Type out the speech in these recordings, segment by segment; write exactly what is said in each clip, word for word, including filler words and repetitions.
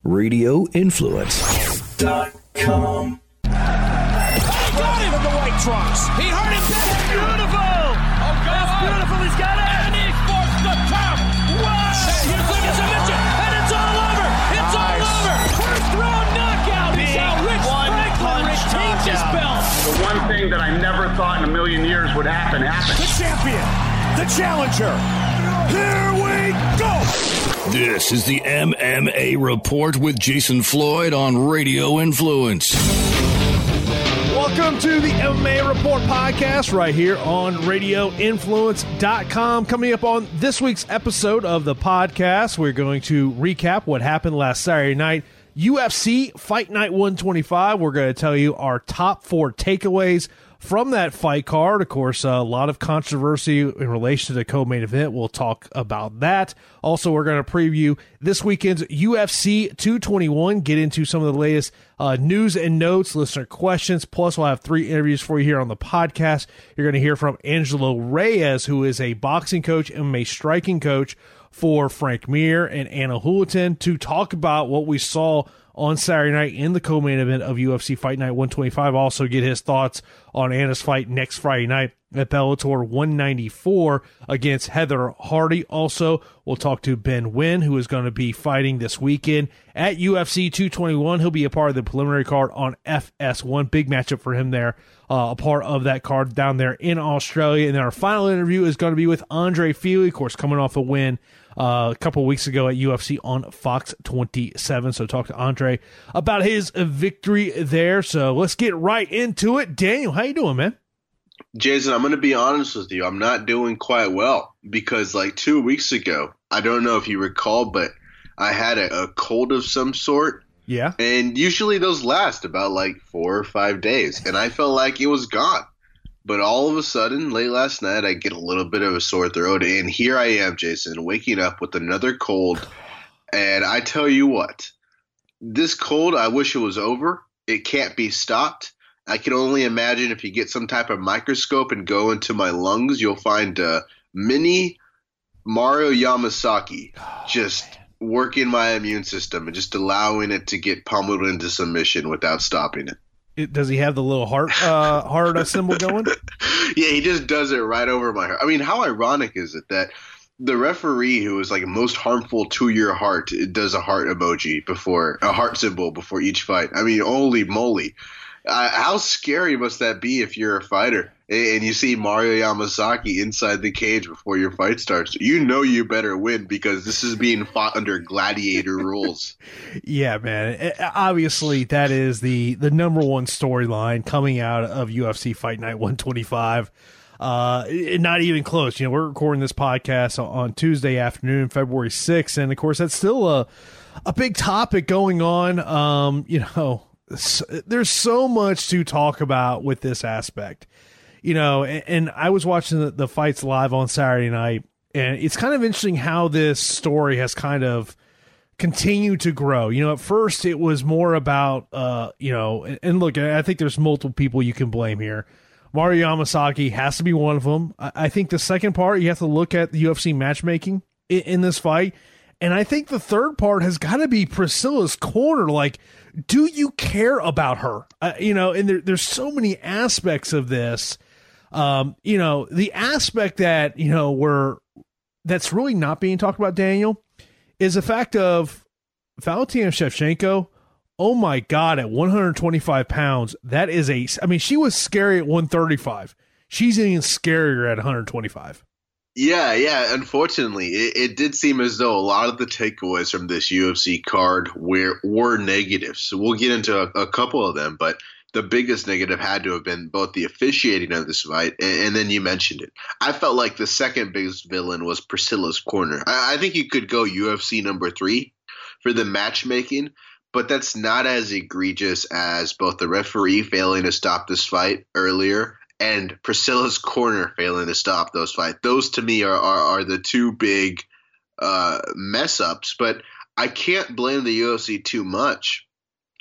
radio influence dot com. He got him in the white trunks. He hurt him. That's beautiful. Oh, that's beautiful. He's got it. And he forced the top. Wow. Here's like a submission. And it's all over. It's nice. all over. First round knockout. Big is how Rich Franklin retains his belt. The one thing that I never thought in a million years would happen happened. The champion. The challenger. Here we go. This is the M M A Report with Jason Floyd on Radio Influence. Welcome to the M M A Report podcast right here on radio influence dot com. Coming up on this week's episode of the podcast, we're going to recap what happened last Saturday night. U F C Fight Night one twenty-five. We're going to tell you our top four takeaways from that fight card. Of course, a lot of controversy in relation to the co-main event. We'll talk about that. Also, we're going to preview this weekend's U F C two twenty-one, get into some of the latest uh, news and notes, listener questions. Plus, we'll have three interviews for you here on the podcast. You're going to hear from Angelo Reyes, who is a boxing coach and a striking coach for Frank Mir and Anna Houlihan, to talk about what we saw on Saturday night in the co-main event of U F C Fight Night one twenty-five. Also get his thoughts on Anna's fight next Friday night at Bellator one ninety-four against Heather Hardy. Also, we'll talk to Ben Nguyen, who is going to be fighting this weekend at U F C two twenty-one. He'll be a part of the preliminary card on F S one. Big matchup for him there, uh, a part of that card down there in Australia. And then our final interview is going to be with Andre Fili, of course, coming off a win Uh, a couple of weeks ago at U F C on Fox twenty-seven. So talk to Andre about his victory there. So let's get right into it. Daniel, how you doing, man? Jason, I'm going to be honest with you. I'm not doing quite well because like two weeks ago, I don't know if you recall, but I had a, a cold of some sort. Yeah. And usually those last about like four or five days. And I felt like it was gone. But all of a sudden, late last night, I get a little bit of a sore throat. And here I am, Jason, waking up with another cold. And I tell you what, this cold, I wish it was over. It can't be stopped. I can only imagine if you get some type of microscope and go into my lungs, you'll find a mini Mario Yamasaki just working my immune system and just allowing it to get pummeled into submission without stopping it. It, does he have the little heart uh, heart symbol going? Yeah, he just does it right over my heart. I mean, how ironic is it that the referee who is like most harmful to your heart does a heart emoji before a heart symbol before each fight? I mean, holy moly. Uh, how scary must that be if you're a fighter and you see Mario Yamasaki inside the cage before your fight starts? You know you better win because this is being fought under gladiator rules. Yeah, man. Obviously, that is the, the number one storyline coming out of U F C Fight Night one twenty-five. Uh, not even close. You know, we're recording this podcast on Tuesday afternoon, February sixth, and of course, that's still a a big topic going on. Um, you know. There's so much to talk about with this aspect, you know, and, and I was watching the, the fights live on Saturday night, and it's kind of interesting how this story has kind of continued to grow. You know, at first it was more about, uh, you know, and, and look, I think there's multiple people you can blame here. Mario Yamasaki has to be one of them. I, I think the second part, you have to look at the U F C matchmaking in, in this fight. And I think the third part has got to be Priscilla's corner. Like, do you care about her? Uh, you know, and there, there's so many aspects of this. Um, you know, the aspect that, you know, we're, that's really not being talked about, Daniel, is the fact of Valentina Shevchenko. Oh my God, at one hundred twenty-five pounds, that is a, I mean, she was scary at one thirty-five. She's even scarier at one hundred twenty-five. Yeah, yeah. Unfortunately, it, it did seem as though a lot of the takeaways from this U F C card were were negative. So we'll get into a, a couple of them, but the biggest negative had to have been both the officiating of this fight, and, and then you mentioned it. I felt like the second biggest villain was Priscilla's corner. I, I think you could go U F C number three for the matchmaking, but that's not as egregious as both the referee failing to stop this fight earlier and Priscilla's corner failing to stop those fights. Those to me are, are, are the two big uh, mess ups, but I can't blame the U F C too much.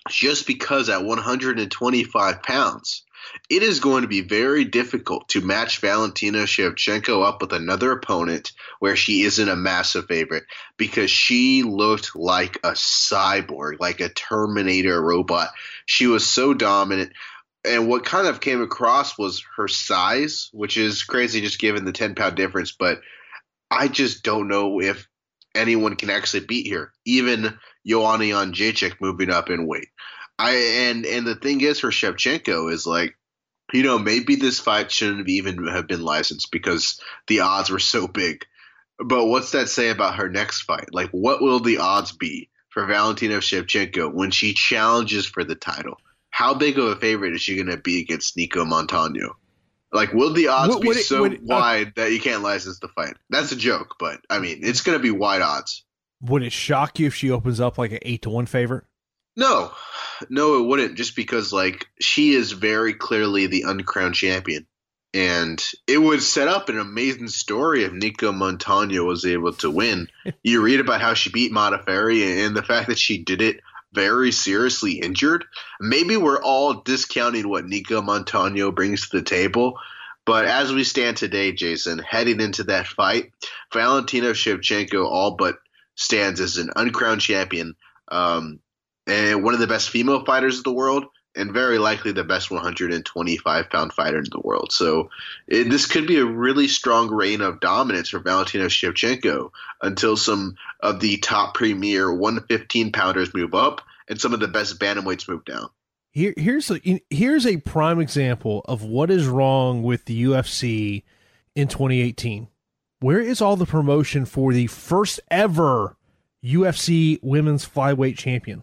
just because at one hundred twenty-five pounds, it is going to be very difficult to match Valentina Shevchenko up with another opponent where she isn't a massive favorite, because she looked like a cyborg, like a Terminator robot. She was so dominant. And what kind of came across was her size, which is crazy just given the ten-pound difference. But I just don't know if anyone can actually beat her, even Joanna Jędrzejczyk moving up in weight. I and and the thing is, for Shevchenko is like, you know, maybe this fight shouldn't even have been licensed because the odds were so big. But what's that say about her next fight? Like, what will the odds be for Valentina Shevchenko when she challenges for the title? How big of a favorite is she going to be against Nico Montano? Like, will the odds Would- be would it- so would it- uh, wide that you can't license the fight? That's a joke, but I mean, it's going to be wide odds. Would it shock you if she opens up like an eight to one favorite? No, no, it wouldn't, just because, like, she is very clearly the uncrowned champion. And it would set up an amazing story if Nico Montano was able to win. You read about how she beat Modafferi and the fact that she did it very seriously injured. Maybe we're all discounting what Nico Montano brings to the table. But as we stand today, Jason, heading into that fight, Valentina Shevchenko all but stands as an uncrowned champion, um, and one of the best female fighters of the world, and very likely the best one hundred twenty-five pound fighter in the world. So it, this could be a really strong reign of dominance for Valentina Shevchenko until some of the top premier one fifteen pounders move up and some of the best bantamweights move down. Here, here's a, here's a prime example of what is wrong with the U F C in twenty eighteen. Where is all the promotion for the first ever U F C women's flyweight champion?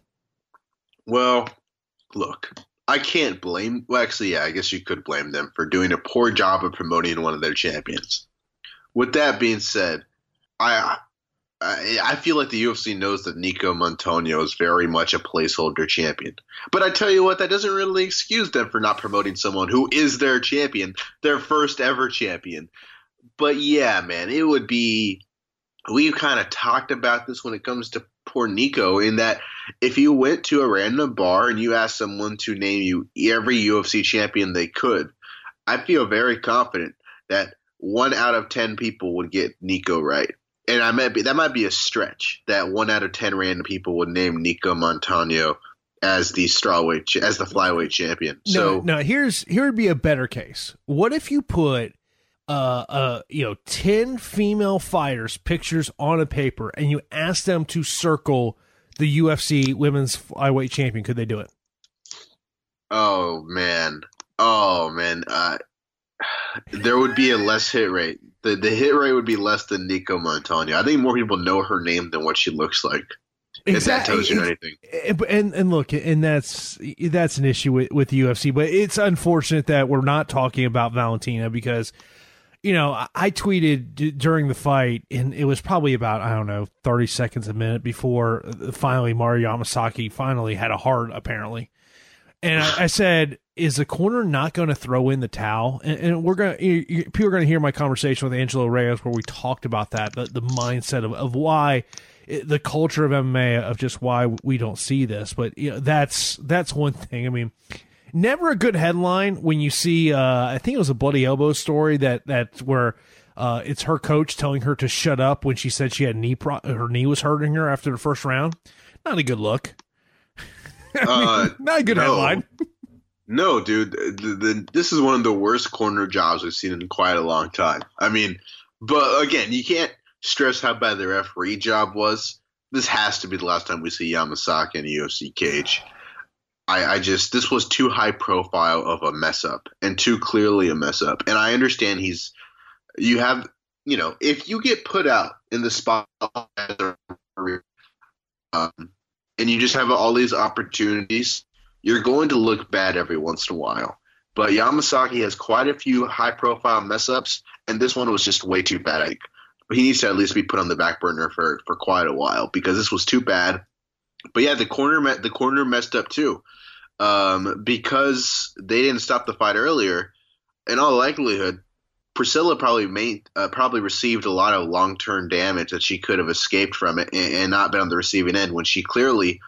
Well, look, I can't blame – well, actually, yeah, I guess you could blame them for doing a poor job of promoting one of their champions. With that being said, I I, I feel like the U F C knows that Nico Montano is very much a placeholder champion. But I tell you what, that doesn't really excuse them for not promoting someone who is their champion, their first ever champion. But yeah, man, it would be – we've kind of talked about this when it comes to poor Nico, in that if you went to a random bar and you asked someone to name you every U F C champion they could, I feel very confident that one out of ten people would get Nico right. And I might be, that might be a stretch, that one out of ten random people would name Nico Montano as the strawweight, as the flyweight champion. So no, no, here's here would be a better case. What if you put uh uh you know ten female fighters pictures on a paper and you ask them to circle the U F C women's flyweight champion? Could they do it? Oh man. Oh man. Uh, there would be a less hit rate. The the hit rate would be less than Nico Montano. I think more people know her name than what she looks like. If Exactly. that tells you anything. And and look, and that's that's an issue with, with the U F C, but it's unfortunate that we're not talking about Valentina because, you know, I, I tweeted d- during the fight, and it was probably about, I don't know, thirty seconds a minute before finally Mario Yamasaki finally had a heart, apparently. And I, I said, is the corner not going to throw in the towel? And, and we're going to, people are going to hear my conversation with Angelo Reyes where we talked about that, the, the mindset of, of why it, the culture of M M A, of just why we don't see this. But you know, that's, that's one thing. I mean, never a good headline when you see, uh, I think it was a Bloody Elbow story that, that where, uh, it's her coach telling her to shut up when she said she had knee pro- her knee was hurting her after the first round. Not a good look. Uh, Not a good no. headline. No, dude. The, the, this is one of the worst corner jobs we've seen in quite a long time. I mean, but again, you can't stress how bad the referee job was. This has to be the last time we see Yamasaki in a U F C cage. I, I just, this was too high profile of a mess up, and too clearly a mess up. And I understand he's, you have, you know, if you get put out in the spot as a referee, um, and you just have all these opportunities, you're going to look bad every once in a while. But Yamasaki has quite a few high-profile mess-ups, and this one was just way too bad. I, he needs to at least be put on the back burner for, for quite a while because this was too bad. But yeah, the corner the corner messed up too, um, because they didn't stop the fight earlier. In all likelihood, Priscilla probably made uh, probably received a lot of long-term damage that she could have escaped from it and, and not been on the receiving end when she clearly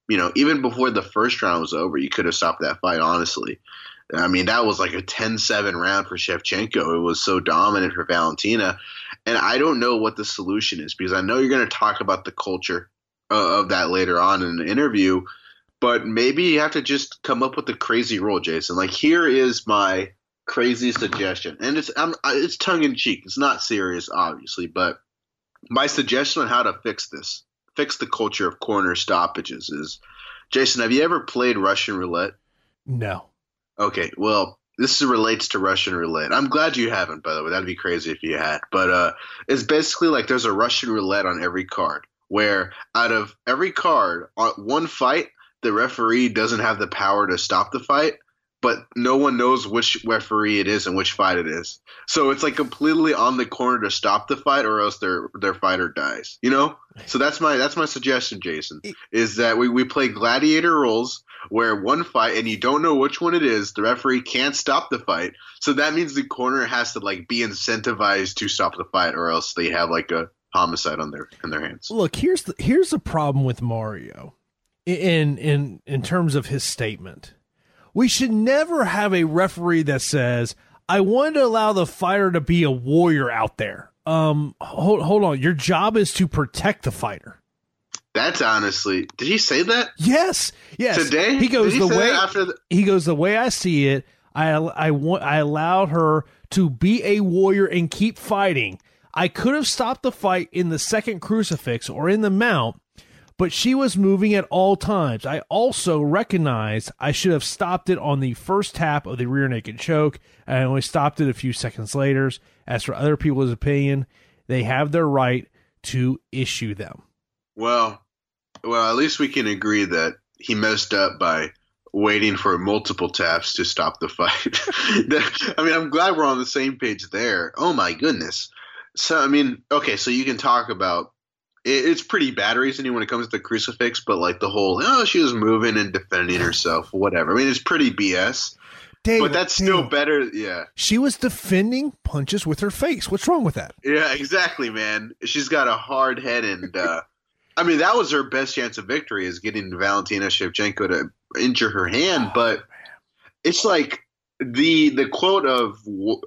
you know, even before the first round was over, you could have stopped that fight, honestly. I mean, that was like a ten seven round for Shevchenko. It was so dominant for Valentina. And I don't know what the solution is, because I know you're going to talk about the culture uh, of that later on in the interview, but maybe you have to just come up with a crazy rule, Jason. Like, here is my crazy suggestion. And it's I'm, it's tongue-in-cheek. It's not serious, obviously, but my suggestion on how to fix this, fix the culture of corner stoppages is, Jason, have you ever played Russian roulette? No. Okay, well, this relates to Russian roulette. I'm glad you haven't, by the way. That'd be crazy if you had. But uh, it's basically like there's a Russian roulette on every card, where out of every card, on one fight, the referee doesn't have the power to stop the fight, but no one knows which referee it is and which fight it is. So it's like completely on the corner to stop the fight, or else their their fighter dies. You know? So that's my that's my suggestion, Jason, is that we, we play gladiator rules where one fight and you don't know which one it is, the referee can't stop the fight. So that means the corner has to like be incentivized to stop the fight, or else they have like a homicide on their in their hands. Look, here's the here's the problem with Mario in in in terms of his statement. We should never have a referee that says, I want to allow the fighter to be a warrior out there. Um, hold, hold on. Your job is to protect the fighter. That's honestly, did he say that? Yes. Yes. Today? He goes Did he the say way, that after the- he goes the way I see it. I, I want, I allowed her to be a warrior and keep fighting. I could have stopped the fight in the second crucifix or in the mount, but she was moving at all times. I also recognized I should have stopped it on the first tap of the rear naked choke, and I only stopped it a few seconds later. As for other people's opinion, they have their right to issue them. Well, well, at least we can agree that he messed up by waiting for multiple taps to stop the fight. I mean, I'm glad we're on the same page there. Oh, my goodness. So, I mean, okay, so you can talk about it's pretty bad reasoning when it comes to the crucifix, but like the whole, oh, she was moving and defending herself, whatever. I mean, it's pretty B S, Dave, but that's still Dave, better. Yeah. She was defending punches with her face. What's wrong with that? Yeah, exactly, man. She's got a hard head, and uh, I mean, that was her best chance of victory, is getting Valentina Shevchenko to injure her hand. Oh, but man. It's like the the quote of,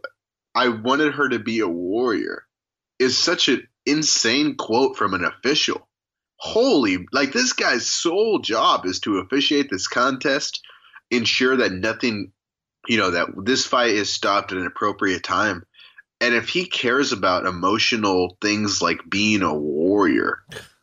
I wanted her to be a warrior, is such an insane quote from an official. Holy, like, this guy's sole job is to officiate this contest, ensure that nothing, you know, that this fight is stopped at an appropriate time. And if he cares about emotional things like being a warrior,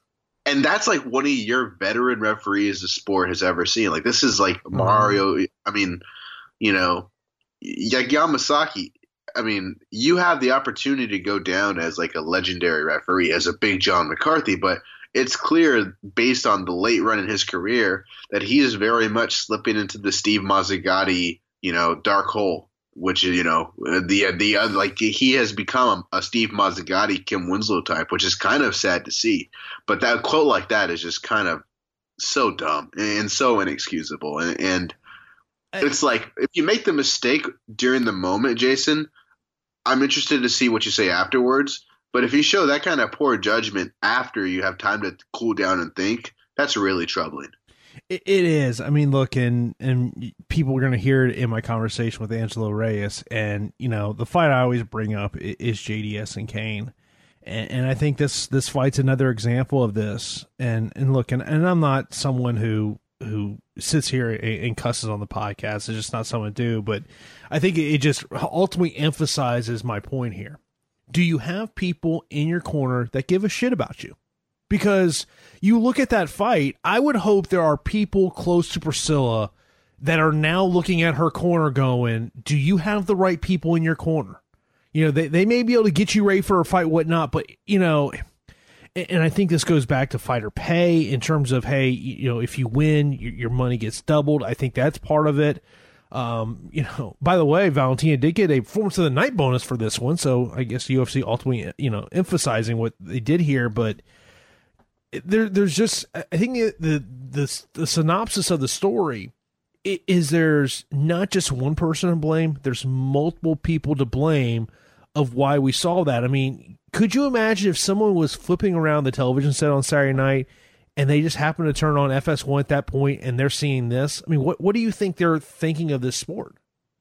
and that's like one of your veteran referees the sport has ever seen. Like, this is like Mario. I mean, you know, like Yamasaki. I mean, you have the opportunity to go down as like a legendary referee, as a big John McCarthy, but it's clear based on the late run in his career that he is very much slipping into the Steve Mazzagatti, you know, dark hole, which is, you know, the the uh, like he has become a Steve Mazzagatti, Kim Winslow type, which is kind of sad to see. But that quote like that is just kind of so dumb and so inexcusable, and, and it's like, if you make the mistake during the moment, Jason, I'm interested to see what you say afterwards. But if you show that kind of poor judgment after you have time to cool down and think, that's really troubling. It, it is. I mean, look, and and people are going to hear it in my conversation with Angelo Reyes. And, you know, the fight I always bring up is J D S and Kane. And, and I think this this fight's another example of this. And, and look, and, and I'm not someone who who sits here and cusses on the podcast. It's just not something to do, but I think it just ultimately emphasizes my point here. Do you have people in your corner that give a shit about you? Because you look at that fight, I would hope there are people close to Priscilla that are now looking at her corner going, do you have the right people in your corner? You know, they, they may be able to get you ready for a fight, whatnot, but, you know, and I think this goes back to fighter pay in terms of, hey, you know, if you win, your money gets doubled. I think that's part of it. Um, you know, by the way, Valentina did get a performance of the night bonus for this one, so I guess U F C ultimately, you know, emphasizing what they did here. But there, there's just, I think the the the synopsis of the story is there's not just one person to blame. There's multiple people to blame of why we saw that. I mean, could you imagine if someone was flipping around the television set on Saturday night and they just happen to turn on F S one at that point, and they're seeing this. I mean, what what do you think they're thinking of this sport?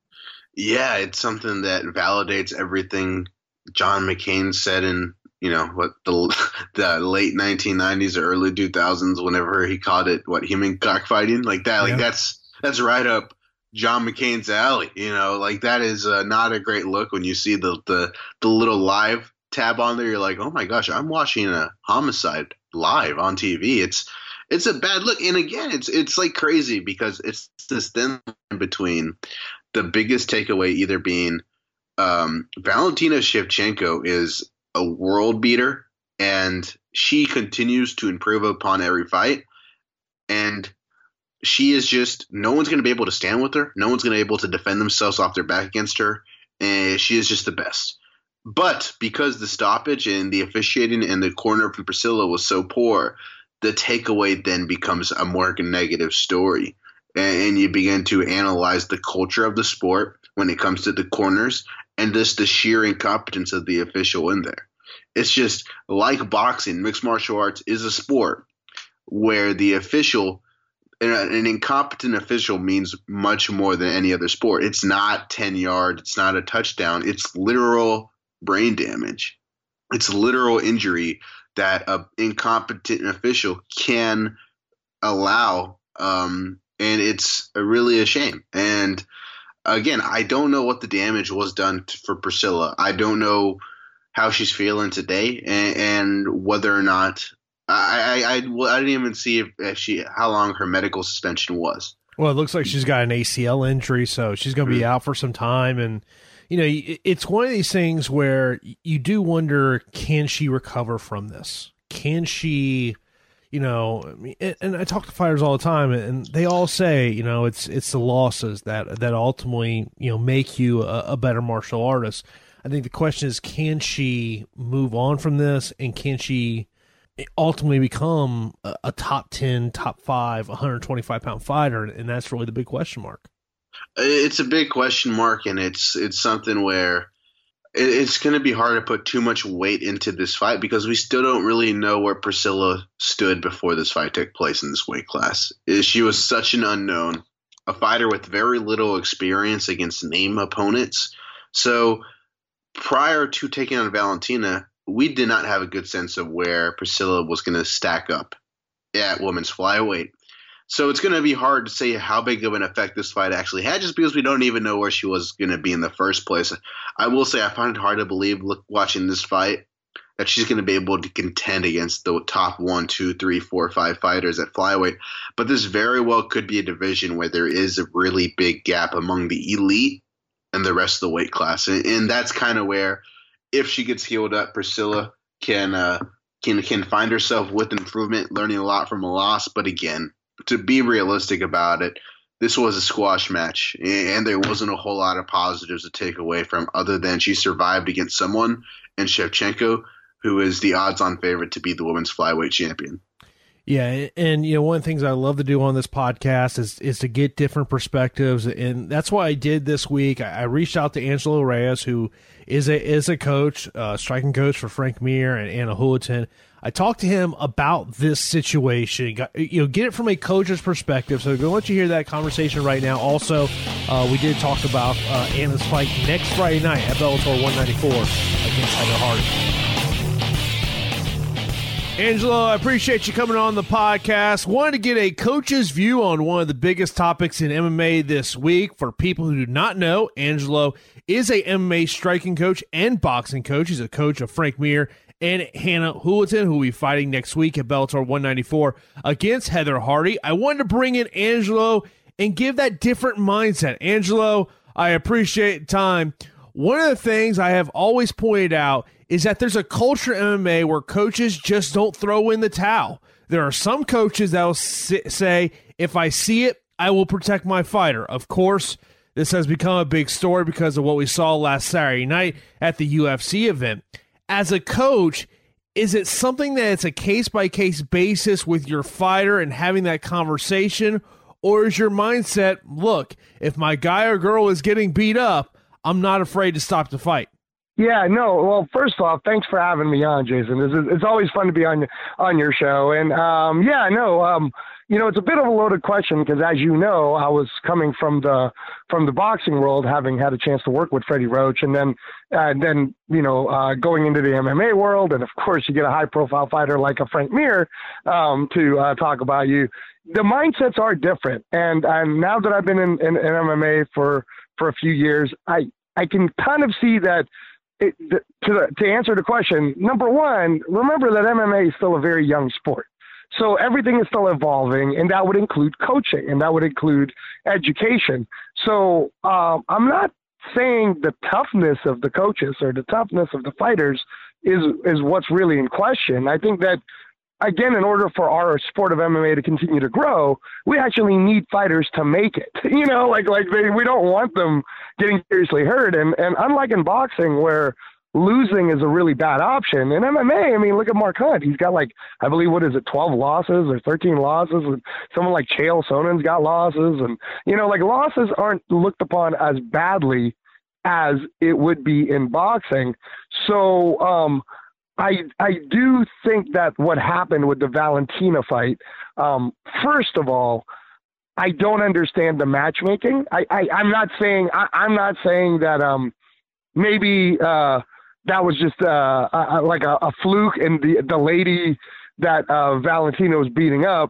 Yeah, it's something that validates everything John McCain said in, you know, what the the late nineteen nineties or early two thousands, whenever he called it what human cockfighting, like that. Like Yeah. that's that's right up John McCain's alley. You know, like that is uh, not a great look when you see the the the little live tab on there. You're like, oh my gosh, I'm watching a homicide live on T V. It's it's a bad look, and again, it's it's like crazy because it's this thin line between the biggest takeaway either being um, Valentina Shevchenko is a world beater, and she continues to improve upon every fight. And she is just, no one's going to be able to stand with her. No one's going to be able to defend themselves off their back against her. And she is just the best. But because the stoppage and the officiating in the corner for Priscilla was so poor, the takeaway then becomes a more negative story. And you begin to analyze the culture of the sport when it comes to the corners and just the sheer incompetence of the official in there. It's just like boxing, mixed martial arts is a sport where the official, an incompetent official means much more than any other sport. It's not ten yards. It's not a touchdown. It's literal brain damage. It's literal injury that an incompetent official can allow. Um, and it's really a shame. And again, I don't know what the damage was done to, for Priscilla. I don't know how she's feeling today, and, and whether or not I, I, I, I didn't even see if, if she how long her medical suspension was. Well, it looks like she's got an A C L injury, so she's going to be mm-hmm. out for some time. And you know, it's one of these things where you do wonder: can she recover from this? Can she? You know, and I talk to fighters all the time, and they all say, you know, it's it's the losses that that ultimately, you know, make you a, a better martial artist. I think the question is, can she move on from this, and can she ultimately become a, a top ten, top five, one hundred twenty-five pound fighter? And that's really the big question mark. It's a big question mark, and it's it's something where it's going to be hard to put too much weight into this fight because we still don't really know where Priscilla stood before this fight took place in this weight class. She was such an unknown, a fighter with very little experience against name opponents. So prior to taking on Valentina, we did not have a good sense of where Priscilla was going to stack up at women's flyweight. So it's going to be hard to say how big of an effect this fight actually had just because we don't even know where she was going to be in the first place. I will say I find it hard to believe, look, watching this fight, that she's going to be able to contend against the top one, two, three, four, five fighters at flyweight. But this very well could be a division where there is a really big gap among the elite and the rest of the weight class. And, and that's kind of where, if she gets healed up, Priscilla can, uh, can, can find herself with improvement, learning a lot from a loss. But again, to be realistic about it, this was a squash match, and there wasn't a whole lot of positives to take away from other than she survived against someone in Shevchenko, who is the odds-on favorite to be the women's flyweight champion. Yeah, and you know, one of the things I love to do on this podcast is is to get different perspectives, and that's why I did this week. I, I reached out to Angelo Reyes, who is a is a coach, uh, striking coach for Frank Mir and Anna Houlihan. I talked to him about this situation, got, you know, get it from a coach's perspective. So I'm going to let you hear that conversation right now. Also, uh, we did talk about uh, Anna's fight next Friday night at Bellator one ninety-four against Heather Hardy. Angelo, I appreciate you coming on the podcast. Wanted to get a coach's view on one of the biggest topics in M M A this week. For people who do not know, Angelo is a M M A striking coach and boxing coach. He's a coach of Frank Mir and Hannah Houlihan, who will be fighting next week at Bellator one ninety-four against Heather Hardy. I wanted to bring in Angelo and give that different mindset. Angelo, I appreciate time. One of the things I have always pointed out is that there's a culture in M M A where coaches just don't throw in the towel. There are some coaches that will say, if I see it, I will protect my fighter. Of course, this has become a big story because of what we saw last Saturday night at the U F C event. As a coach, is it something that it's a case-by-case basis with your fighter and having that conversation? Or is your mindset, look, if my guy or girl is getting beat up, I'm not afraid to stop the fight? Yeah, no. Well, first off, thanks for having me on, Jason. It's, it's always fun to be on on your show. And um, yeah, no, um, you know, it's a bit of a loaded question because, as you know, I was coming from the from the boxing world, having had a chance to work with Freddie Roach, and then uh, then you know, uh, going into the M M A world, and of course, you get a high profile fighter like a Frank Mir um, to uh, talk about you. The mindsets are different, and and now that I've been in, in, in M M A for for a few years, I I can kind of see that. It, to, to answer the question, number one, remember that M M A is still a very young sport. So everything is still evolving, and that would include coaching, and that would include education. So um, I'm not saying the toughness of the coaches or the toughness of the fighters is is what's really in question. I think that, again, in order for our sport of M M A to continue to grow, we actually need fighters to make it. You know, like like they, we don't want them getting seriously hurt. And and unlike in boxing, where losing is a really bad option, in M M A, I mean, look at Mark Hunt. He's got like, I believe, what is it, twelve losses or thirteen losses? And someone like Chael Sonnen's got losses. And, you know, like losses aren't looked upon as badly as it would be in boxing. So, um, I I do think that what happened with the Valentina fight, um, first of all, I don't understand the matchmaking. I, I I'm not saying I, I'm not saying that um maybe uh, that was just uh, a, like a, a fluke, and the the lady that uh, Valentina was beating up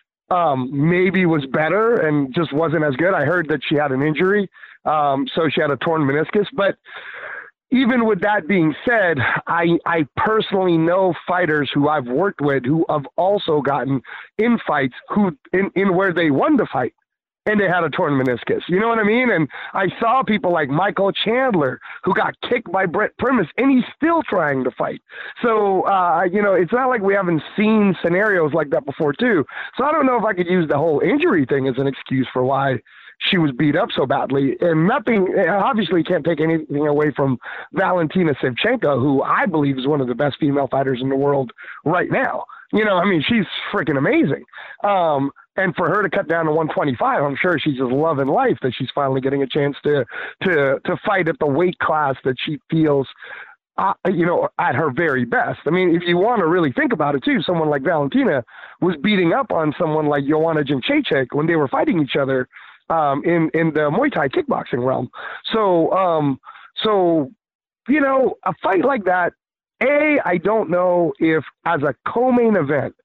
um, maybe was better and just wasn't as good. I heard that she had an injury, um, so she had a torn meniscus, but. Even with that being said, I, I personally know fighters who I've worked with who have also gotten in fights who in, in where they won the fight and they had a torn meniscus. You know what I mean? And I saw people like Michael Chandler who got kicked by Brett Primus and he's still trying to fight. So, uh, you know, it's not like we haven't seen scenarios like that before too. So I don't know if I could use the whole injury thing as an excuse for why she was beat up so badly. And nothing, obviously can't take anything away from Valentina Shevchenko, who I believe is one of the best female fighters in the world right now. You know, I mean, she's freaking amazing. Um, and for her to cut down to one twenty-five, I'm sure she's just loving life that she's finally getting a chance to, to, to fight at the weight class that she feels, uh, you know, at her very best. I mean, if you want to really think about it too, someone like Valentina was beating up on someone like Joanna Jędrzejczyk when they were fighting each other Um, in, in the Muay Thai kickboxing realm. So, um, so, you know, a fight like that, A, I don't know if as a co-main event,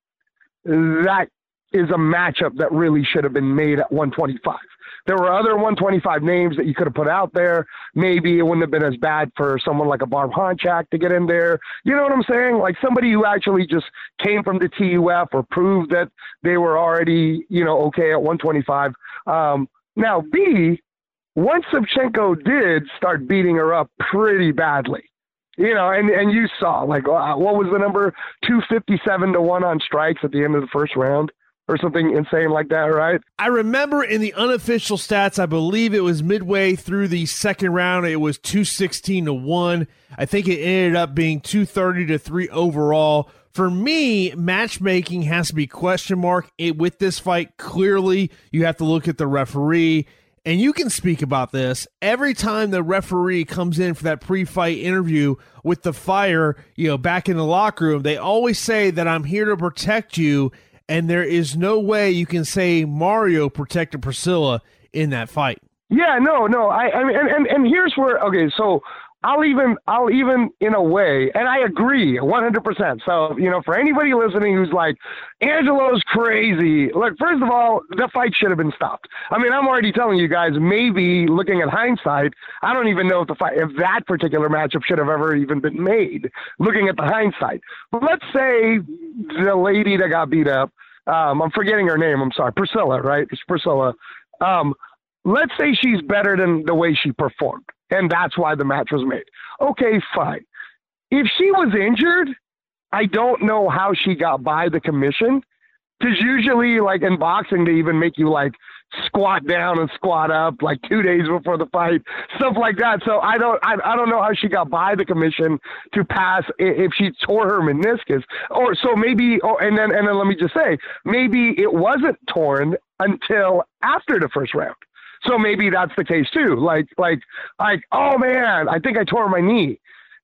that is a matchup that really should have been made at one twenty-five. There were other one twenty-five names that you could have put out there. Maybe it wouldn't have been as bad for someone like a Barb Honchak to get in there. You know what I'm saying? Like somebody who actually just came from the T U F or proved that they were already, you know, okay at one twenty-five. Um, now, B, once Shevchenko did start beating her up pretty badly, you know, and, and you saw, like, uh, what was the number? two fifty-seven to one on strikes at the end of the first round or something insane like that, right? I remember in the unofficial stats, I believe it was midway through the second round, it was two sixteen to one. I think it ended up being two thirty to three overall. For me, matchmaking has to be question mark it, with this fight. Clearly, you have to look at the referee, and you can speak about this. Every time the referee comes in for that pre-fight interview with the fighter, you know, back in the locker room, they always say that I'm here to protect you, and there is no way you can say Mario protected Priscilla in that fight. Yeah, no, no. I, I mean, and, and, and here's where, okay, so I'll even, I'll even in a way, and I agree one hundred percent. So, you know, for anybody listening who's like, Angelo's crazy. Look, first of all, the fight should have been stopped. I mean, I'm already telling you guys, maybe looking at hindsight, I don't even know if the fight, if that particular matchup should have ever even been made, looking at the hindsight. But let's say the lady that got beat up, um, I'm forgetting her name, I'm sorry, Priscilla, right? It's Priscilla. Um, let's say she's better than the way she performed, and that's why the match was made. Okay, fine. If she was injured, I don't know how she got by the commission, because usually, like in boxing, they even make you like squat down and squat up like two days before the fight, stuff like that. So I don't, I, I don't know how she got by the commission to pass if she tore her meniscus, or so maybe. Oh, and then and then let me just say, maybe it wasn't torn until after the first round. So maybe that's the case too. Like, like, like, oh man, I think I tore my knee.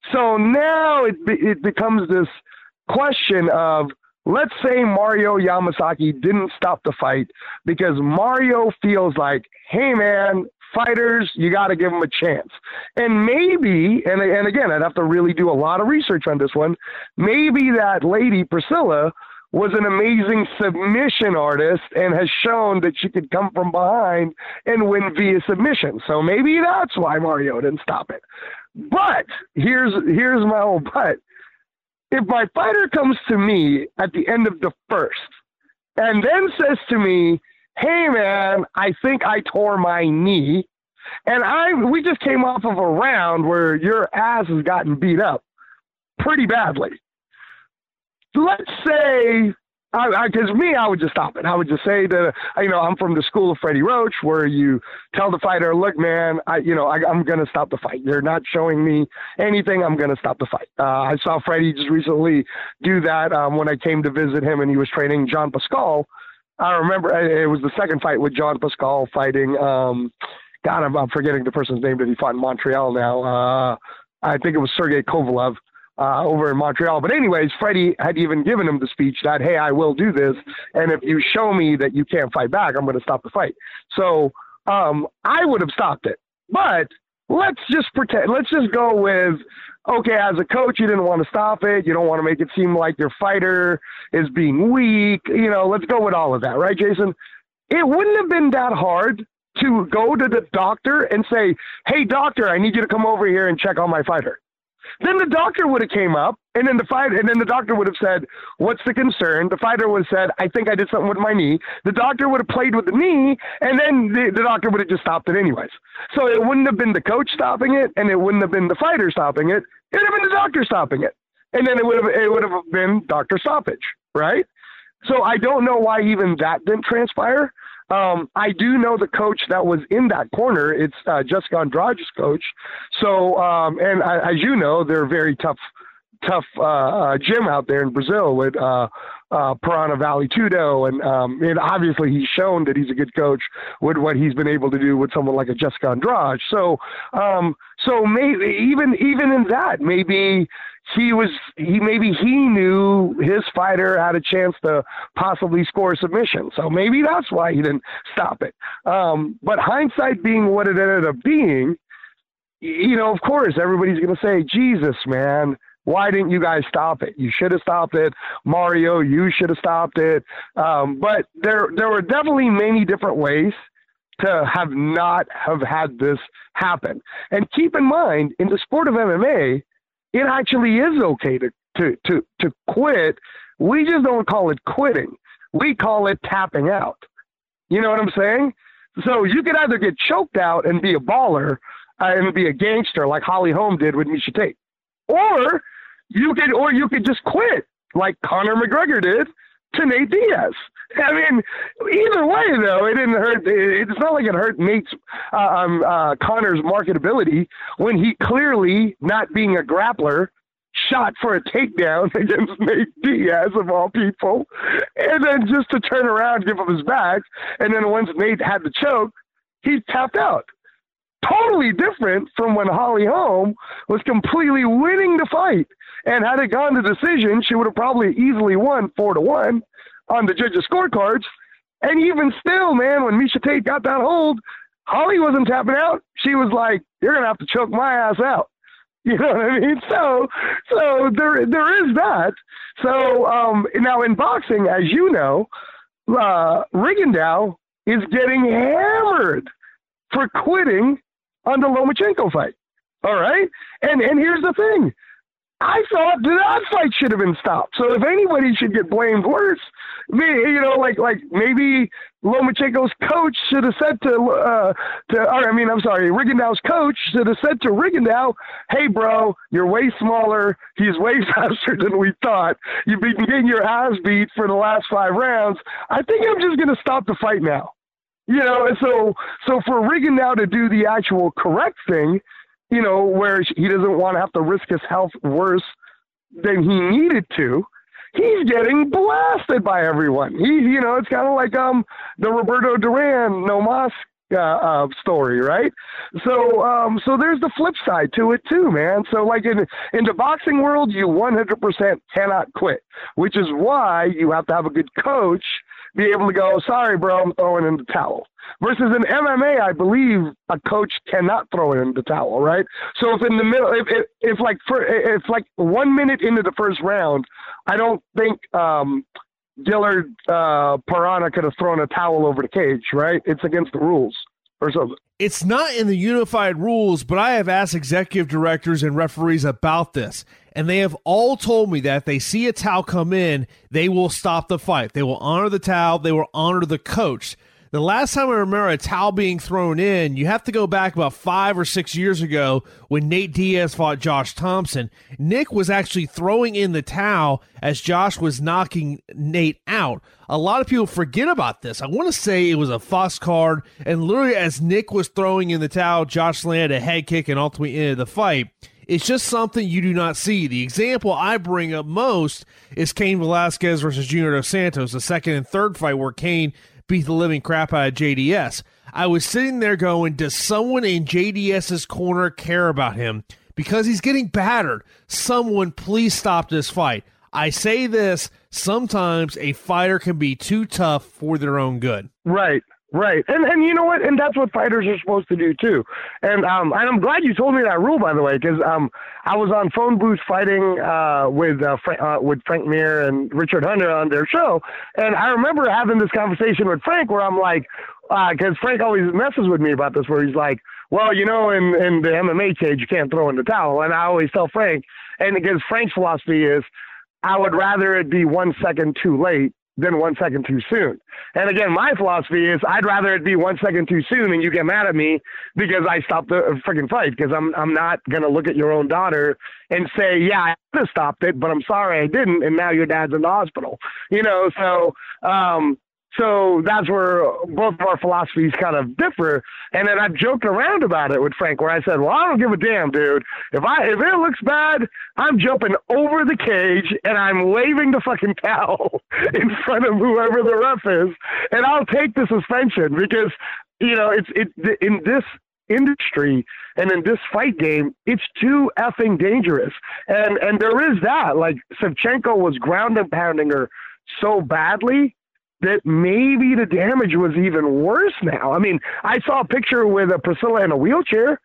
So now it it becomes this question of, let's say Mario Yamasaki didn't stop the fight because Mario feels like, hey, man, fighters, you got to give them a chance. And maybe, and, and again, I'd have to really do a lot of research on this one, maybe that lady, Priscilla, was an amazing submission artist and has shown that she could come from behind and win via submission. So maybe that's why Mario didn't stop it. But here's here's my whole but. If my fighter comes to me at the end of the first and then says to me, hey, man, I think I tore my knee, and I we just came off of a round where your ass has gotten beat up pretty badly. Let's say, because me, I would just stop it. I would just say that, you know, I'm from the school of Freddie Roach, where you tell the fighter, look, man, I, you know, I, I'm going to stop the fight. You're not showing me anything. I'm going to stop the fight. Uh, I saw Freddie just recently do that um, when I came to visit him and he was training John Pascal. I remember it was the second fight with John Pascal fighting, um, God, I'm, I'm forgetting the person's name that he fought in Montreal now. Uh, I think it was Sergey Kovalev. Uh, over in Montreal. But anyways, Freddie had even given him the speech that, hey, I will do this. And if you show me that you can't fight back, I'm going to stop the fight. So um, I would have stopped it. But let's just pretend, let's just go with, okay, as a coach, you didn't want to stop it. You don't want to make it seem like your fighter is being weak. You know, let's go with all of that, right, Jason? It wouldn't have been that hard to go to the doctor and say, hey, doctor, I need you to come over here and check on my fighter. Then the doctor would have came up, and then the fight, and then the doctor would have said, "What's the concern?" The fighter would have said, "I think I did something with my knee." The doctor would have played with the knee, and then the, the doctor would have just stopped it anyways. So it wouldn't have been the coach stopping it, and it wouldn't have been the fighter stopping it. It would have been the doctor stopping it, and then it would have it would have been doctor stoppage, right? So I don't know why even that didn't transpire. Um, I do know the coach that was in that corner. It's uh, Jessica Andrade's coach. So, um, and uh, as you know, they're a very tough, tough uh, uh, gym out there in Brazil with uh, uh, Piranha Valley Tudo. And, um, and obviously he's shown that he's a good coach with what he's been able to do with someone like a Jessica Andrade. So, um, so maybe even, even in that, maybe he was, he, maybe he knew his fighter had a chance to possibly score a submission. So maybe that's why he didn't stop it. Um, but hindsight being what it ended up being, you know, of course, everybody's going to say, Jesus, man, why didn't you guys stop it? You should have stopped it. Mario, you should have stopped it. Um, but there, there were definitely many different ways to have not have had this happen. And keep in mind, in the sport of M M A, it actually is okay to, to, to, to quit. We just don't call it quitting. We call it tapping out. You know what I'm saying? So you could either get choked out and be a baller uh, and be a gangster like Holly Holm did with Miesha Tate. Or you could, or you could just quit like Conor McGregor did to Nate Diaz. I mean, either way, though, it didn't hurt. It's not like it hurt Nate's, uh, um, uh, Conor's marketability when he clearly, not being a grappler, shot for a takedown against Nate Diaz, of all people, and then just to turn around, give him his back, and then once Nate had the choke, he tapped out. Totally different from when Holly Holm was completely winning the fight, and had it gone to decision, she would have probably easily won four to one on the judges' scorecards. And even still, man, when Miesha Tate got that hold, Holly wasn't tapping out. She was like, "You're gonna have to choke my ass out." You know what I mean? So, so there, there is that. So um, now in boxing, as you know, uh, Rigondeaux is getting hammered for quitting on the Lomachenko fight. All right, and and here's the thing. I thought that fight should have been stopped. So if anybody should get blamed worse, me, you know, like like maybe Lomachenko's coach should have said to, uh, to or, I mean, I'm sorry, Rigondeaux's coach should have said to Rigondeaux, "Hey, bro, you're way smaller. He's way faster than we thought. You've been getting your ass beat for the last five rounds. I think I'm just going to stop the fight now." You know, and so so for Rigondeaux to do the actual correct thing, you know, where he doesn't want to have to risk his health worse than he needed to, he's getting blasted by everyone. He, you know, it's kind of like um the Roberto Duran no mas uh, uh, story, right? So, um, so there's the flip side to it too, man. So, like in in the boxing world, you one hundred percent cannot quit, which is why you have to have a good coach, be able to go, sorry, bro, I'm throwing in the towel. Versus in M M A, I believe a coach cannot throw it in the towel, right? So if in the middle, if if, if like for if like one minute into the first round, I don't think um, Dillard uh, Piranha could have thrown a towel over the cage, right? It's against the rules or something. It's not in the unified rules, but I have asked executive directors and referees about this, and they have all told me that if they see a towel come in, they will stop the fight. They will honor the towel. They will honor the coach. The last time I remember a towel being thrown in, you have to go back about five or six years ago when Nate Diaz fought Josh Thompson. Nick was actually throwing in the towel as Josh was knocking Nate out. A lot of people forget about this. I want to say it was a Fox card, and literally as Nick was throwing in the towel, Josh landed a head kick and ultimately ended the fight. It's just something you do not see. The example I bring up most is Cain Velasquez versus Junior Dos Santos, the second and third fight where Cain beat the living crap out of J D S. I was sitting there going, does someone in JDS's corner care about him? Because he's getting battered. Someone please stop this fight. I say this, sometimes a fighter can be too tough for their own good. Right. Right. And and you know what? And that's what fighters are supposed to do too. And um and I'm glad you told me that rule, by the way, because um I was on phone booth fighting uh with uh, Fra- uh with Frank Mir and Richard Hunter on their show, and I remember having this conversation with Frank where I'm like, because uh, Frank always messes with me about this, where he's like, well, you know, in in the M M A cage you can't throw in the towel, and I always tell Frank, and because Frank's philosophy is, I would rather it be one second too late than one second too soon. And again, my philosophy is I'd rather it be one second too soon and you get mad at me because I stopped the freaking fight, because I'm I'm not going to look at your own daughter and say, yeah, I could have stopped it, but I'm sorry I didn't, and now your dad's in the hospital. You know, so um, so that's where both of our philosophies kind of differ. And then I've joked around about it with Frank, where I said, well, I don't give a damn, dude. If I if it looks bad, I'm jumping over the cage and I'm waving the fucking towel in front of whoever the ref is, and I'll take the suspension, because, you know, it's it in this industry and in this fight game, it's too effing dangerous. And and there is that. Like, Shevchenko was ground and pounding her so badly that maybe the damage was even worse now. I mean, I saw a picture with a Priscilla in a wheelchair,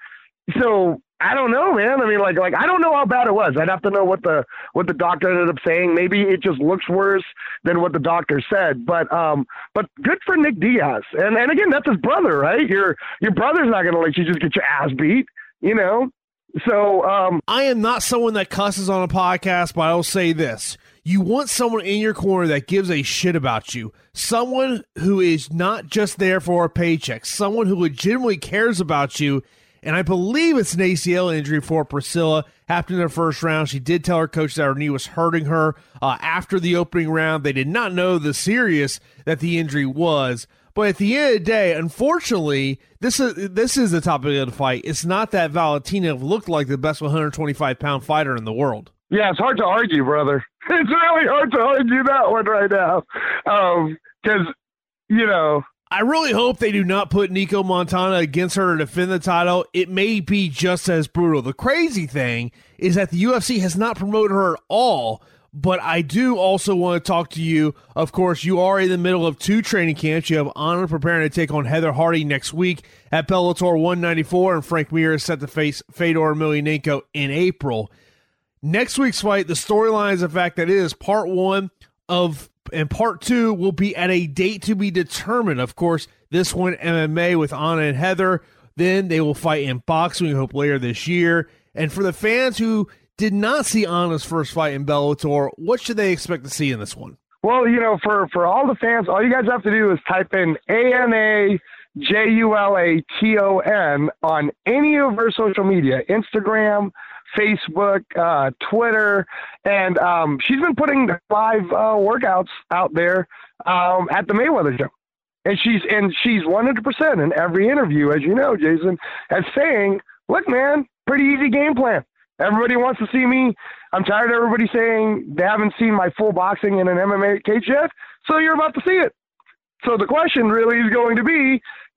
so I don't know, man. I mean, like, like I don't know how bad it was. I'd have to know what the what the doctor ended up saying. Maybe it just looks worse than what the doctor said. But um, but good for Nick Diaz. And and again, that's his brother, right? Your your brother's not going to let you just get your ass beat, you know. So um, I am not someone that cusses on a podcast, but I'll say this. You want someone in your corner that gives a shit about you. Someone who is not just there for a paycheck. Someone who legitimately cares about you. And I believe it's an A C L injury for Priscilla. Happened in the first round. She did tell her coach that her knee was hurting her uh, after the opening round. They did not know the serious that the injury was. But at the end of the day, unfortunately, this is this is the topic of the fight. It's not that Valentina looked like the best one hundred twenty-five pound fighter in the world. Yeah, it's hard to argue, brother. It's really hard to argue that one right now. Because, um, you know, I really hope they do not put Nico Montana against her to defend the title. It may be just as brutal. The crazy thing is that the U F C has not promoted her at all, but I do also want to talk to you. Of course, you are in the middle of two training camps. You have Honor preparing to take on Heather Hardy next week at Bellator one ninety-four, and Frank Mir is set to face Fedor Emelianenko in April. Next week's fight, the storyline is the fact that it is part one of, and part two will be at a date to be determined. Of course, this one M M A with Anna and Heather. Then they will fight in boxing, we hope, later this year. And for the fans who did not see Anna's first fight in Bellator, what should they expect to see in this one? Well, you know, for, for all the fans, all you guys have to do is type in A N A J U L A T O N on any of our social media, Instagram, Facebook, uh, Twitter, and um, she's been putting live uh, workouts out there um, at the Mayweather show. And she's and she's one hundred percent in every interview, as you know, Jason, as saying, look, man, pretty easy game plan. Everybody wants to see me. I'm tired of everybody saying they haven't seen my full boxing in an M M A cage yet, so you're about to see it. So the question really is going to be,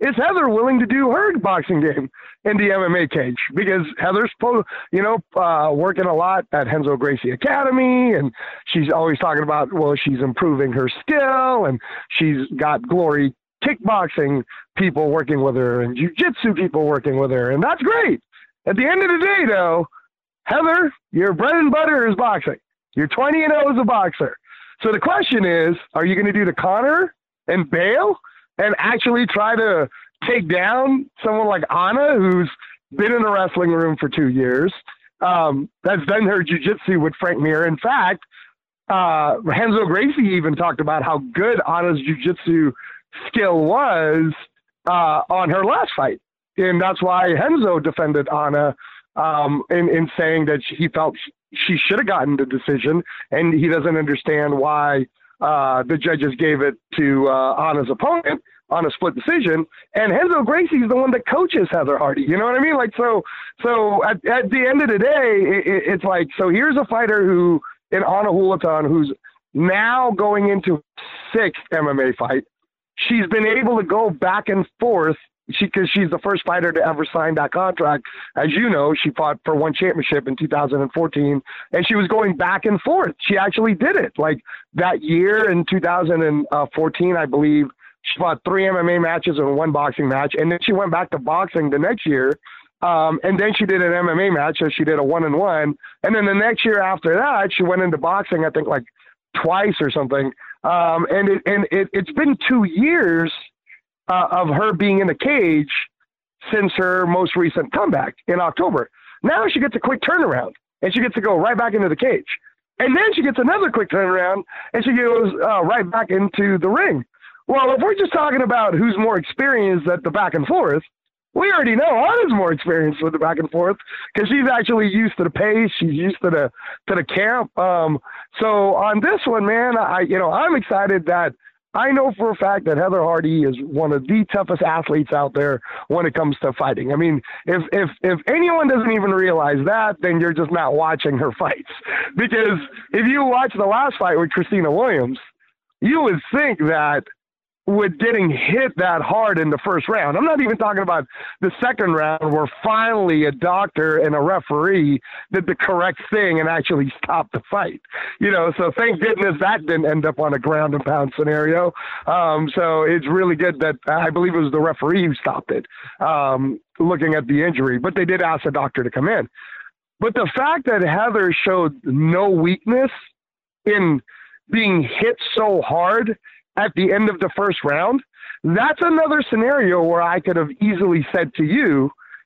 is Heather willing to do her boxing game in the M M A cage? Because Heather's, you know, uh, working a lot at Renzo Gracie Academy, and she's always talking about, well, she's improving her skill, and she's got Glory kickboxing people working with her and jiu-jitsu people working with her, and that's great. At the end of the day, though, Heather, your bread and butter is boxing. You're twenty and oh as a boxer. So the question is, are you going to do the Conor and bail and actually try to take down someone like Anna, who's been in the wrestling room for two years, um, that's done her jiu-jitsu with Frank Mir. In fact, uh, Renzo Gracie even talked about how good Anna's jiu-jitsu skill was uh, on her last fight. And that's why Renzo defended Anna um, in, in saying that he felt she should have gotten the decision, and he doesn't understand why uh, the judges gave it to uh, Anna's opponent on a split decision. And Renzo Gracie is the one that coaches Heather Hardy. You know what I mean? Like, so, so at, at the end of the day, it, it's like, so here's a fighter who, in Anna Hulaton, who's now going into sixth M M A fight. She's been able to go back and forth she because she's the first fighter to ever sign that contract. As you know, she fought for one championship in two thousand fourteen, and she was going back and forth. She actually did it. Like that year in two thousand fourteen, I believe, she fought three M M A matches and one boxing match, and then she went back to boxing the next year. Um, and then she did an M M A match, so she did a one and one. And then the next year after that, she went into boxing, I think like twice or something. Um, and it, and it, it's been two years uh, of her being in the cage since her most recent comeback in October. Now she gets a quick turnaround, and she gets to go right back into the cage. And then she gets another quick turnaround, and she goes uh, right back into the ring. Well, if we're just talking about who's more experienced at the back and forth, we already know Anna's more experienced with the back and forth because she's actually used to the pace. She's used to the to the camp. Um, so on this one, man, I you know I'm excited that I know for a fact that Heather Hardy is one of the toughest athletes out there when it comes to fighting. I mean, if if if anyone doesn't even realize that, then you're just not watching her fights. Because if you watch the last fight with Christina Williams, you would think that with getting hit that hard in the first round, I'm not even talking about the second round where finally a doctor and a referee did the correct thing and actually stopped the fight. You know, so thank goodness that didn't end up on a ground and pound scenario. Um, so it's really good that I believe it was the referee who stopped it, um, looking at the injury, but they did ask the doctor to come in. But the fact that Heather showed no weakness in being hit so hard at the end of the first round, that's another scenario where I could have easily said to you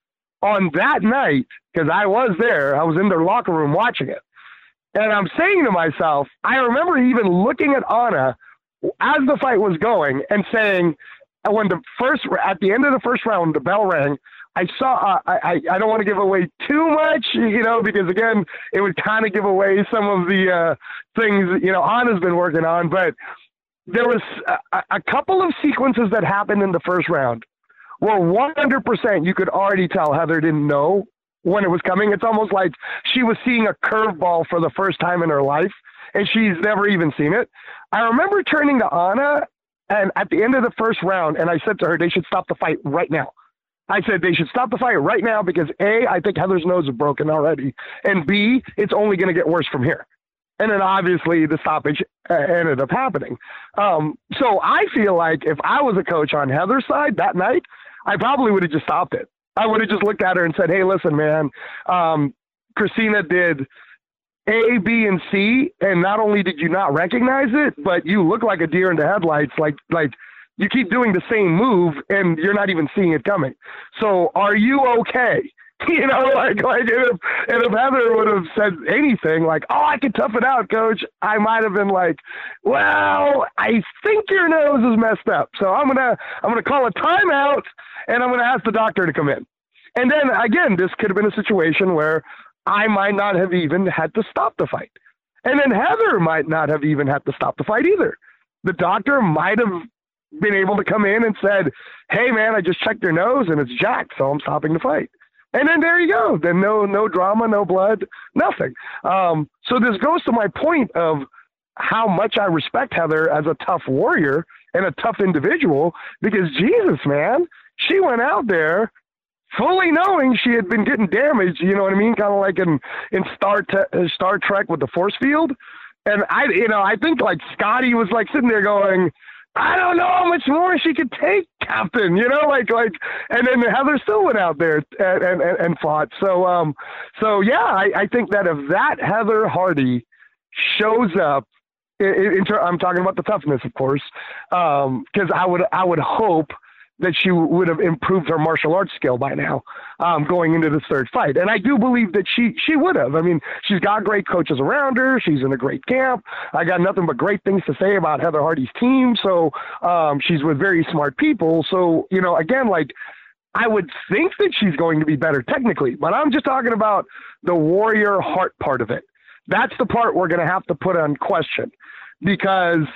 on that night, because I was there, I was in their locker room watching it, and I'm saying to myself, I remember even looking at Anna as the fight was going and saying, when the first, at the end of the first round, the bell rang, I saw, uh, I, I don't want to give away too much, you know, because again, it would kind of give away some of the uh, things, you know, Anna's been working on, but there was a, a couple of sequences that happened in the first round where one hundred percent you could already tell Heather didn't know when it was coming. It's almost like she was seeing a curveball for the first time in her life, and she's never even seen it. I remember turning to Anna and at the end of the first round, and I said to her, they should stop the fight right now. I said they should stop the fight right now because A, I think Heather's nose is broken already, and B, it's only going to get worse from here. And then obviously the stoppage ended up happening. Um, so I feel like if I was a coach on Heather's side that night, I probably would have just stopped it. I would have just looked at her and said, hey, listen, man, um, Christina did A, B, and C, and not only did you not recognize it, but you look like a deer in the headlights, like like you keep doing the same move and you're not even seeing it coming. So are you okay? You know, like, like if, and if Heather would have said anything like, oh, I can tough it out, coach, I might have been like, well, I think your nose is messed up. So I'm going to, I'm going to call a timeout and I'm going to ask the doctor to come in. And then again, this could have been a situation where I might not have even had to stop the fight. And then Heather might not have even had to stop the fight either. The doctor might have been able to come in and said, hey man, I just checked your nose and it's jacked, so I'm stopping the fight. And then there you go. Then no, no drama, no blood, nothing. Um, so this goes to my point of how much I respect Heather as a tough warrior and a tough individual because, Jesus, man, she went out there fully knowing she had been getting damaged, you know what I mean? Kind of like in, in Star, Te- Star Trek with the force field. And I, you know, I think like Scotty was like sitting there going, I don't know how much more she could take, Captain, you know, like, like, and then Heather still went out there and, and, and fought. So, um, so yeah, I, I think that if that Heather Hardy shows up, in, in, I'm talking about the toughness, of course, um, cause I would, I would hope that she would have improved her martial arts skill by now, um, going into this third fight. And I do believe that she, she would have. I mean, she's got great coaches around her. She's in a great camp. I got nothing but great things to say about Heather Hardy's team. So um, she's with very smart people. So, you know, again, like, I would think that she's going to be better technically, but I'm just talking about the warrior heart part of it. That's the part we're going to have to put on question, because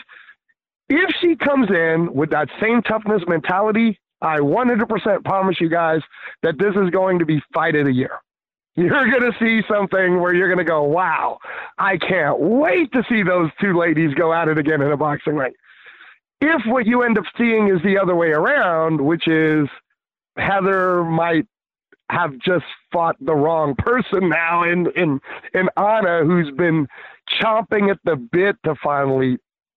if she comes in with that same toughness mentality, I one hundred percent promise you guys that this is going to be fight of the year. You're going to see something where you're going to go, wow, I can't wait to see those two ladies go at it again in a boxing ring. If what you end up seeing is the other way around, which is Heather might have just fought the wrong person now in, in, in Anna, who's been chomping at the bit to finally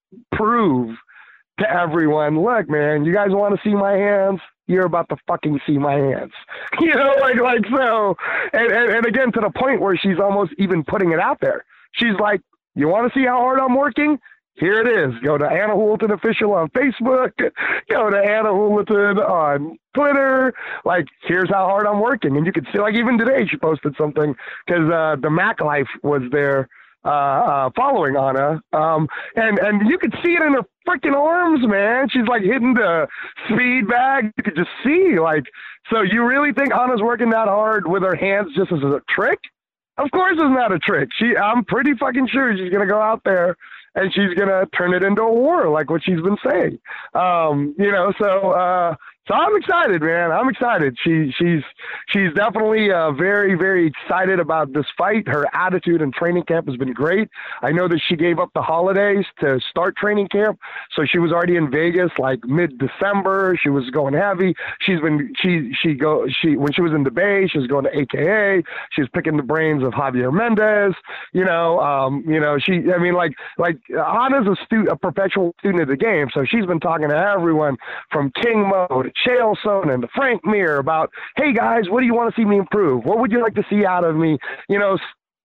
prove to everyone, look, man, you guys want to see my hands? You're about to fucking see my hands. You know, like, like so. And, and, and again, to the point where she's almost even putting it out there. She's like, you want to see how hard I'm working? Here it is. Go to Anna Houlton Official on Facebook. Go to Anna Houlton on Twitter. Like, here's how hard I'm working. And you can see, like, even today she posted something because uh, the Mac Life was there uh, uh, following Anna. Um, and, and you could see it in her freaking arms, man. She's, like, hitting the speed bag. You could just see, like, so you really think Anna's working that hard with her hands just as a trick? Of course it's not a trick. She, I'm pretty fucking sure she's going to go out there and she's going to turn it into a war, like what she's been saying. Um, you know, so, uh, so I'm excited, man. I'm excited. She, she's, she's definitely uh, very, very excited about this fight. Her attitude in training camp has been great. I know that she gave up the holidays to start training camp. So she was already in Vegas, like mid-December. She was going heavy. She's been, she, she go, she, when she was in the Bay, she was going to A K A. She was picking the brains of Javier Mendez, you know, um, you know, she, I mean, like, like Anna's a stu- a perpetual student of the game. So she's been talking to everyone from King Mo to Chael Sonnen to Frank Mir about, hey guys, what do you want to see me improve? What would you like to see out of me? You know,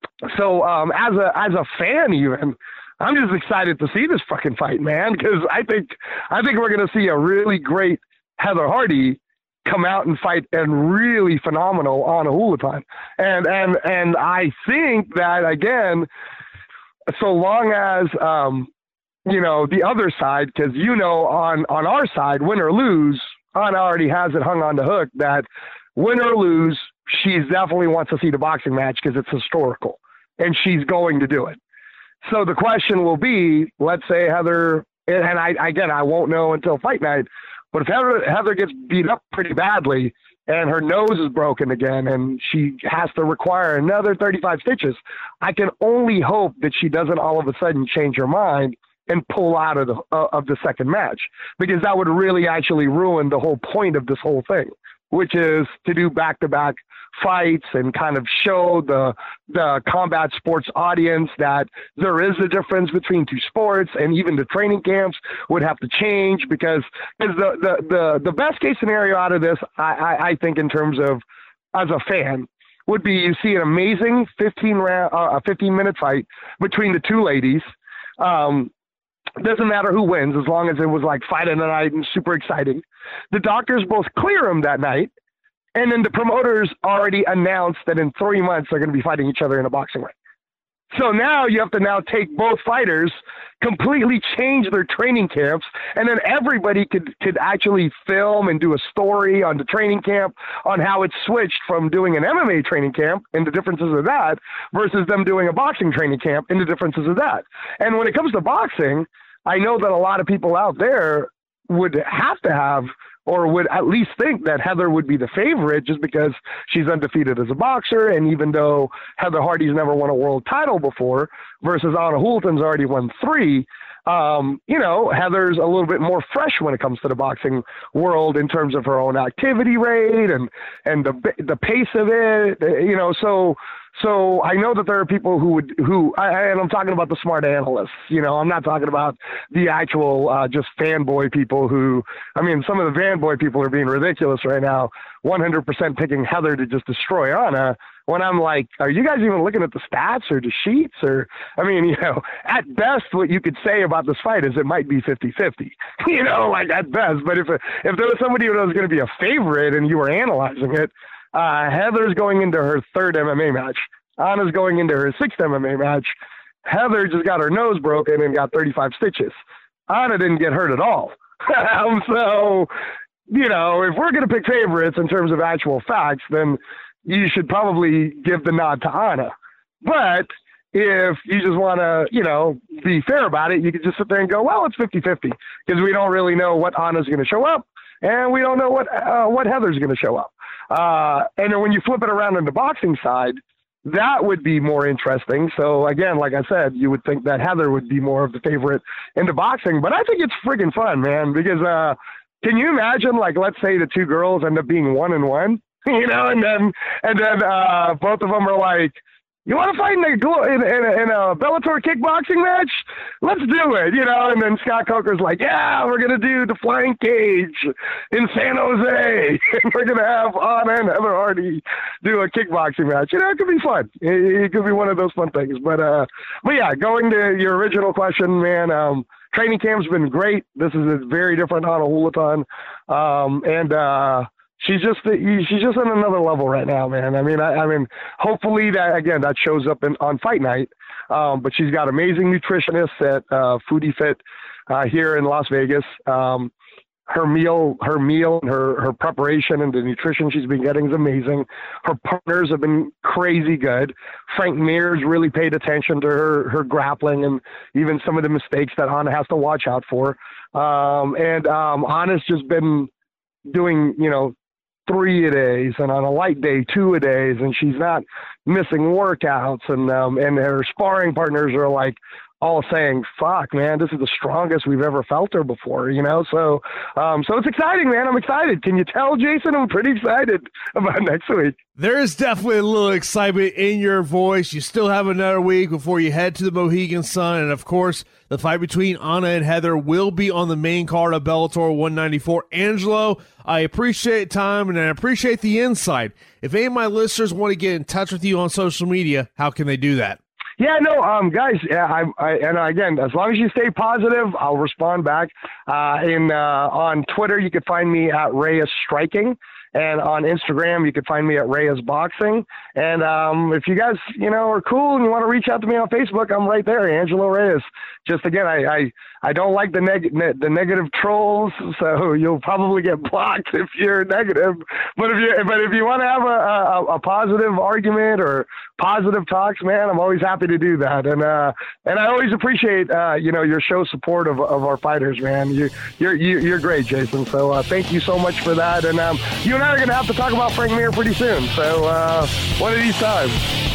so um, as a as a fan, even I'm just excited to see this fucking fight, man, because I think I think we're gonna see a really great Heather Hardy come out and fight and really phenomenal Anna Houlton. And and and I think that again, so long as um, you know, the other side, because you know, on on our side, win or lose, Anna already has it hung on the hook that win or lose, she definitely wants to see the boxing match because it's historical, and she's going to do it. So the question will be, let's say Heather, and I again, I won't know until fight night, but if Heather, Heather gets beat up pretty badly and her nose is broken again and she has to require another thirty-five stitches, I can only hope that she doesn't all of a sudden change her mind and pull out of the uh, of the second match, because that would really actually ruin the whole point of this whole thing, which is to do back-to-back fights and kind of show the the combat sports audience that there is a difference between two sports, and even the training camps would have to change, because because the the the, the best case scenario out of this, I, I, I think, in terms of as a fan, would be you see an amazing fifteen round uh, fifteen minute fight between the two ladies. Um, Doesn't matter who wins, as long as it was like fight of the night and super exciting. The doctors both clear them that night, and then the promoters already announced that in three months they're going to be fighting each other in a boxing ring. So now you have to now take both fighters, completely change their training camps, and then everybody could, could actually film and do a story on the training camp on how it switched from doing an M M A training camp and the differences of that versus them doing a boxing training camp and the differences of that. And when it comes to boxing, I know that a lot of people out there would have to have, or would at least think that Heather would be the favorite just because she's undefeated as a boxer. And even though Heather Hardy's never won a world title before versus Anna Houlton's already won three, um, you know, Heather's a little bit more fresh when it comes to the boxing world in terms of her own activity rate and, and the, the pace of it, you know, so, so I know that there are people who would, who, I, and I'm talking about the smart analysts, you know, I'm not talking about the actual, uh, just fanboy people who, I mean, some of the fanboy people are being ridiculous right now, one hundred percent picking Heather to just destroy Anna. When I'm like, are you guys even looking at the stats or the sheets? Or, I mean, you know, at best, what you could say about this fight is it might be fifty-fifty, you know, like at best. But if, if there was somebody who was going to be a favorite and you were analyzing it, uh, Heather's going into her third M M A match. Anna's going into her sixth M M A match. Heather just got her nose broken and got thirty-five stitches. Anna didn't get hurt at all. um, so, you know, if we're going to pick favorites in terms of actual facts, then you should probably give the nod to Anna. But if you just want to, you know, be fair about it, you could just sit there and go, well, it's fifty-fifty because we don't really know what Anna's going to show up and we don't know what, uh, what Heather's going to show up. Uh, and then when you flip it around on the boxing side, that would be more interesting. So again, like I said, you would think that Heather would be more of the favorite into boxing, but I think it's friggin' fun, man, because, uh, can you imagine, like, let's say the two girls end up being one and one? You know, and then and then uh, both of them are like, you want to fight in a, in, a, in a Bellator kickboxing match? Let's do it, you know. And then Scott Coker's like, yeah, we're going to do the Flying Cage in San Jose. And we're going to have Anna and Heather Hardy do a kickboxing match. You know, it could be fun. It, it could be one of those fun things. But, uh, but yeah, going to your original question, man, um, training camp's been great. This is a very different Anna Hulaton. Um, and, uh, She's just she's just on another level right now, man. I mean, I, I mean, hopefully that again that shows up in, on fight night. Um, but she's got amazing nutritionists at uh, Foodie Fit uh, here in Las Vegas. Um, her meal, her meal, and her her preparation and the nutrition she's been getting is amazing. Her partners have been crazy good. Frank Mears really paid attention to her her grappling and even some of the mistakes that Anna has to watch out for. Um, and um, Anna's just been doing, you know, three a days and on a light day, two a days, and she's not missing workouts. And, um, and her sparring partners are like all saying, fuck, man, this is the strongest we've ever felt her before, you know? So, um, so it's exciting, man. I'm excited. Can you tell, Jason? I'm pretty excited about next week. There is definitely a little excitement in your voice. You still have another week before you head to the Mohegan Sun. And of course, the fight between Anna and Heather will be on the main card of Bellator one ninety-four. Angelo, I appreciate time and I appreciate the insight. If any of my listeners want to get in touch with you on social media, how can they do that? Yeah, no, um, guys, yeah, I, I, and again, as long as you stay positive, I'll respond back. Uh, in, uh, on Twitter, you can find me at Reyes Striking, and on Instagram, you can find me at Reyes Boxing. And, um, if you guys, you know, are cool and you want to reach out to me on Facebook, I'm right there, Angelo Reyes. Just again, I, I, I don't like the neg- ne- the negative trolls, so you'll probably get blocked if you're negative. But if you, but if you want to have a, a, a positive argument or positive talks, man, I'm always happy to do that. And, uh, and I always appreciate, uh, you know, your show support of, of our fighters, man. You, you're, you, you're great, Jason. So, uh, thank you so much for that. And, um, you and I are going to have to talk about Frank Mir pretty soon. So, uh, one of these times.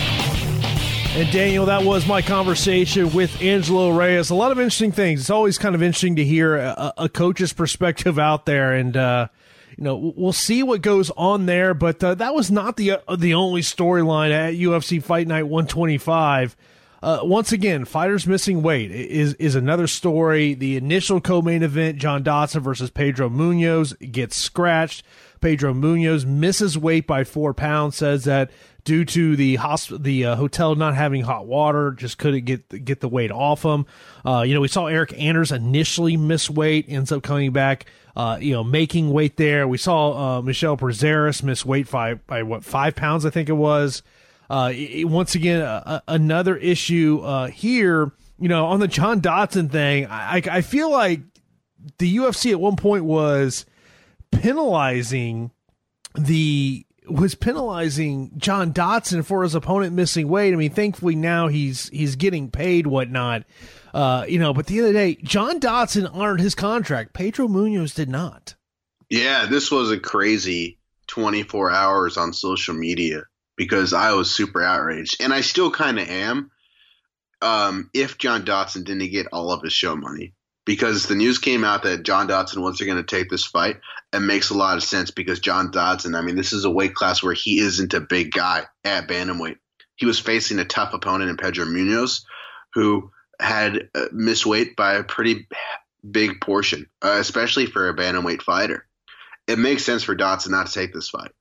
And Daniel, that was my conversation with Angelo Reyes. A lot of interesting things. It's always kind of interesting to hear a, a coach's perspective out there, and uh, you know, we'll see what goes on there. But uh, that was not the uh, the only storyline at U F C Fight Night one twenty-five. Uh, once again, fighters missing weight is is another story. The initial co-main event, John Dodson versus Pedro Munoz, gets scratched. Pedro Munoz misses weight by four pounds. Says that due to the hosp- the uh, hotel not having hot water, just couldn't get get the weight off him. Uh, you know, we saw Eric Anders initially miss weight, ends up coming back, uh, you know, making weight there. We saw uh, Michelle Prazeres miss weight by, by what, five pounds, I think it was. Uh, it, once again, uh, another issue uh, here, you know, on the John Dodson thing. I, I feel like the U F C at one point was penalizing the was penalizing John Dodson for his opponent missing weight. I mean, thankfully now he's he's getting paid, whatnot. Uh, you know, but the other day, John Dodson honored his contract. Pedro Munoz did not. Yeah, this was a crazy twenty-four hours on social media because I was super outraged, and I still kind of am. um, if John Dodson didn't get all of his show money. Because the news came out that John Dodson wasn't going to take this fight. It makes a lot of sense because John Dodson, I mean, this is a weight class where he isn't a big guy at bantamweight. He was facing a tough opponent in Pedro Munoz, who had uh, missed weight by a pretty big portion, uh, especially for a bantamweight fighter. It makes sense for Dodson not to take this fight.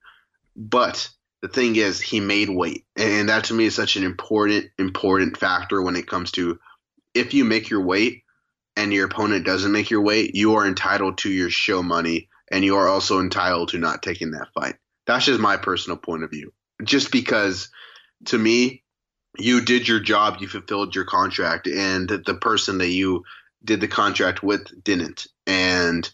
But the thing is, he made weight. And that to me is such an important, important factor when it comes to if you make your weight and your opponent doesn't make your weight, you are entitled to your show money, and you are also entitled to not taking that fight. That's just my personal point of view. Just because, to me, you did your job, you fulfilled your contract, and the person that you did the contract with didn't. And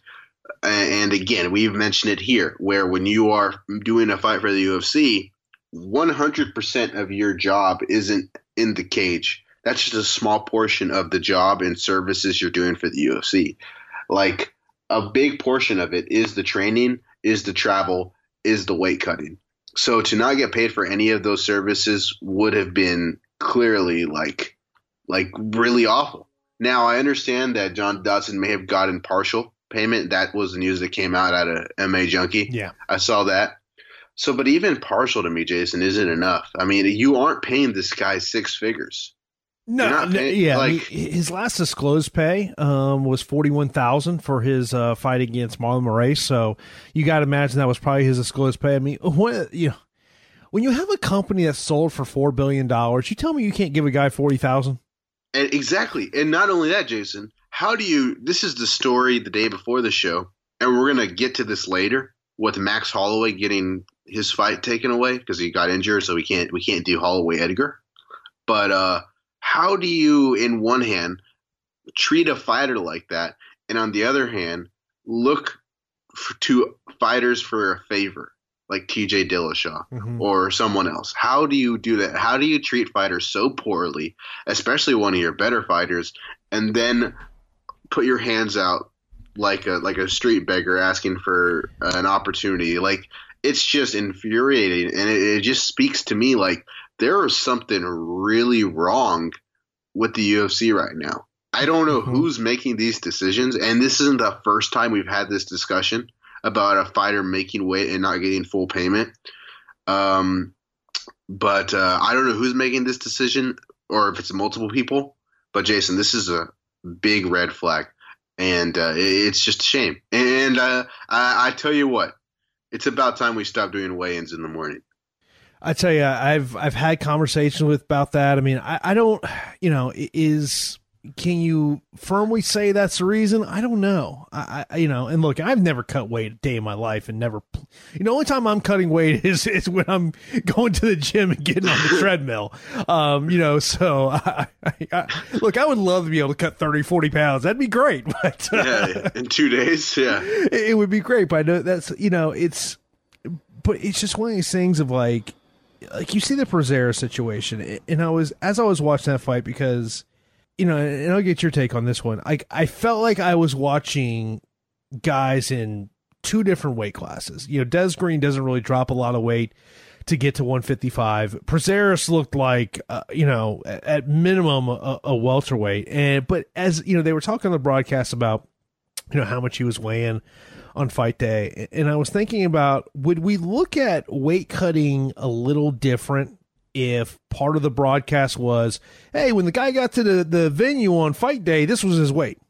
and again, we've mentioned it here, where when you are doing a fight for the U F C, one hundred percent of your job isn't in the cage. That's just a small portion of the job and services you're doing for the U F C. Like, a big portion of it is the training, is the travel, is the weight cutting. So to not get paid for any of those services would have been clearly like, like really awful. Now, I understand that John Dodson may have gotten partial payment. That was the news that came out at a M M A Junkie. Yeah. I saw that. So, but even partial to me, Jason, isn't enough. I mean, you aren't paying this guy six figures. No, no paying, yeah. like, I mean, his last disclosed pay um, was forty-one thousand dollars for his uh, fight against Marlon Moraes. So you got to imagine that was probably his disclosed pay. I mean, when, you know, when you have a company that's sold for four billion dollars, you tell me you can't give a guy forty thousand dollars? Exactly. And not only that, Jason, how do you – this is the story the day before the show, and we're going to get to this later with Max Holloway getting his fight taken away because he got injured, so we can't we can't do Holloway-Edgar. But uh, – how do you, in one hand, treat a fighter like that, and on the other hand, look f- to fighters for a favor, like T J Dillashaw mm-hmm. or someone else? How do you do that? How do you treat fighters so poorly, especially one of your better fighters, and then put your hands out like a like a street beggar asking for an opportunity? Like, it's just infuriating, and it, it just speaks to me like there is something really wrong with the U F C right now. I don't know mm-hmm. who's making these decisions, and this isn't the first time we've had this discussion about a fighter making weight and not getting full payment. Um, but uh, I don't know who's making this decision or if it's multiple people. But, Jason, this is a big red flag, and uh, it's just a shame. And uh, I, I tell you what, it's about time we stop doing weigh-ins in the morning. I tell you, I've I've had conversations with about that. I mean, I, I don't, you know, is can you firmly say that's the reason? I don't know. I, I you know, and look, I've never cut weight a day in my life, and never. You know, the only time I'm cutting weight is is when I'm going to the gym and getting on the treadmill. Um, you know, so I, I, I, look, I would love to be able to cut thirty, forty pounds. That'd be great. But uh, yeah, in two days, yeah, it, it would be great. But I know that's you know, it's, but it's just one of these things of like. Like you see the Pereira situation, and I was as I was watching that fight because, you know, and I'll get your take on this one. I I felt like I was watching guys in two different weight classes. You know, Des Green doesn't really drop a lot of weight to get to one fifty-five. Prazeres looked like, uh, you know, at minimum a, a welterweight, and but as you know, they were talking on the broadcast about, you know, how much he was weighing on fight day. And I was thinking about, would we look at weight cutting a little different if part of the broadcast was, hey, when the guy got to the, the venue on fight day, this was his weight?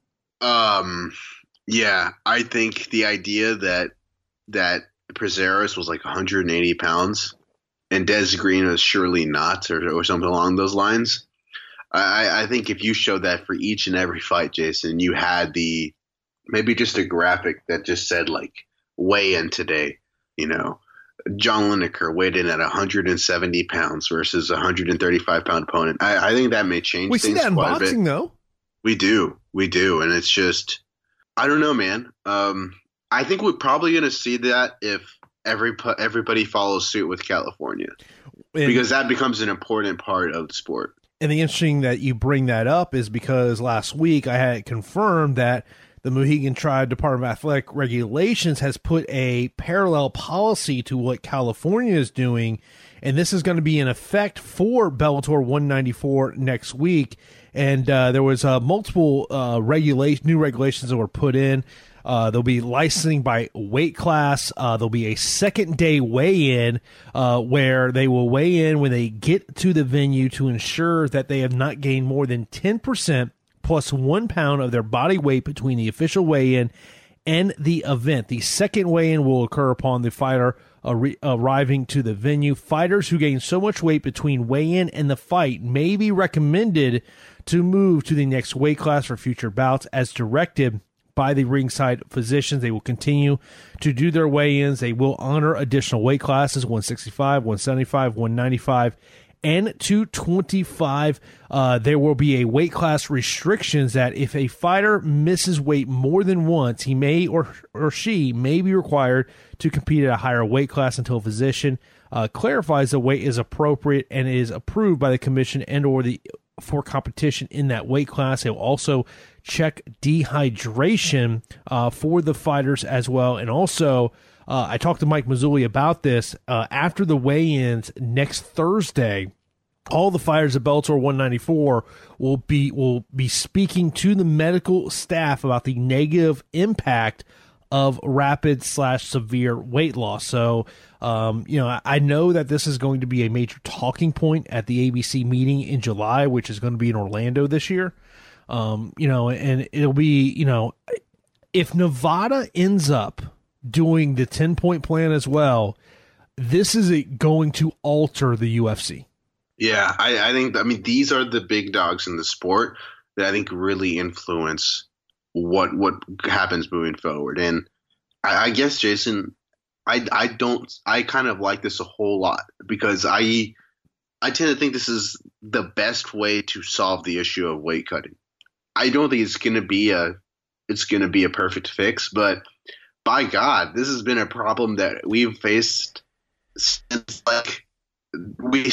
Um, yeah, I think the idea that, that Prazeres was like one hundred eighty pounds and Des Green was surely not, or, or something along those lines. I, I think if you showed that for each and every fight, Jason, you had the, maybe just a graphic that just said like weigh in today, you know, John Lineker weighed in at one hundred seventy pounds versus a one hundred thirty-five pound opponent. I, I think that may change we things see that in quite boxing, a bit. Though. We do. We do. And it's just, I don't know, man. Um, I think we're probably going to see that if every everybody follows suit with California, and, because that becomes an important part of the sport. And the interesting that you bring that up is because last week I had confirmed that the Mohegan Tribe Department of Athletic Regulations has put a parallel policy to what California is doing, and this is going to be in effect for Bellator one ninety-four next week. And uh, there was uh, multiple uh, regulation, new regulations that were put in. Uh, there'll be licensing by weight class. Uh, there'll be a second day weigh-in uh, where they will weigh in when they get to the venue to ensure that they have not gained more than ten percent plus one pound of their body weight between the official weigh-in and the event. The second weigh-in will occur upon the fighter ar- arriving to the venue. Fighters who gain so much weight between weigh-in and the fight may be recommended to move to the next weight class for future bouts as directed by the ringside physicians. They will continue to do their weigh-ins. They will honor additional weight classes, one sixty-five, one seventy-five, one ninety-five, and two twenty-five. Uh, there will be a weight class restrictions that if a fighter misses weight more than once, he may or, or she may be required to compete at a higher weight class until a physician uh, clarifies the weight is appropriate and is approved by the commission and or the for competition in that weight class. They'll also check dehydration uh, for the fighters as well. And also, uh, I talked to Mike Mazzulli about this. Uh, after the weigh-ins next Thursday, all the fighters at Bellator one ninety-four will be will be speaking to the medical staff about the negative impact of rapid slash severe weight loss. So, um, you know, I, I know that this is going to be a major talking point at the A B C meeting in July, which is going to be in Orlando this year. Um, you know, and it'll be, you know, if Nevada ends up doing the ten point plan as well, this is a, going to alter the U F C. Yeah, I, I think, I mean, these are the big dogs in the sport that I think really influence what what happens moving forward. And I, I guess, Jason, I, I don't I kind of like this a whole lot because I I tend to think this is the best way to solve the issue of weight cutting. I don't think it's gonna be a it's gonna be a perfect fix, but by God, this has been a problem that we've faced since like we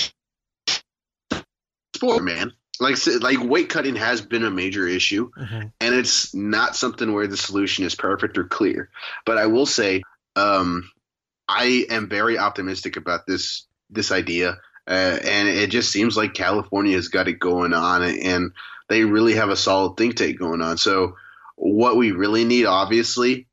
sport, man. Like, like weight cutting has been a major issue, mm-hmm. and it's not something where the solution is perfect or clear. But I will say, um, I am very optimistic about this this idea, uh, and it just seems like California has got it going on, and they really have a solid think tank going on. So what we really need, obviously,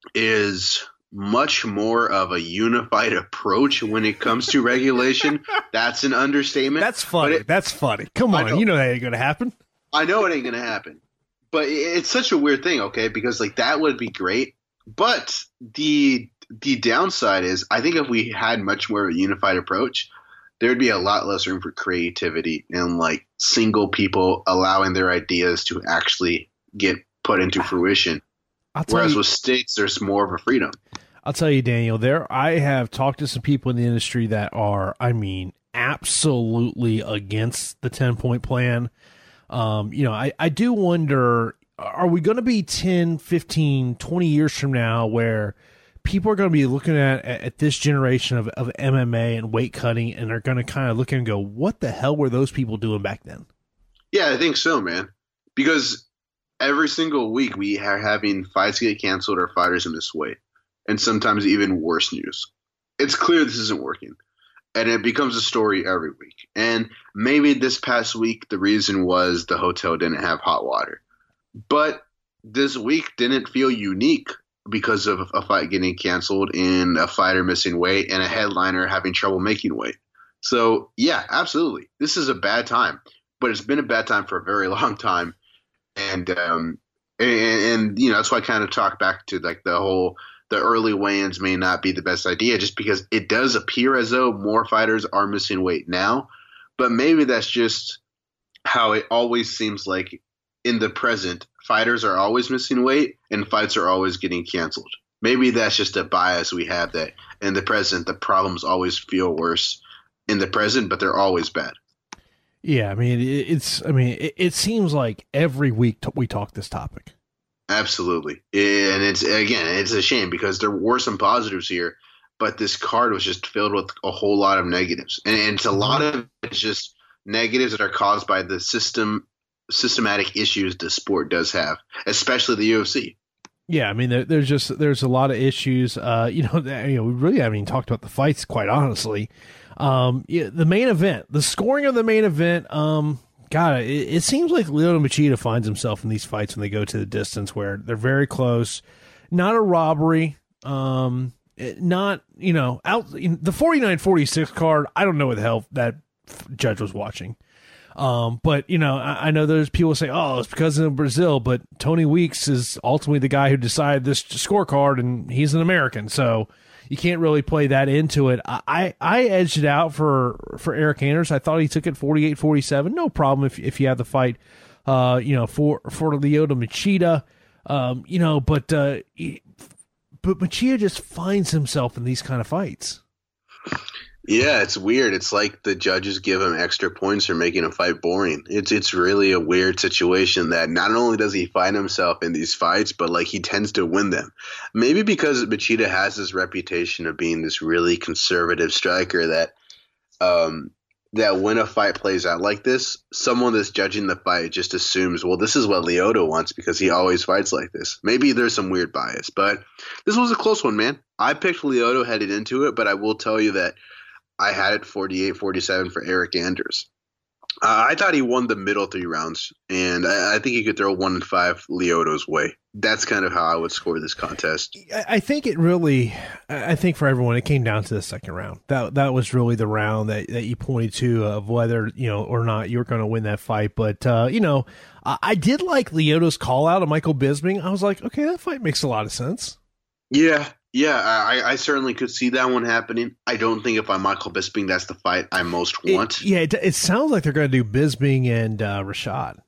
is much more of a unified approach when it comes to regulation. That's an understatement. That's funny. It, That's funny. Come on. You know that ain't going to happen. I know it ain't going to happen. But it's such a weird thing, okay? Because like that would be great. But the the downside is I think if we had much more of a unified approach, there would be a lot less room for creativity and like single people allowing their ideas to actually get put into fruition. Whereas you, with states, there's more of a freedom. I'll tell you, Daniel, there I have talked to some people in the industry that are, I mean, absolutely against the ten-point plan. Um, you know, I, I do wonder, are we going to be ten, fifteen, twenty years from now where people are going to be looking at, at this generation of, of M M A and weight cutting and are going to kind of look and go, what the hell were those people doing back then? Yeah, I think so, man. Because every single week we are having fights get canceled or fighters miss weight. And sometimes even worse news. It's clear this isn't working. And it becomes a story every week. And maybe this past week the reason was the hotel didn't have hot water. But this week didn't feel unique because of a fight getting canceled and a fighter missing weight and a headliner having trouble making weight. So, yeah, absolutely. This is a bad time. But it's been a bad time for a very long time. And, um, and, and you know, that's why I kind of talk back to like the whole – the early weigh-ins may not be the best idea just because it does appear as though more fighters are missing weight now. But maybe that's just how it always seems like in the present. Fighters are always missing weight and fights are always getting canceled. Maybe that's just a bias we have that in the present, the problems always feel worse in the present, but they're always bad. Yeah, I mean, it's, I mean, it, it seems like every week we talk this topic. Absolutely. And it's, again, it's a shame because there were some positives here, but this card was just filled with a whole lot of negatives. And, and it's a lot of it's just negatives that are caused by the system, systematic issues the sport does have, especially the U F C. Yeah, I mean, there, there's just there's a lot of issues. Uh, you know, that, you know, we really haven't even talked about the fights, quite honestly. Um, yeah, the main event, the scoring of the main event. Um, God, it, it seems like Lyoto Machida finds himself in these fights when they go to the distance, where they're very close. Not a robbery. Um, it, not you know out the forty-nine forty-six card. I don't know what the hell that judge was watching. Um, but, you know, I, I know there's people say, oh, it's because of Brazil, but Tony Weeks is ultimately the guy who decided this scorecard, and he's an American, so you can't really play that into it. I, I edged it out for, for Eric Anders. I thought he took it forty-eight forty-seven. No problem if if you have the fight, uh, you know, for, for Lyoto Machida. Um, you know, but, uh, he, but Machida just finds himself in these kind of fights. Yeah, it's weird. It's like the judges give him extra points for making a fight boring. It's it's really a weird situation that not only does he find himself in these fights, but like he tends to win them. Maybe because Machida has this reputation of being this really conservative striker that um, that when a fight plays out like this, someone that's judging the fight just assumes, well, this is what Lyoto wants because he always fights like this. Maybe there's some weird bias, but this was a close one, man. I picked Lyoto headed into it, but I will tell you that I had it forty-eight forty-seven for Eric Anders. Uh, I thought he won the middle three rounds, and I, I think he could throw one and five Lyoto's way. That's kind of how I would score this contest. I think it really, I think for everyone, it came down to the second round. That that was really the round that, that you pointed to of whether, you know, or not you were going to win that fight. But, uh, you know, I, I did like Lyoto's call out of Michael Bisping. I was like, okay, that fight makes a lot of sense. Yeah. Yeah, I, I certainly could see that one happening. I don't think if I'm Michael Bisping, that's the fight I most want. It, yeah, it, it sounds like they're going to do Bisping and uh, Rashad.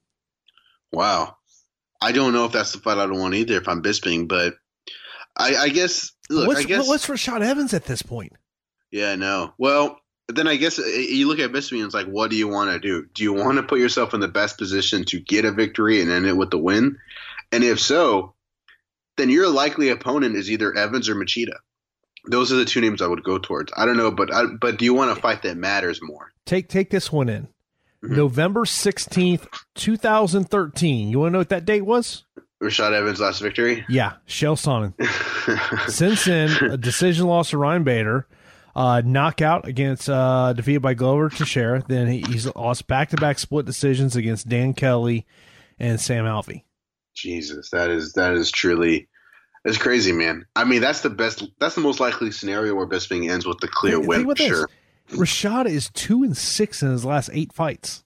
Wow. I don't know if that's the fight I don't want either if I'm Bisping, but I, I guess, look, what's, I guess. What's Rashad Evans at this point? Yeah, no. Well, then I guess you look at Bisping and it's like, what do you want to do? Do you want to put yourself in the best position to get a victory and end it with the win? And if so, then your likely opponent is either Evans or Machida. Those are the two names I would go towards. I don't know, but I, but do you want a fight that matters more? Take take this one in. Mm-hmm. November sixteenth, twenty thirteen. You want to know what that date was? Rashad Evans' last victory? Yeah, Chael Sonnen. Since then, a decision loss to Ryan Bader, uh, knockout against uh, defeated by Glover Teixeira. Then he, he's lost back-to-back split decisions against Dan Kelly and Sam Alvey. Jesus, that is that is truly that's crazy, man. I mean, that's the best. That's the most likely scenario where Bisping ends with the clear think, win. Think Sure. This. Rashad is two and six in his last eight fights.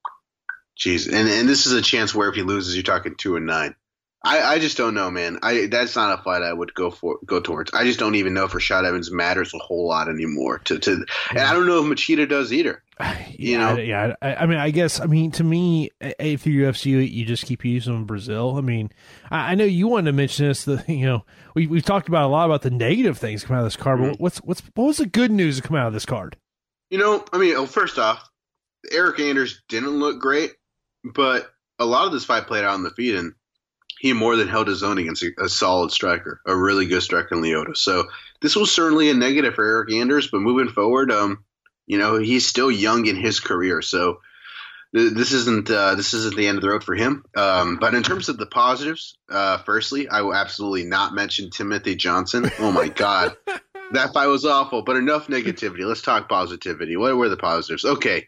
Jeez, and and this is a chance where if he loses, you're talking two and nine. I, I just don't know, man. I that's not a fight I would go for go towards. I just don't even know if Rashad Evans matters a whole lot anymore. To to, and I don't know if Machida does either. You yeah, know, yeah. I, I mean, I guess. I mean, to me, if you're U F C, you just keep using them in Brazil. I mean, I, I know you wanted to mention this. The you know, we we've talked about a lot about the negative things coming out of this card. Mm-hmm. But what's what's what was the good news to come out of this card? You know, I mean, well, first off, Eric Anders didn't look great, but a lot of this fight played out on the feet, and he more than held his own against a, a solid striker, a really good striker in Lyoto. So this was certainly a negative for Eric Anders, but moving forward, um, you know, he's still young in his career, so th- this isn't uh, this isn't the end of the road for him. Um, but in terms of the positives, uh, firstly, I will absolutely not mention Timothy Johnson. Oh my God, that fight was awful. But enough negativity. Let's talk positivity. What were the positives? Okay.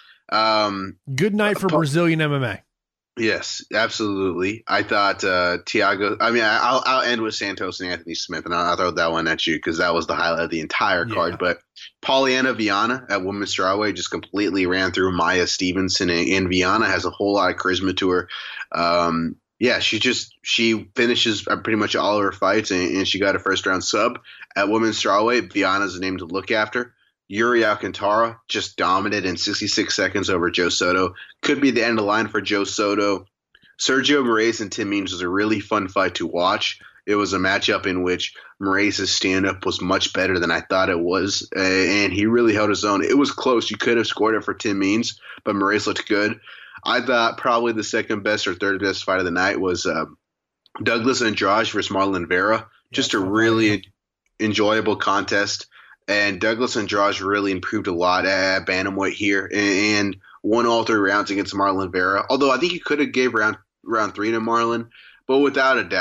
Um, Good night for uh, Brazilian M M A. Yes, absolutely. I thought uh, Thiago – I mean, I'll, I'll end with Santos and Anthony Smith, and I'll, I'll throw that one at you because that was the highlight of the entire card. Yeah. But Polyana Viana at women's strawweight just completely ran through Maya Stevenson, and, and Viana has a whole lot of charisma to her. Um, yeah, she just – she finishes pretty much all of her fights, and, and she got a first-round sub. At women's strawweight, Viana's a name to look after. Yuri Alcantara just dominated in sixty-six seconds over Joe Soto. Could be the end of the line for Joe Soto. Sergio Moraes and Tim Means was a really fun fight to watch. It was a matchup in which Moraes' stand-up was much better than I thought it was, and he really held his own. It was close. You could have scored it for Tim Means, but Moraes looked good. I thought probably the second best or third best fight of the night was uh, Douglas Andrade versus Marlon Vera. Just a really enjoyable contest. And Douglas Andrade really improved a lot at bantamweight here and won all three rounds against Marlon Vera. Although I think he could have gave round round three to Marlon, but without a doubt,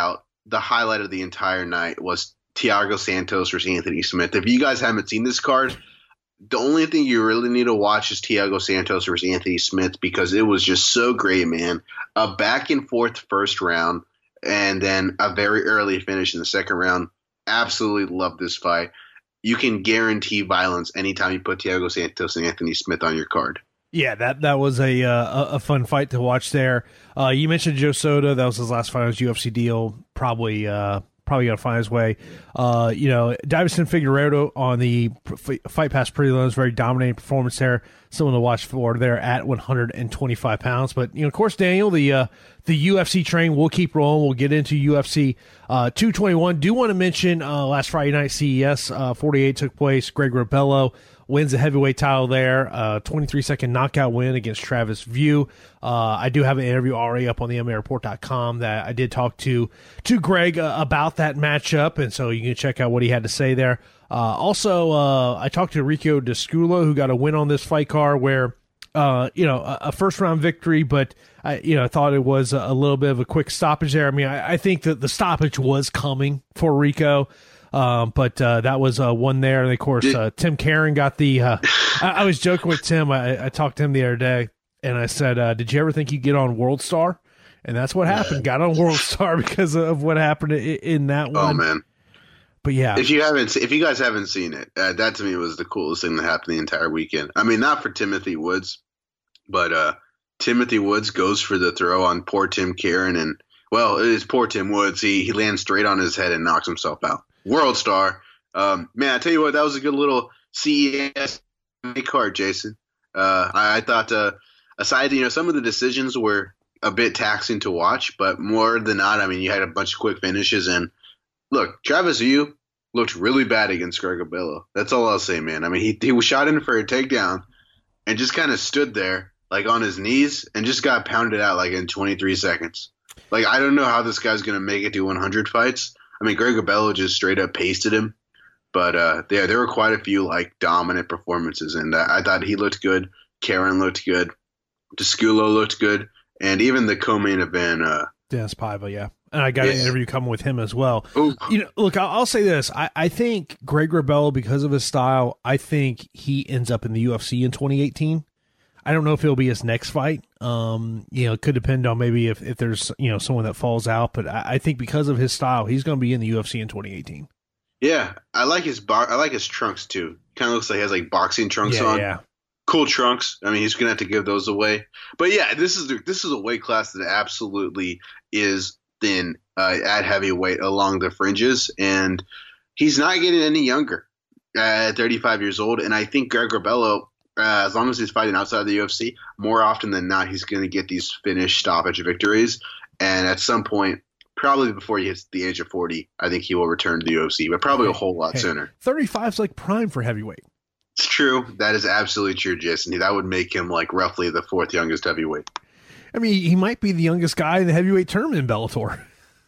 the highlight of the entire night was Thiago Santos versus Anthony Smith. If you guys haven't seen this card, the only thing you really need to watch is Thiago Santos versus Anthony Smith because it was just so great, man. A back and forth first round and then a very early finish in the second round. Absolutely love this fight. You can guarantee violence anytime you put Thiago Santos and Anthony Smith on your card. Yeah, that that was a uh, a fun fight to watch there. Uh, you mentioned Joe Soto. That was his last fight on his U F C deal. Probably uh, probably going to find his way. Uh, you know, Davison Figueiredo on the Fight Pass prelims, very dominating performance there. Someone to watch for there at one hundred twenty-five pounds. But, you know, of course, Daniel, the uh, the U F C train will keep rolling. We'll get into U F C uh, two twenty-one. Do want to mention uh, last Friday night C E S uh, forty-eight took place. Greg Rebello wins the heavyweight title there, uh, twenty-three second knockout win against Travis View. Uh, I do have an interview already up on the M M A report dot com that I did talk to to Greg uh, about that matchup, and so you can check out what he had to say there. Uh, also, uh, I talked to Rico Desculo, who got a win on this fight card where, uh, you know, a, a first round victory, but I, you know, thought it was a, a little bit of a quick stoppage there. I mean, I, I think that the stoppage was coming for Rico. Um, but uh, that was uh, one there. And, of course, uh, Tim Karen got the uh, – I, I was joking with Tim. I, I talked to him the other day, and I said, uh, did you ever think you'd get on World Star? And that's what happened. Got on World Star because of what happened in, in that one. Oh, man. But, yeah. If you haven't, if you guys haven't seen it, uh, that to me was the coolest thing that happened the entire weekend. I mean, not for Timothy Woods, but uh, Timothy Woods goes for the throw on poor Tim Karen. And, well, it is poor Tim Woods. He, he lands straight on his head and knocks himself out. World Star. Um, man, I tell you what, that was a good little C E S card, Jason. Uh, I, I thought, uh, aside, you know, some of the decisions were a bit taxing to watch, but more than not, I mean, you had a bunch of quick finishes. And look, Travis View looked really bad against Greg Rebello. That's all I'll say, man. I mean, he, he was shot in for a takedown and just kind of stood there, like on his knees, and just got pounded out like in twenty-three seconds. Like, I don't know how this guy's going to make it to one hundred fights. I mean, Greg Rebello just straight up pasted him. But, uh, yeah, there were quite a few, like, dominant performances. And uh, I thought he looked good. Karen looked good. Desculo looked good. And even the co-main event. Uh, Dennis Paiva, yeah. And I got yeah. an interview coming with him as well. Ooh. You know, look, I'll, I'll say this. I, I think Greg Rebello, because of his style, I think he ends up in the U F C in twenty eighteen. I don't know if it'll be his next fight. Um, you know, it could depend on maybe if, if there's, you know, someone that falls out. But I, I think because of his style, he's going to be in the U F C in twenty eighteen. Yeah, I like his bo- I like his trunks too. Kind of looks like he has like boxing trunks yeah, on. Yeah, cool trunks. I mean, he's going to have to give those away. But yeah, this is this is a weight class that absolutely is thin uh, at heavyweight along the fringes, and he's not getting any younger at thirty-five years old. And I think Greg Rebello, Uh, as long as he's fighting outside of the U F C, more often than not, he's going to get these finish stoppage victories. And at some point, probably before he hits the age of forty, I think he will return to the U F C, but probably a whole lot hey, sooner. thirty-five is like prime for heavyweight. It's true. That is absolutely true, Jason. That would make him like roughly the fourth youngest heavyweight. I mean, he might be the youngest guy in the heavyweight tournament in Bellator.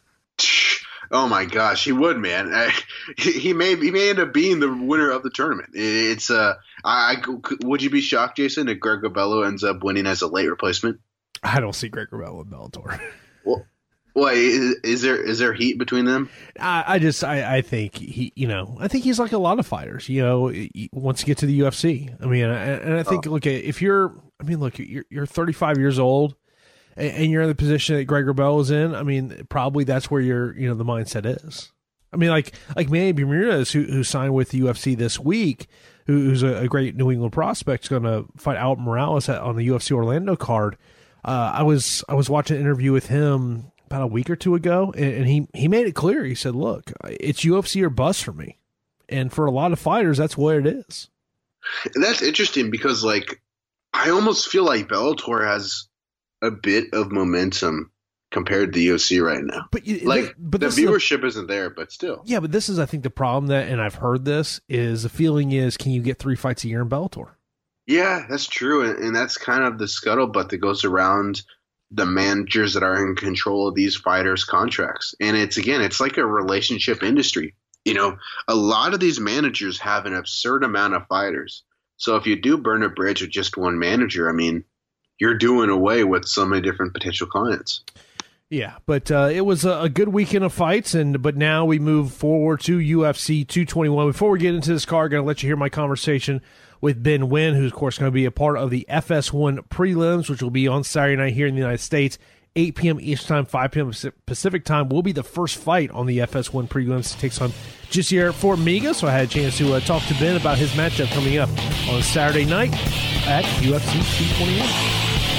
Oh my gosh, he would, man. I, he may he may end up being the winner of the tournament. It's uh, I, I would you be shocked, Jason, if Greg Rebello ends up winning as a late replacement? I don't see Greg Rebello in Bellator. Well, why is, is there is there heat between them? I, I just I, I think he you know I think he's like a lot of fighters. You know, once you get to the U F C, I mean, and I think oh. look, if you're, I mean, look, you're you're thirty-five years old. And you're in the position that Greg Rebello is in, I mean, probably that's where your, you know, the mindset is. I mean, like like Manny Bermudez, who who signed with the U F C this week, who, who's a, a great New England prospect, is going to fight Albert Morales at, on the U F C Orlando card. Uh, I was I was watching an interview with him about a week or two ago, and, and he he made it clear. He said, "Look, it's U F C or bust for me," and for a lot of fighters, that's what it is. And that's interesting because, like, I almost feel like Bellator has a bit of momentum compared to the U F C right now. But you, like but the this viewership is a, isn't there, but still. Yeah, but this is, I think, the problem that, and I've heard this, is the feeling is, can you get three fights a year in Bellator? Yeah, that's true. And, and that's kind of the scuttlebutt that goes around the managers that are in control of these fighters' contracts. And it's, again, it's like a relationship industry. You know, a lot of these managers have an absurd amount of fighters. So if you do burn a bridge with just one manager, I mean, you're doing away with so many different potential clients. Yeah, but uh, it was a, a good weekend of fights, and but now we move forward to U F C two twenty-one. Before we get into this card, I'm going to let you hear my conversation with Ben Nguyen, who's, of course, going to be a part of the F S one prelims, which will be on Saturday night here in the United States, eight p.m. Eastern Time, five p.m. Pacific Time. Will be the first fight on the F S one prelims. It takes on Jussier Formiga, so I had a chance to uh, talk to Ben about his matchup coming up on Saturday night at U F C two twenty-one.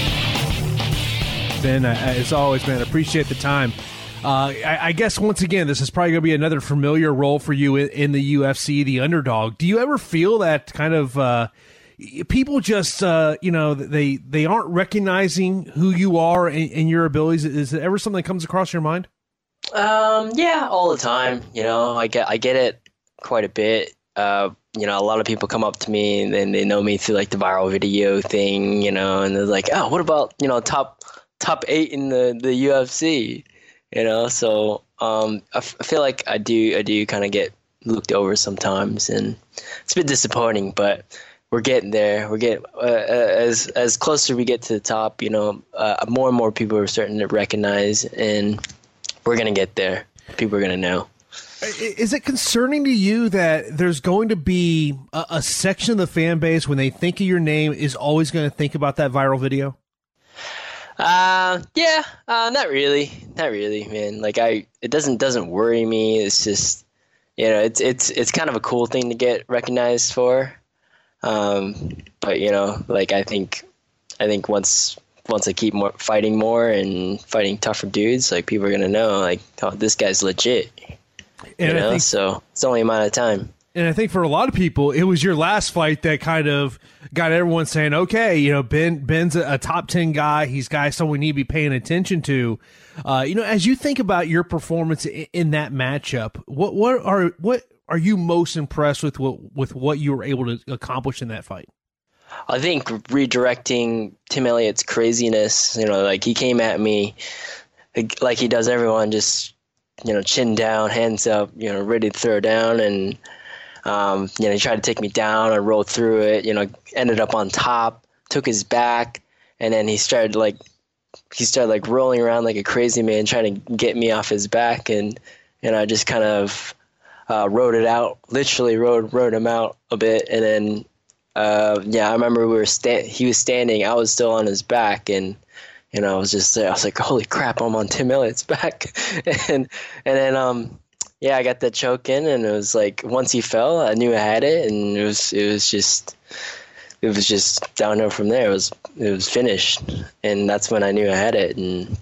Ben, uh, as always, man, appreciate the time. Uh, I, I guess, once again, this is probably going to be another familiar role for you in, in the U F C, the underdog. Do you ever feel that kind of uh, people just, uh, you know, they they aren't recognizing who you are and, and your abilities? Is it ever something that comes across your mind? Um, yeah, all the time. You know, I get I get it quite a bit. Uh, you know, a lot of people come up to me and then they know me through like the viral video thing, you know, and they're like, oh, what about, you know, top top eight in the, the U F C, you know? So um, I, f- I feel like I do I do kind of get looked over sometimes, and it's a bit disappointing, but we're getting there. We're getting uh, as as closer we get to the top, you know, uh, more and more people are starting to recognize, and we're gonna get there. People are gonna know. Is it concerning to you that there's going to be a, a section of the fan base when they think of your name is always going to think about that viral video? Uh, yeah, uh, not really, not really, man. Like I, it doesn't doesn't worry me. It's just, you know, it's it's it's kind of a cool thing to get recognized for. Um, but you know, like I think, I think once once I keep more fighting more and fighting tougher dudes, like people are gonna know, like, oh, this guy's legit. And you I know, think, so it's only a amount of time. And I think for a lot of people, it was your last fight that kind of got everyone saying, okay, you know, Ben Ben's a, a top ten guy. He's guy someone we need to be paying attention to. Uh, you know, as you think about your performance in, in that matchup, what what are what are you most impressed with what with what you were able to accomplish in that fight? I think redirecting Tim Elliott's craziness, you know, like he came at me like he does everyone, just, you know, chin down, hands up, you know, ready to throw down. And, um, you know, he tried to take me down. I rolled through it, you know, ended up on top, took his back, and then he started like, he started like rolling around like a crazy man, trying to get me off his back. And, you know, I just kind of uh, rode it out, literally rode, rode him out a bit. And then, uh, yeah, I remember we were sta- he was standing, I was still on his back, and, you know, I was just there. I was like, holy crap, I'm on Tim Elliott's back. and and then, um, yeah, I got that choke in, and it was like, once he fell, I knew I had it, and it was it was just it was just downhill from there. It was it was finished, and that's when I knew I had it, and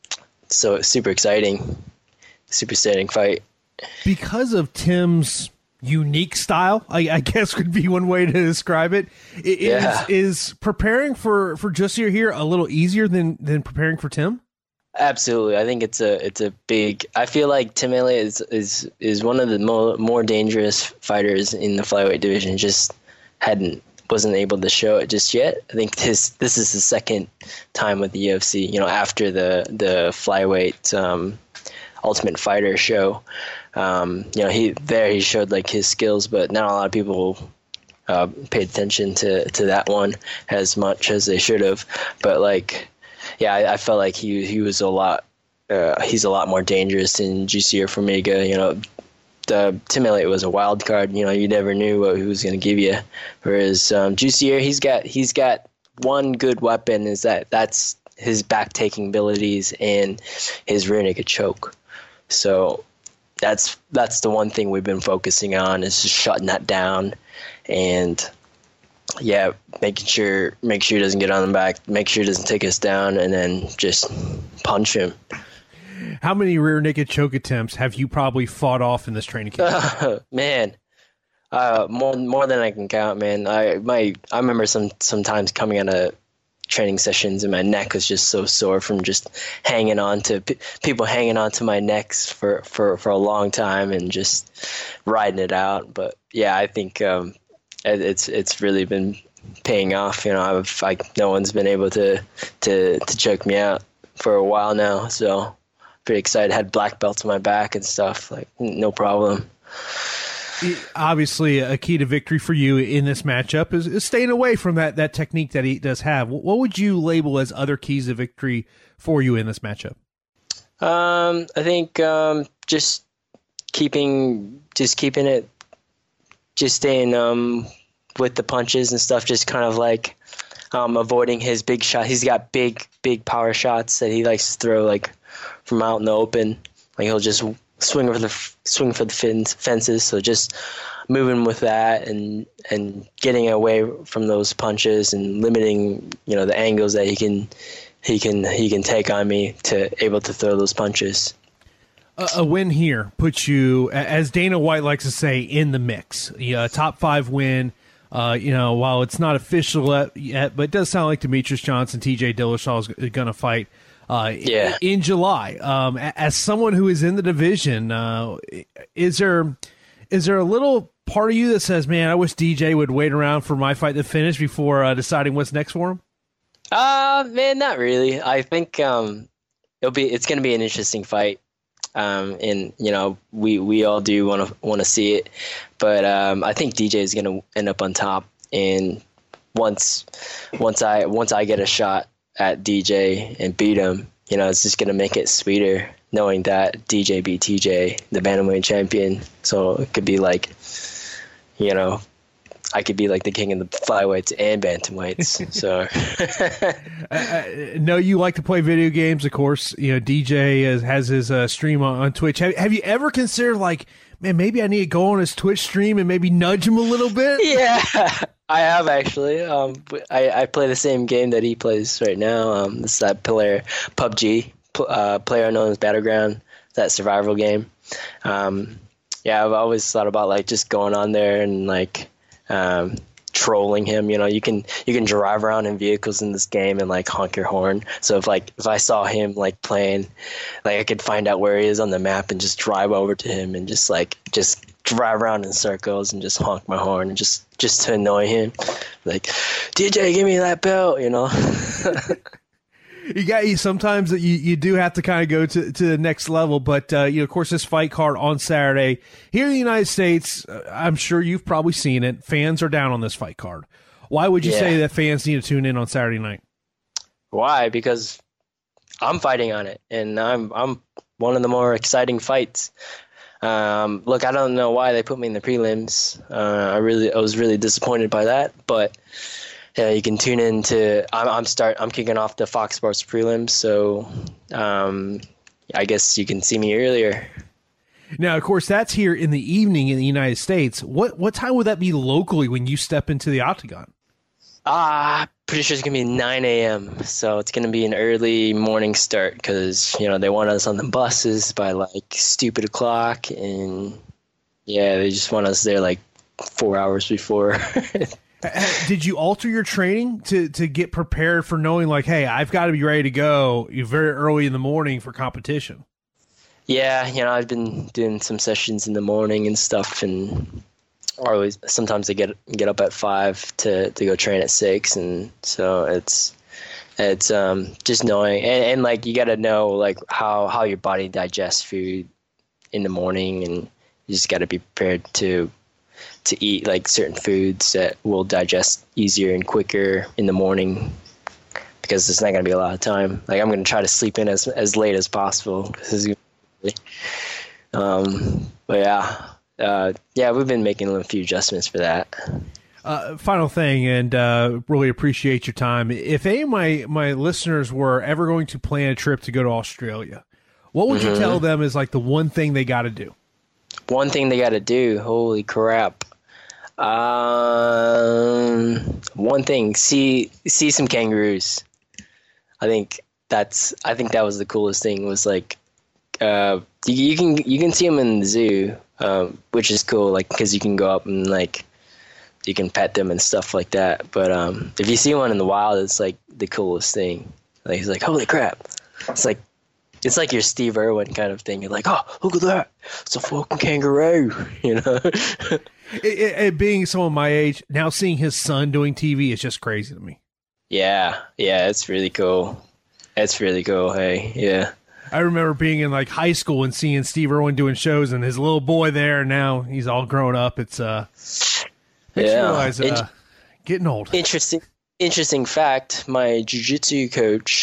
so it's super exciting, super exciting fight. Because of Tim's unique style, I, I guess would be one way to describe it. it yeah. Is, is preparing for, for Jussier here a little easier than, than preparing for Tim? Absolutely. I think it's a it's a big. I feel like Tim Elliott is is, is one of the more, more dangerous fighters in the flyweight division. Just hadn't wasn't able to show it just yet. I think this this is the second time with the U F C. You know, after the the flyweight um, Ultimate Fighter show. Um, you know, he there he showed like his skills, but not a lot of people uh, paid attention to, to that one as much as they should have. But like, yeah, I, I felt like he he was a lot. Uh, he's a lot more dangerous than Jussier Formiga. You know, the Tim Elliott was a wild card. You know, you never knew what he was going to give you. Whereas um, Jussier, he's got he's got one good weapon, is that that's his back taking abilities and his rear naked choke. So that's that's the one thing we've been focusing on, is just shutting that down, and yeah, making sure make sure he doesn't get on the back, make sure he doesn't take us down, and then just punch him. How many rear naked choke attempts have you probably fought off in this training camp? man, uh, more more than I can count, man. I my I remember some sometimes coming out of training sessions and my neck was just so sore from just hanging on to p- people hanging on to my necks for, for, for a long time and just riding it out. But yeah, I think um, it, it's it's really been paying off. You know, I've like no one's been able to to to choke me out for a while now, so pretty excited. Had black belts on my back and stuff, like no problem. Obviously, a key to victory for you in this matchup is, is staying away from that, that technique that he does have. What would you label as other keys to victory for you in this matchup? Um, I think um, just keeping just keeping it, just staying um, with the punches and stuff. Just kind of like um, avoiding his big shot. He's got big big power shots that he likes to throw like from out in the open. Like he'll just swing for the swing for the fence, fences. So just moving with that and and getting away from those punches and limiting, you know, the angles that he can. He can he can take on me to able to throw those punches. A, a win here puts you, as Dana White likes to say, in the mix. Yeah, top five win. Uh, you know, while it's not official yet, but it does sound like Demetrius Johnson, T J Dillashaw is going to fight. Uh, yeah. in July. Um, as someone who is in the division, uh, is there is there a little part of you that says, "Man, I wish D J would wait around for my fight to finish before uh, deciding what's next for him"? Uh, man, not really. I think um, it'll be it's going to be an interesting fight, um, and you know we, we all do want to want to see it, but um, I think D J is going to end up on top, and once once I once I get a shot at D J and beat him, you know, it's just going to make it sweeter knowing that D J beat T J, the bantamweight champion. So it could be like, you know. I could be like the king of the flyweights and bantamweights. So, I, I know you like to play video games, of course. You know, D J has, has his uh, stream on, on Twitch. Have, have you ever considered, like, man, maybe I need to go on his Twitch stream and maybe nudge him a little bit? Yeah, I have actually. Um, I, I play the same game that he plays right now. Um, it's that player P U B G, uh, player known as Battleground, that survival game. Um, yeah, I've always thought about like just going on there and like. Um, trolling him, you know, you can you can drive around in vehicles in this game and like honk your horn. So if like if I saw him like playing, like I could find out where he is on the map and just drive over to him and just like just drive around in circles and just honk my horn and just just to annoy him, like D J, give me that belt, you know. You got you. Sometimes you, you do have to kind of go to, to the next level, but uh, you know, of course, this fight card on Saturday here in the United States, uh, I'm sure you've probably seen it. Fans are down on this fight card. Why would you yeah. say that fans need to tune in on Saturday night? Why? Because I'm fighting on it, and I'm I'm one of the more exciting fights. Um, look, I don't know why they put me in the prelims. Uh, I really I was really disappointed by that, but. Yeah, you can tune in to. I'm, I'm start. I'm kicking off the Fox Sports prelims, so um, I guess you can see me earlier. Now, of course, that's here in the evening in the United States. What what time would that be locally when you step into the octagon? Ah, uh, pretty sure it's gonna be nine a.m. So it's gonna be an early morning start because you know they want us on the buses by like stupid o'clock, and yeah, they just want us there like four hours before. Did you alter your training to, to get prepared for knowing like, hey, I've got to be ready to go very early in the morning for competition? Yeah, you know, I've been doing some sessions in the morning and stuff, and always sometimes I get get up at five to, to go train at six, and so it's it's um just knowing and, and like you got to know like how, how your body digests food in the morning, and you just got to be prepared to. to eat like certain foods that will digest easier and quicker in the morning because there's not going to be a lot of time. Like I'm going to try to sleep in as as late as possible. Um, but yeah, uh, yeah, we've been making a few adjustments for that. Uh, final thing, and uh, really appreciate your time. If any of my, my listeners were ever going to plan a trip to go to Australia, what would mm-hmm. you tell them is like the one thing they got to do? One thing they got to do, holy crap. Um, one thing, see see some kangaroos. I think that's I think that was the coolest thing. Was like, uh, you, you can you can see them in the zoo, um, which is cool. Like because you can go up and like you can pet them and stuff like that. But um, if you see one in the wild, it's like the coolest thing. Like it's like holy crap. It's like. It's like your Steve Irwin kind of thing. You're like, oh, look at that. It's a fucking kangaroo, you know? it, it, it being someone my age, now seeing his son doing T V is just crazy to me. Yeah, yeah, it's really cool. It's really cool, hey, yeah. I remember being in like high school and seeing Steve Irwin doing shows and his little boy there, and now he's all grown up. It's, uh, makes yeah. you realize, uh, In- getting old. Interesting, interesting fact, my jiu-jitsu coach,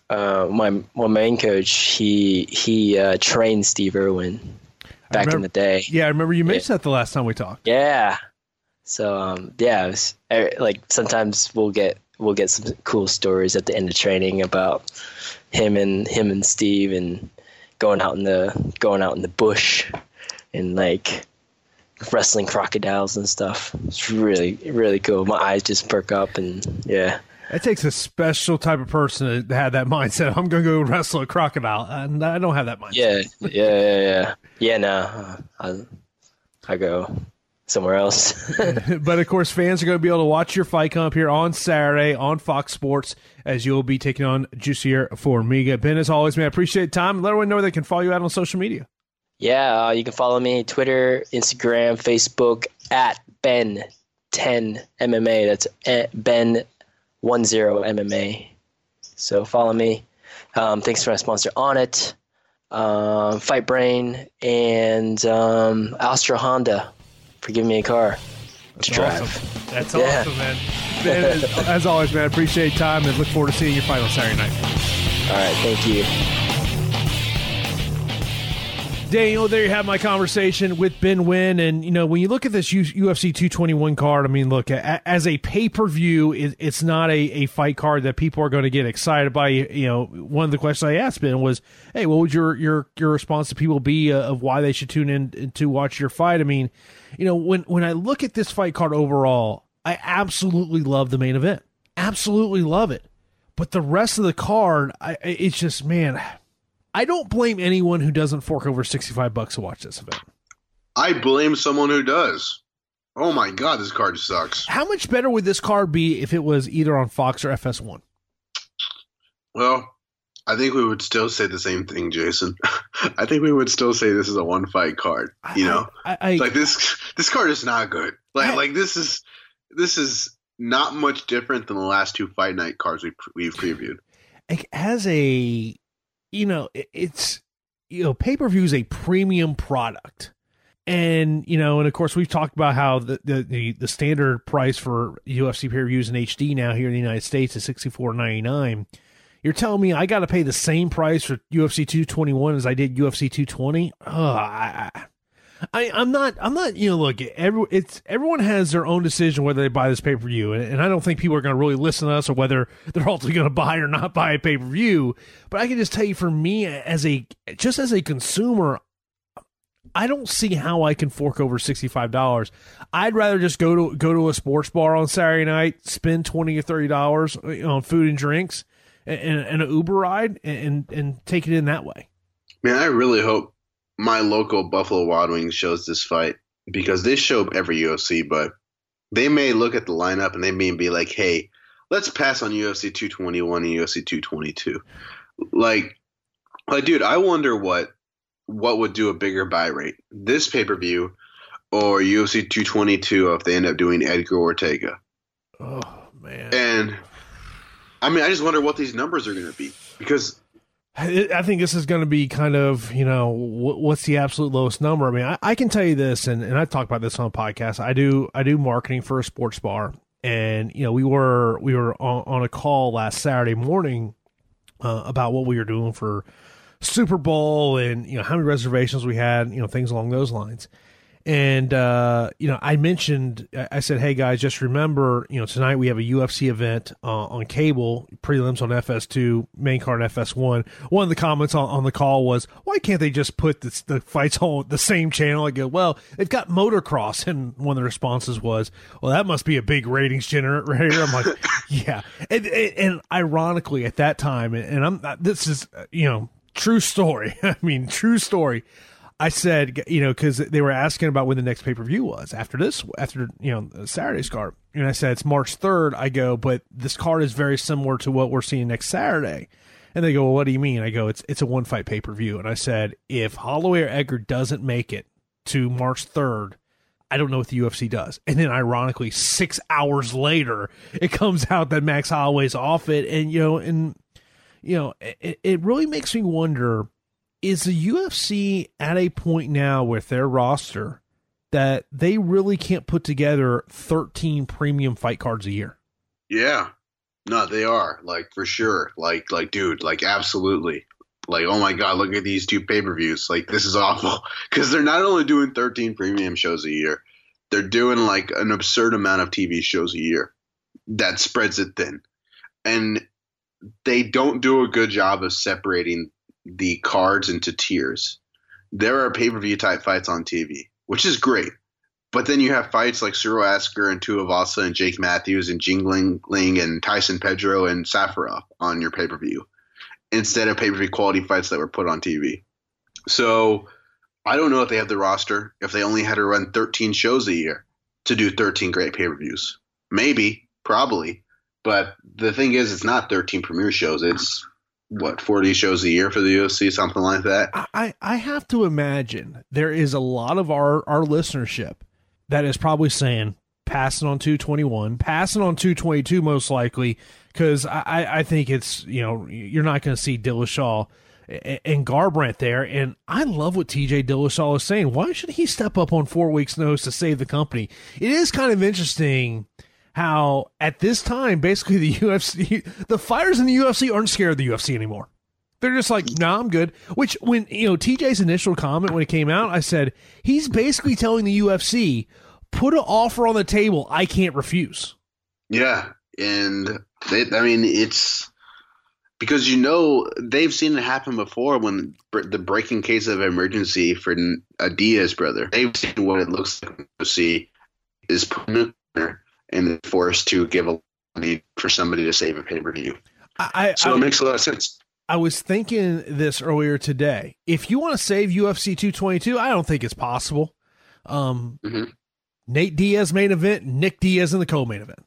uh, my my main coach, he he uh, trained Steve Irwin back remember, in the day. Yeah, I remember you mentioned yeah. that the last time we talked. Yeah. So um, yeah, it was, like sometimes we'll get we'll get some cool stories at the end of training about him and him and Steve and going out in the going out in the bush and like wrestling crocodiles and stuff. It's really really cool. My eyes just perk up and yeah. It takes a special type of person to have that mindset. I'm going to go wrestle a crocodile, and I don't have that mindset. Yeah, yeah, yeah, yeah. Yeah, no, I, I go somewhere else. But, of course, fans are going to be able to watch your fight come up here on Saturday on Fox Sports as you'll be taking on Jussier Formiga. Ben, as always, man, I appreciate the time. Let everyone know where they can follow you out on social media. Yeah, uh, you can follow me Twitter, Instagram, Facebook, at Ben ten M M A. That's Ben one zero M M A. So follow me. Um, thanks to my sponsor, Onnit, um, Fight Brain, and um, Astra Honda for giving me a car That's to drive. Awesome. That's yeah. awesome, man. Ben, as, as always, man, appreciate your time and look forward to seeing your fight on Saturday night. All right, thank you. Daniel, there you have my conversation with Ben Nguyen. And, you know, when you look at this U F C two twenty-one card, I mean, look, a, as a pay-per-view, it, it's not a, a fight card that people are going to get excited by. You know, one of the questions I asked Ben was, hey, what would your your, your response to people be uh, of why they should tune in to watch your fight? I mean, you know, when, when I look at this fight card overall, I absolutely love the main event. Absolutely love it. But the rest of the card, I, it's just, man... I don't blame anyone who doesn't fork over sixty-five bucks to watch this event. I blame someone who does. Oh my God, this card sucks. How much better would this card be if it was either on Fox or F S one? Well, I think we would still say the same thing, Jason. I think we would still say this is a one fight card. You know, I, I, I, like this. This card is not good. Like, I, like this is this is not much different than the last two fight night cards we we've previewed. As a You know, it's, you know, pay-per-view is a premium product. And, you know, and of course we've talked about how the, the, the, the standard price for U F C pay-per-views in H D now here in the United States is sixty-four ninety-nine. You're telling me I got to pay the same price for U F C two twenty-one as I did U F C two twenty? Oh, I, I, I'm not, I'm not, you know, look, every, it's, everyone has their own decision whether they buy this pay-per-view. And, and I don't think people are going to really listen to us or whether they're ultimately going to buy or not buy a pay-per-view. But I can just tell you, for me, as a, just as a consumer, I don't see how I can fork over sixty-five dollars. I'd rather just go to, go to a sports bar on Saturday night, spend twenty or thirty dollars on food and drinks and, and, and an Uber ride and, and take it in that way. Man, I really hope my local Buffalo Wild Wings shows this fight, because they show every U F C, but they may look at the lineup and they may be like, hey, let's pass on U F C two twenty-one and U F C two twenty-two. Like, like, dude, I wonder what what would do a bigger buy rate, this pay-per-view or U F C two twenty-two if they end up doing Edgar Ortega. Oh, man. And, I mean, I just wonder what these numbers are going to be, because I think this is going to be kind of, you know, what's the absolute lowest number? I mean, I, I can tell you this, and, and I've talked about this on the podcast. I do I do marketing for a sports bar, and you know, we were we were on, on a call last Saturday morning uh, about what we were doing for Super Bowl, and you know how many reservations we had, you know, things along those lines. And, uh, you know, I mentioned, I said, hey, guys, just remember, you know, tonight we have a U F C event uh, on cable, prelims on F S two, main card on F S one. One of the comments on, on the call was, why can't they just put this, the fights on the same channel? I go, well, they've got motocross. And one of the responses was, well, that must be a big ratings generator. I'm like, yeah. And, and, and ironically, at that time, and I'm this is, you know, true story. I mean, true story. I said, you know, because they were asking about when the next pay-per-view was after this, after, you know, Saturday's card. And I said, it's March third. I go, but this card is very similar to what we're seeing next Saturday. And they go, well, what do you mean? I go, it's it's a one-fight pay-per-view. And I said, if Holloway or Edgar doesn't make it to March third, I don't know what the U F C does. And then ironically, six hours later, it comes out that Max Holloway's off it. And, you know, and, you know, it, it really makes me wonder, is the U F C at a point now with their roster that they really can't put together thirteen premium fight cards a year? Yeah. No, they are, like, for sure. Like, like, dude, like, absolutely. Like, oh my God, look at these two pay-per-views. Like, this is awful. Because they're not only doing thirteen premium shows a year, they're doing, like, an absurd amount of T V shows a year. That spreads it thin. And they don't do a good job of separating the cards into tiers. There are pay-per-view type fights on T V, which is great. But then you have fights like Cyril Asker and Tuivasa and Jake Matthews and Jingling Ling and Tyson Pedro and Safarov on your pay-per-view instead of pay-per-view quality fights that were put on T V. So I don't know if they have the roster, if they only had to run thirteen shows a year to do thirteen great pay-per-views. Maybe, probably. But the thing is, it's not thirteen premiere shows. It's, what, forty shows a year for the U F C, something like that? I, I have to imagine there is a lot of our, our listenership that is probably saying, passing on two twenty-one, passing on two twenty-two most likely, because I, I think it's, you know, you're not going to see Dillashaw and Garbrandt there. And I love what T J Dillashaw is saying. Why should he step up on four weeks' notice to save the company? It is kind of interesting how at this time, basically the U F C, the fighters in the U F C aren't scared of the U F C anymore. They're just like, no, nah, I'm good. Which, when, you know, T J's initial comment when it came out, I said, he's basically telling the U F C, put an offer on the table I can't refuse. Yeah, and they, I mean, it's because, you know, they've seen it happen before when the breaking case of emergency for a Diaz brother. They've seen what it looks like to see is put in a corner and then forced to give a money for somebody to save a pay-per-view. I, so I, it makes a lot of sense. I was thinking this earlier today. If you want to save U F C two twenty-two, I don't think it's possible. Um, mm-hmm. Nate Diaz main event, Nick Diaz in the co-main event.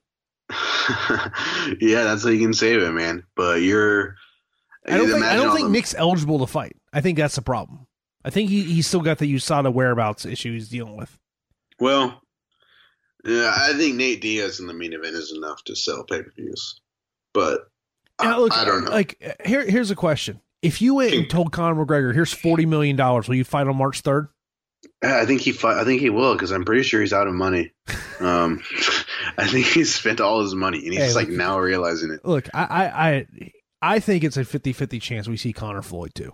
Yeah, that's how you can save it, man. But you're I don't think, I don't think Nick's eligible to fight. I think that's the problem. I think he he's still got the U S A D A whereabouts issue he's dealing with. Well, yeah, I think Nate Diaz in the main event is enough to sell pay-per-views. But I, look, I don't know. Like, here, here's a question. If you went and told Conor McGregor, here's forty million dollars, will you fight on March third? I think he fight, I think he will, because I'm pretty sure he's out of money. Um, I think he's spent all his money, and he's hey, just look, like now realizing it. Look, I, I, I, I think it's a fifty-fifty chance we see Conor Floyd too.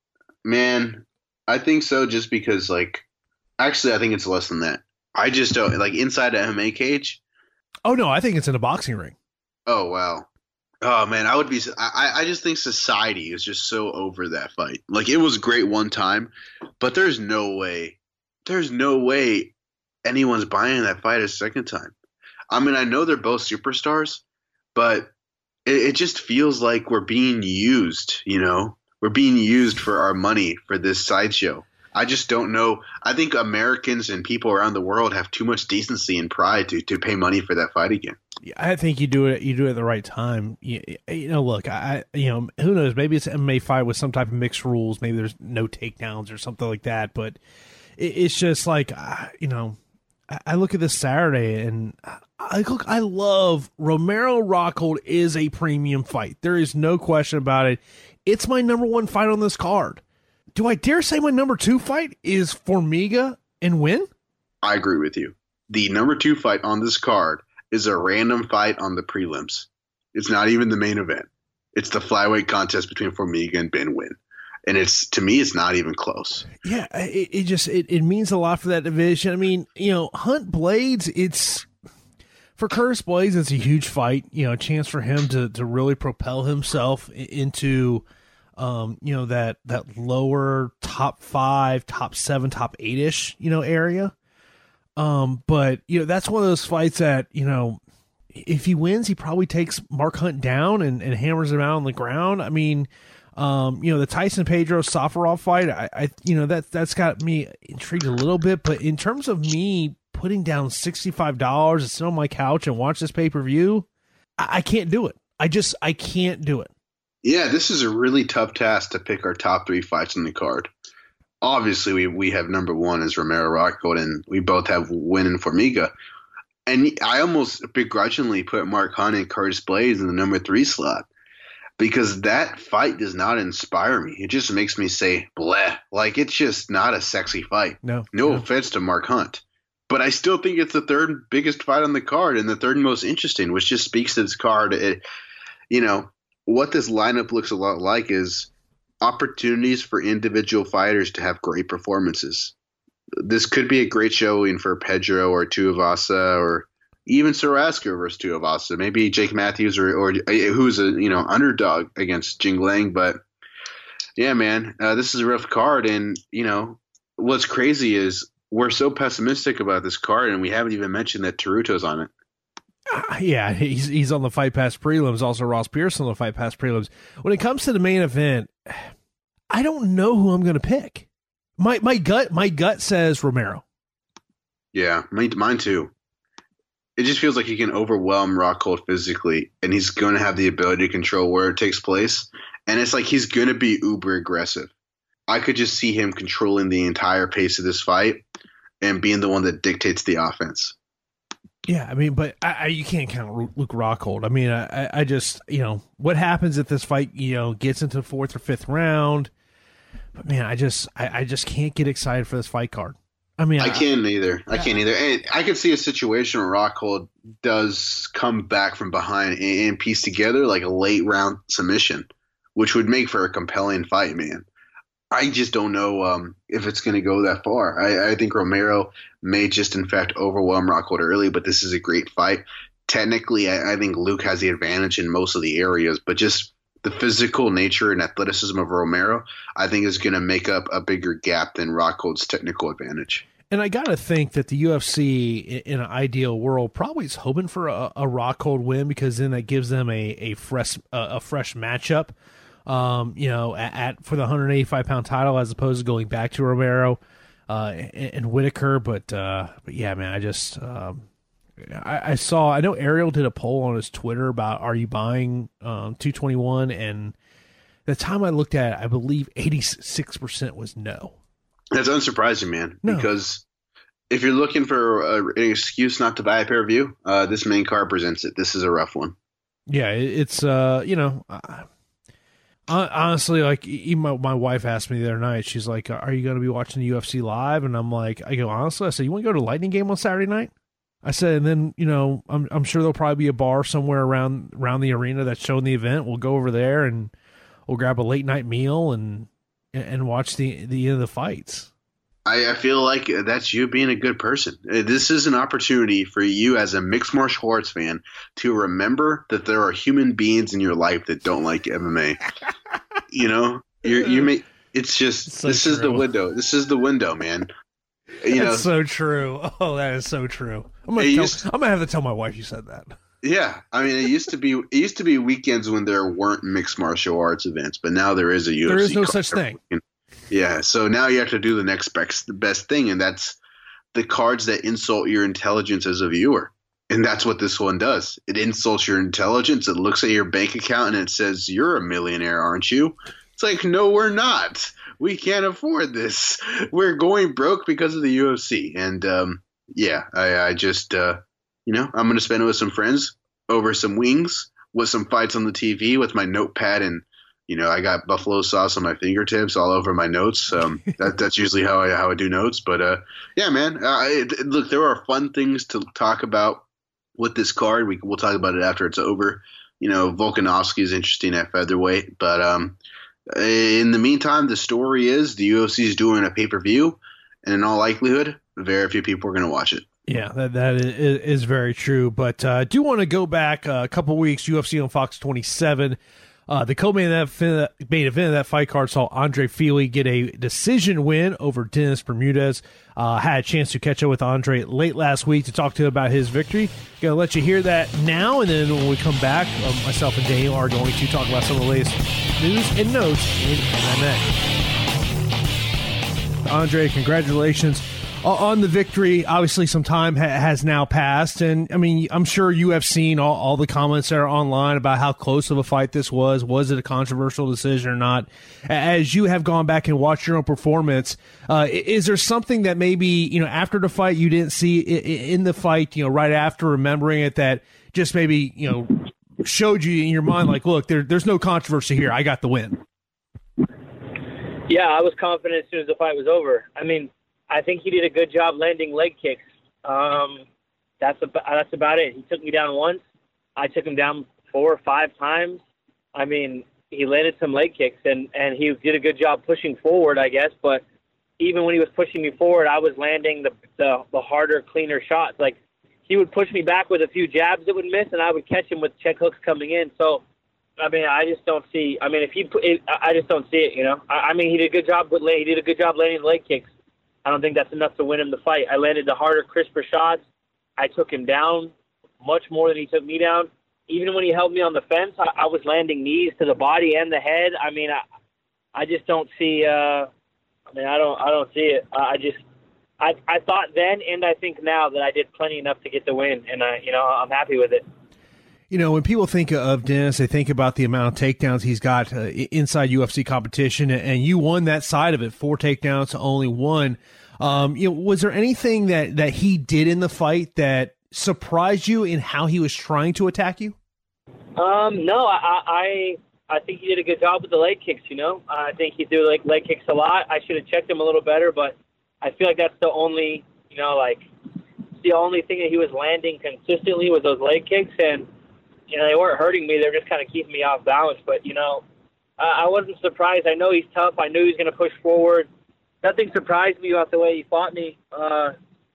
Man, I think so, just because, like, actually, I think it's less than that. I just don't, like, inside an M M A cage. Oh no, I think it's in a boxing ring. Oh wow. Oh man, I would be. I I just think society is just so over that fight. Like, it was great one time, but there's no way, there's no way anyone's buying that fight a second time. I mean, I know they're both superstars, but it, it just feels like we're being used. You know, we're being used for our money for this sideshow. I just don't know. I think Americans and people around the world have too much decency and pride to, to pay money for that fight again. Yeah, I think you do it. You do it at the right time. You, you know, look, I, you know, who knows? Maybe it's an M M A fight with some type of mixed rules. Maybe there's no takedowns or something like that. But it, it's just like, uh, you know, I, I look at this Saturday and I look. I love Romero Rockhold is a premium fight. There is no question about it. It's my number one fight on this card. Do I dare say my number two fight is Formiga and Win? I agree with you. The number two fight on this card is a random fight on the prelims. It's not even the main event. It's the flyweight contest between Formiga and Ben Win. And it's, to me, it's not even close. Yeah, it, it just, it, it means a lot for that division. I mean, you know, Hunt Blades, it's, for Curtis Blades, it's a huge fight. You know, a chance for him to, to really propel himself into, Um, you know, that, that lower top five, top seven, top eight-ish, you know, area. Um, but, you know, that's one of those fights that, you know, if he wins, he probably takes Mark Hunt down and, and hammers him out on the ground. I mean, um, you know, the Tyson Pedro Safarov fight, I, I, you know, that, that's got me intrigued a little bit, but in terms of me putting down sixty-five dollars to sit on my couch and watch this pay-per-view, I, I can't do it. I just, I can't do it. Yeah, this is a really tough task to pick our top three fights on the card. Obviously, we, we have number one as Romero Rockhold, and we both have Win and Formiga. And I almost begrudgingly put Mark Hunt and Curtis Blades in the number three slot because that fight does not inspire me. It just makes me say, bleh. Like, it's just not a sexy fight. No. No, no. offense to Mark Hunt. But I still think it's the third biggest fight on the card and the third most interesting, which just speaks to this card. It, you know, what this lineup looks a lot like is opportunities for individual fighters to have great performances. This could be a great showing for Pedro or Tuivasa or even Carrasco versus Tuivasa. Maybe Jake Matthews or, or who's a you know underdog against Jing Liang. But yeah, man, uh, this is a rough card. And you know what's crazy is we're so pessimistic about this card, and we haven't even mentioned that Teruto's on it. Uh, yeah, he's he's on the Fight Pass prelims. Also, Ross Pearson on the Fight Pass prelims. When it comes to the main event, I don't know who I'm going to pick. My my gut my gut says Romero. Yeah, mine, mine too. It just feels like he can overwhelm Rockhold physically, and he's going to have the ability to control where it takes place. And it's like he's going to be uber aggressive. I could just see him controlling the entire pace of this fight and being the one that dictates the offense. Yeah, I mean, but I, I, you can't count Luke Rockhold. I mean, I, I just, you know, what happens if this fight, you know, gets into the fourth or fifth round? But man, I just, I, I just can't get excited for this fight card. I mean, I can't either. I can't either. And I could see a situation where Rockhold does come back from behind and, and piece together like a late round submission, which would make for a compelling fight, man. I just don't know um, if it's going to go that far. I, I think Romero may just, in fact, overwhelm Rockhold early, but this is a great fight. Technically, I, I think Luke has the advantage in most of the areas, but just the physical nature and athleticism of Romero, I think, is going to make up a bigger gap than Rockhold's technical advantage. And I got to think that the U F C, in an ideal world, probably is hoping for a, a Rockhold win, because then that gives them a a fresh uh, a fresh matchup. Um, you know, at, at for the one eighty-five pound title, as opposed to going back to Romero uh, and, and Whitaker. But uh, but yeah, man, I just um, I, I saw. I know Ariel did a poll on his Twitter about are you buying um, two twenty-one, and the time I looked at it, I believe eighty-six percent was no. That's unsurprising, man. No. Because if you're looking for a, an excuse not to buy a pay-per-view, uh, this main card presents it. This is a rough one. Yeah, it, it's uh, you know. Uh, Honestly, like even my, my wife asked me the other night, she's like, "Are you going to be watching the U F C live?" And I'm like, "I go honestly." I said, "You want to go to a Lightning game on Saturday night?" I said, and then you know, I'm I'm sure there'll probably be a bar somewhere around around the arena that's showing the event. We'll go over there and we'll grab a late night meal and and watch the the end of the fights. I, I feel like that's you being a good person. This is an opportunity for you as a mixed martial arts fan to remember that there are human beings in your life that don't like M M A. You know, you're, you may. It's just it's so this true. is the window. This is the window, man. You That's know, so true. Oh, that is so true. I'm gonna, tell, used, I'm gonna have to tell my wife you said that. Yeah, I mean, it used to be it used to be weekends when there weren't mixed martial arts events, but now there is a U F C. There is no card. such thing. Yeah, so now you have to do the next best, the best thing, and that's the cards that insult your intelligence as a viewer. And that's what this one does. It insults your intelligence. It looks at your bank account and it says, "You're a millionaire, aren't you?" It's like, no, we're not. We can't afford this. We're going broke because of the U F C. And um, yeah, I, I just, uh, you know, I'm going to spend it with some friends over some wings with some fights on the T V with my notepad and, you know, I got buffalo sauce on my fingertips all over my notes. Um, that, that's usually how I how I do notes. But uh, yeah, man. Uh, it, it, look, there are fun things to talk about with this card. We we'll talk about it after it's over. You know, Volkanovski is interesting at featherweight, but um, in the meantime, the story is the U F C is doing a pay per view, and in all likelihood, very few people are going to watch it. Yeah, that that is, is very true. But uh, I do want to go back uh, a couple weeks. U F C on Fox twenty-seven. Uh, the co-main event, main event of that fight card saw Andre Fili get a decision win over Dennis Bermudez. Uh, had a chance to catch up with Andre late last week to talk to him about his victory. Going to let you hear that now, and then when we come back, um, myself and Daniel are going to talk about some of the latest news and notes in M M A. Andre, congratulations on the victory. Obviously, some time ha- has now passed, and I mean, I'm sure you have seen all, all the comments that are online about how close of a fight this was. Was it a controversial decision or not? As you have gone back and watched your own performance, uh, is there something that maybe, you know, after the fight you didn't see in the fight, you know, right after remembering it, that just maybe, you know, showed you in your mind, like, look, there, there's no controversy here. I got the win. Yeah, I was confident as soon as the fight was over. I mean, I think he did a good job landing leg kicks. Um, that's about, that's about it. He took me down once. I took him down four or five times. I mean, he landed some leg kicks, and, and he did a good job pushing forward, I guess. But even when he was pushing me forward, I was landing the, the, the harder, cleaner shots. Like, he would push me back with a few jabs that would miss, and I would catch him with check hooks coming in. So, I mean, I just don't see. I mean, if he, put it, I just don't see it. You know, I, I mean, he did a good job with he did a good job landing the leg kicks. I don't think that's enough to win him the fight. I landed the harder, crisper shots. I took him down much more than he took me down. Even when he held me on the fence, I, I was landing knees to the body and the head. I mean, I, I just don't see. Uh, I mean, I don't, I don't see it. I just, I, I thought then, and I think now that I did plenty enough to get the win, and I, you know, I'm happy with it. You know, when people think of Dennis, they think about the amount of takedowns he's got uh, inside U F C competition, and you won that side of it, four takedowns to only one. Um, you know, was there anything that, that he did in the fight that surprised you in how he was trying to attack you? Um, no, I, I, I think he did a good job with the leg kicks. You know, I think he threw like leg kicks a lot. I should have checked him a little better, but I feel like that's the only, you know, like the only thing that he was landing consistently was those leg kicks, and you know, they weren't hurting me. They were just kind of keeping me off balance. But, you know, I, I wasn't surprised. I know he's tough. I knew he was going to push forward. Nothing surprised me about the way he fought me. Uh,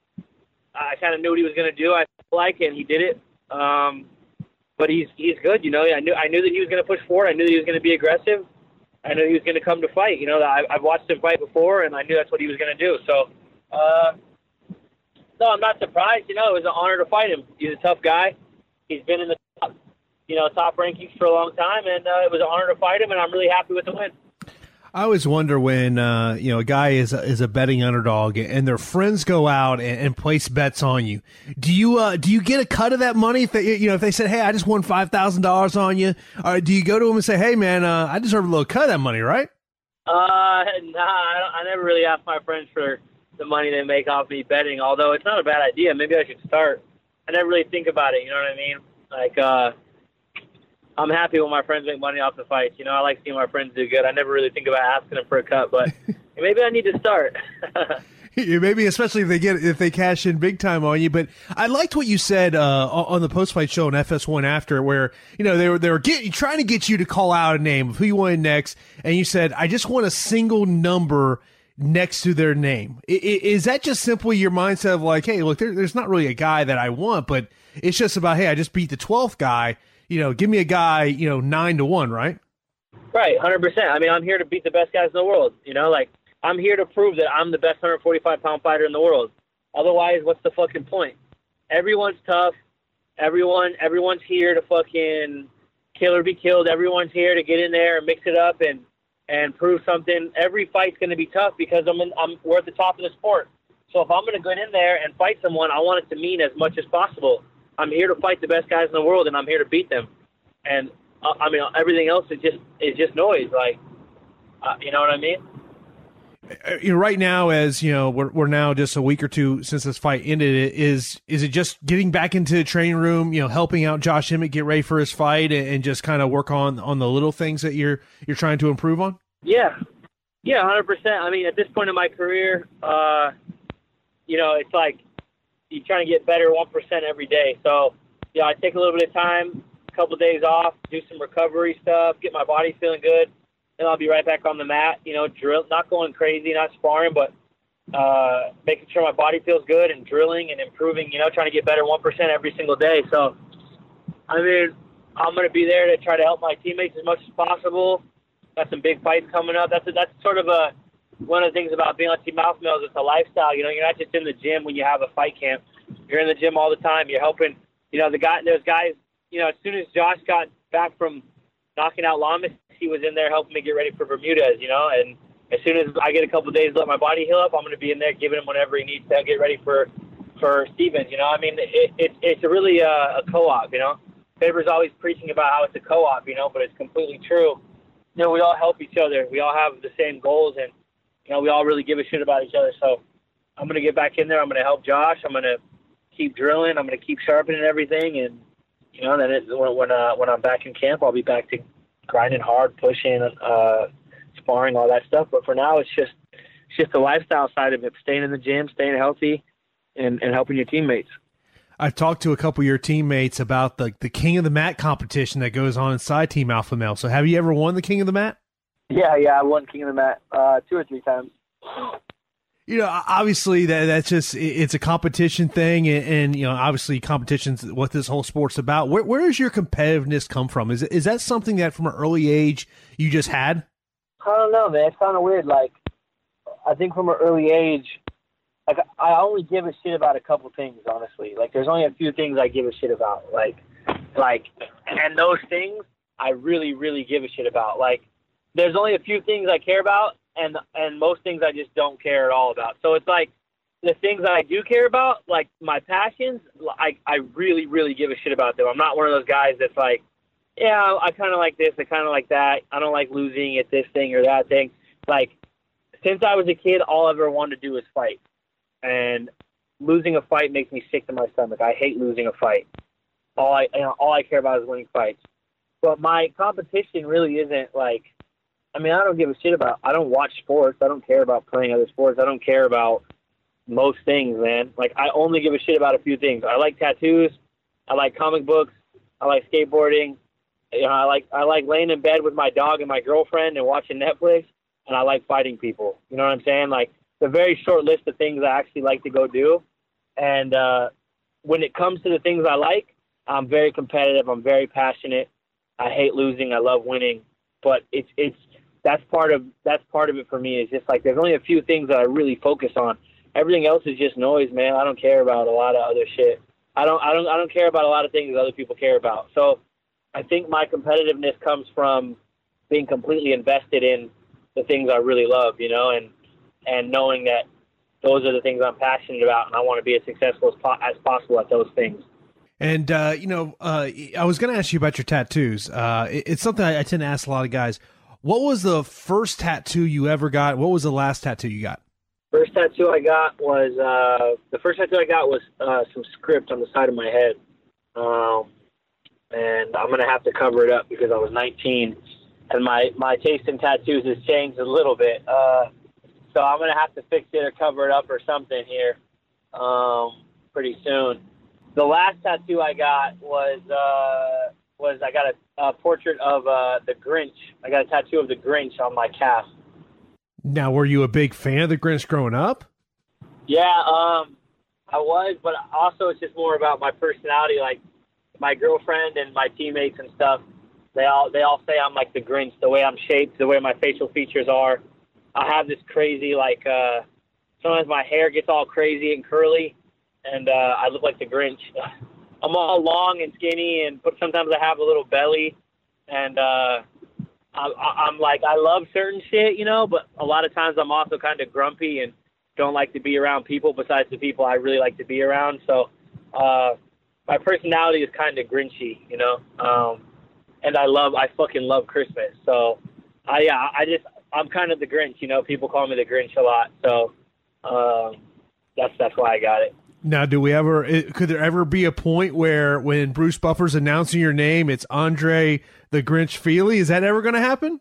I kind of knew what he was going to do. I like it, and he did it. Um, but he's he's good, you know. I knew I knew that he was going to push forward. I knew that he was going to be aggressive. I knew he was going to come to fight. You know, I, I've watched him fight before, and I knew that's what he was going to do. So, uh, no, I'm not surprised. You know, it was an honor to fight him. He's a tough guy. He's been in the top, you know, top rankings for a long time, and uh, it was an honor to fight him, and I'm really happy with the win. I always wonder when uh, you know a guy is a, is a betting underdog and their friends go out and, and place bets on you. Do you uh, do you get a cut of that money if they, you know if they said, "Hey, I just won five thousand dollars on you"? Or do you go to them and say, "Hey, man, uh, I deserve a little cut of that money, right?" Uh, nah, I, don't, I never really ask my friends for the money they make off me betting. Although it's not a bad idea. Maybe I should start. I never really think about it. You know what I mean? Like, uh, I'm happy when my friends make money off the fights. You know, I like seeing my friends do good. I never really think about asking them for a cut, but maybe I need to start. Maybe, especially if they get if they cash in big time on you. But I liked what you said uh, on the post fight show on F S one after, where you know they were they were get, trying to get you to call out a name of who you wanted next, and you said, "I just want a single number next to their name." I, is that just simply your mindset of like, "Hey, look, there, there's not really a guy that I want, but it's just about, hey, I just beat the twelfth guy. You know, give me a guy, you know, nine to one, right?" Right, one hundred percent. I mean, I'm here to beat the best guys in the world. You know, like, I'm here to prove that I'm the best one forty-five pound fighter in the world. Otherwise, what's the fucking point? Everyone's tough. Everyone, everyone's here to fucking kill or be killed. Everyone's here to get in there and mix it up and, and prove something. Every fight's going to be tough because I'm in, I'm we're at the top of the sport. So if I'm going to go in there and fight someone, I want it to mean as much as possible. I'm here to fight the best guys in the world, and I'm here to beat them. And uh, I mean, everything else is just is just noise. Like, uh, you know what I mean? You know, right now, as you know, we're we're now just a week or two since this fight ended. Is is it just getting back into the training room? You know, helping out Josh Emmett get ready for his fight, and, and just kind of work on on the little things that you're you're trying to improve on. Yeah, yeah, one hundred percent. I mean, at this point in my career, uh, you know, it's like you're trying to get better one percent every day. So, yeah, I take a little bit of time, a couple of days off, do some recovery stuff, get my body feeling good. Then I'll be right back on the mat, you know, drill, not going crazy, not sparring, but uh, making sure my body feels good and drilling and improving, you know, trying to get better one percent every single day. So, I mean, I'm going to be there to try to help my teammates as much as possible. Got some big fights coming up. That's a, that's sort of a one of the things about being on Team Alpha Male is it's a lifestyle. You know, you're not just in the gym when you have a fight camp. You're in the gym all the time. You're helping, you know, the guy, there's guys, you know, as soon as Josh got back from knocking out Lamas, he was in there helping me get ready for Bermudez, you know, and as soon as I get a couple of days to let my body heal up, I'm going to be in there giving him whatever he needs to get ready for, for Stevens, you know. I mean, it, it, it's a really a, a co-op, you know. Faber's always preaching about how it's a co-op, you know, but it's completely true. You know, we all help each other. We all have the same goals, and, you know, we all really give a shit about each other. So I'm going to get back in there. I'm going to help Josh. I'm going to keep drilling. I'm going to keep sharpening everything. And, you know, then it, when, when, uh, when I'm back in camp, I'll be back to grinding hard, pushing, uh, sparring, all that stuff. But for now, it's just it's just the lifestyle side of it, staying in the gym, staying healthy, and, and helping your teammates. I've talked to a couple of your teammates about the the King of the Mat competition that goes on inside Team Alpha Male. So have you ever won the King of the Mat? Yeah, yeah, I won King of the Mat uh, two or three times. You know, obviously that that's just it's a competition thing, and, and you know, obviously competition's what this whole sport's about. Where where does your competitiveness come from? Is is that something that from an early age you just had? I don't know, man. It's kind of weird. Like, I think from an early age, like I only give a shit about a couple things, honestly. Like, there's only a few things I give a shit about. Like, like, and those things I really, really give a shit about. Like, there's only a few things I care about, and and most things I just don't care at all about. So it's like the things that I do care about, like my passions, I I really, really give a shit about them. I'm not one of those guys that's like, yeah, I kind of like this, I kind of like that. I don't like losing at this thing or that thing. Like, since I was a kid, all I ever wanted to do was fight. And losing a fight makes me sick to my stomach. I hate losing a fight. All I, you know, all I care about is winning fights. But my competition really isn't like, I mean, I don't give a shit about, I don't watch sports. I don't care about playing other sports. I don't care about most things, man. Like, I only give a shit about a few things. I like tattoos. I like comic books. I like skateboarding. You know, I like I like laying in bed with my dog and my girlfriend and watching Netflix, and I like fighting people. You know what I'm saying? Like, it's a very short list of things I actually like to go do. And uh, when it comes to the things I like, I'm very competitive. I'm very passionate. I hate losing. I love winning. But it's it's that's part of that's part of it for me. It's just like there's only a few things that I really focus on. Everything else is just noise, man. I don't care about a lot of other shit. I don't I don't I don't care about a lot of things that other people care about. So I think my competitiveness comes from being completely invested in the things I really love, you know, and and knowing that those are the things I'm passionate about, and I want to be as successful as, po- as possible at those things. And, uh, you know, uh, I was going to ask you about your tattoos. Uh, it, it's something I, I tend to ask a lot of guys. What was the first tattoo you ever got? What was the last tattoo you got? First tattoo I got was, uh, the first tattoo I got was uh, some script on the side of my head. Um, and I'm going to have to cover it up because I was nineteen, and my, my taste in tattoos has changed a little bit. Uh, so I'm going to have to fix it or cover it up or something here um, pretty soon. The last tattoo I got was uh, was I got a, a portrait of uh, the Grinch. I got a tattoo of the Grinch on my calf. Now, were you a big fan of the Grinch growing up? Yeah, um, I was, but also it's just more about my personality. Like, my girlfriend and my teammates and stuff, they all they all say I'm like the Grinch, the way I'm shaped, the way my facial features are. I have this crazy, like, uh, sometimes my hair gets all crazy and curly, and uh, I look like the Grinch. I'm all long and skinny, and but sometimes I have a little belly, and uh, I, I'm like, I love certain shit, you know, but a lot of times I'm also kind of grumpy and don't like to be around people besides the people I really like to be around. So uh, my personality is kind of Grinchy, you know, um, and I love, I fucking love Christmas. So I, yeah, I just, I'm kind of the Grinch, you know, people call me the Grinch a lot. So um, that's, that's why I got it. Now, do we ever, could there ever be a point where when Bruce Buffer's announcing your name, it's Andre the Grinch Feely? Is that ever going to happen?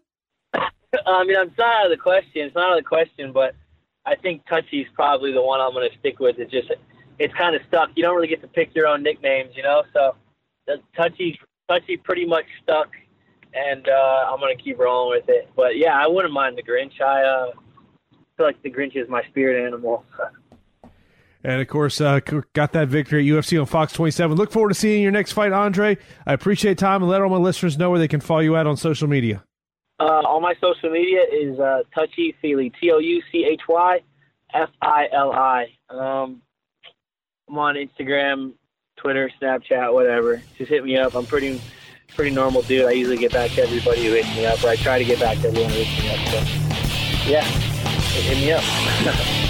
I mean, it's not out of the question. It's not out of the question, but I think Touchy's probably the one I'm going to stick with. It's just, it's kind of stuck. You don't really get to pick your own nicknames, you know? So the Touchy, Touchy pretty much stuck, and uh, I'm going to keep rolling with it. But yeah, I wouldn't mind the Grinch. I uh, feel like the Grinch is my spirit animal. And, of course, uh, got that victory at U F C on Fox twenty-seven. Look forward to seeing your next fight, Andre. I appreciate time, and let all my listeners know where they can follow you at on social media. Uh, all my social media is uh, Touchy Feely, T O U C H Y F I L I. Um, I'm on Instagram, Twitter, Snapchat, whatever. Just hit me up. I'm pretty pretty normal dude. I usually get back to everybody who hits me up, or I try to get back to everyone who hits me up. So, yeah, hit me up.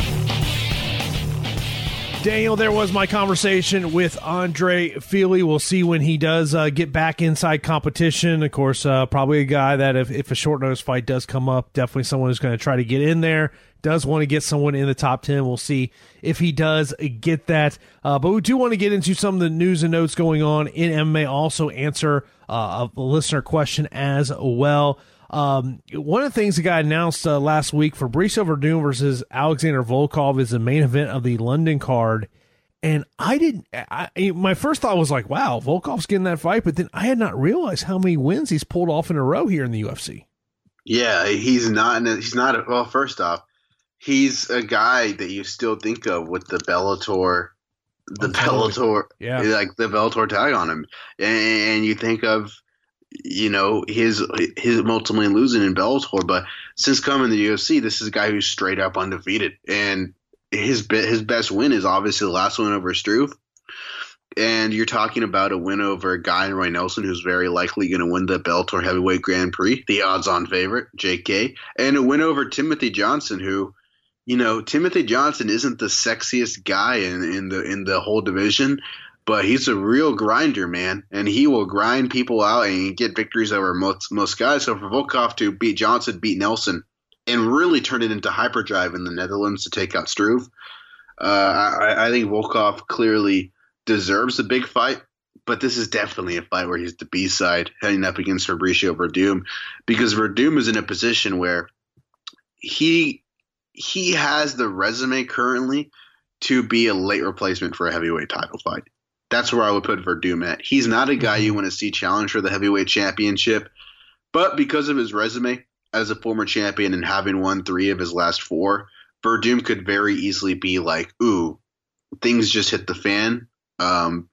Daniel, there was my conversation with Andre Feely. We'll see when he does uh, get back inside competition. Of course, uh, probably a guy that if, if a short notice fight does come up, definitely someone who's going to try to get in there, does want to get someone in the top ten. We'll see if he does get that. Uh, but we do want to get into some of the news and notes going on in M M A, also answer uh, a listener question as well. Um, one of the things that got announced uh, last week, Fabricio Verdun versus Alexander Volkov is the main event of the London card. And I didn't, I, my first thought was like, wow, Volkov's getting that fight. But then I had not realized how many wins he's pulled off in a row here in the U F C. Yeah, he's not, he's not, a, well, first off, he's a guy that you still think of with the Bellator, the Bellator, yeah, like the Bellator tag on him. And you think of, you know, his, his ultimately losing in Bellator. But since coming to the U F C, this is a guy who's straight up undefeated. And his his best win is obviously the last one over Struve. And you're talking about a win over a guy in Roy Nelson who's very likely going to win the Bellator Heavyweight Grand Prix, the odds-on favorite, J K. And a win over Timothy Johnson, who, you know, Timothy Johnson isn't the sexiest guy in, in the in the whole division, but he's a real grinder, man. And he will grind people out and get victories over most, most guys. So for Volkov to beat Johnson, beat Nelson, and really turn it into hyperdrive in the Netherlands to take out Struve. Uh, I, I think Volkov clearly deserves a big fight, but this is definitely a fight where he's the B-side heading up against Fabricio Verdum, because Verdum is in a position where he he has the resume currently to be a late replacement for a heavyweight title fight. That's where I would put Verdum at. He's not a guy you want to see challenge for the heavyweight championship, but because of his resume as a former champion and having won three of his last four, Verdum could very easily be like, ooh, things just hit the fan. Um,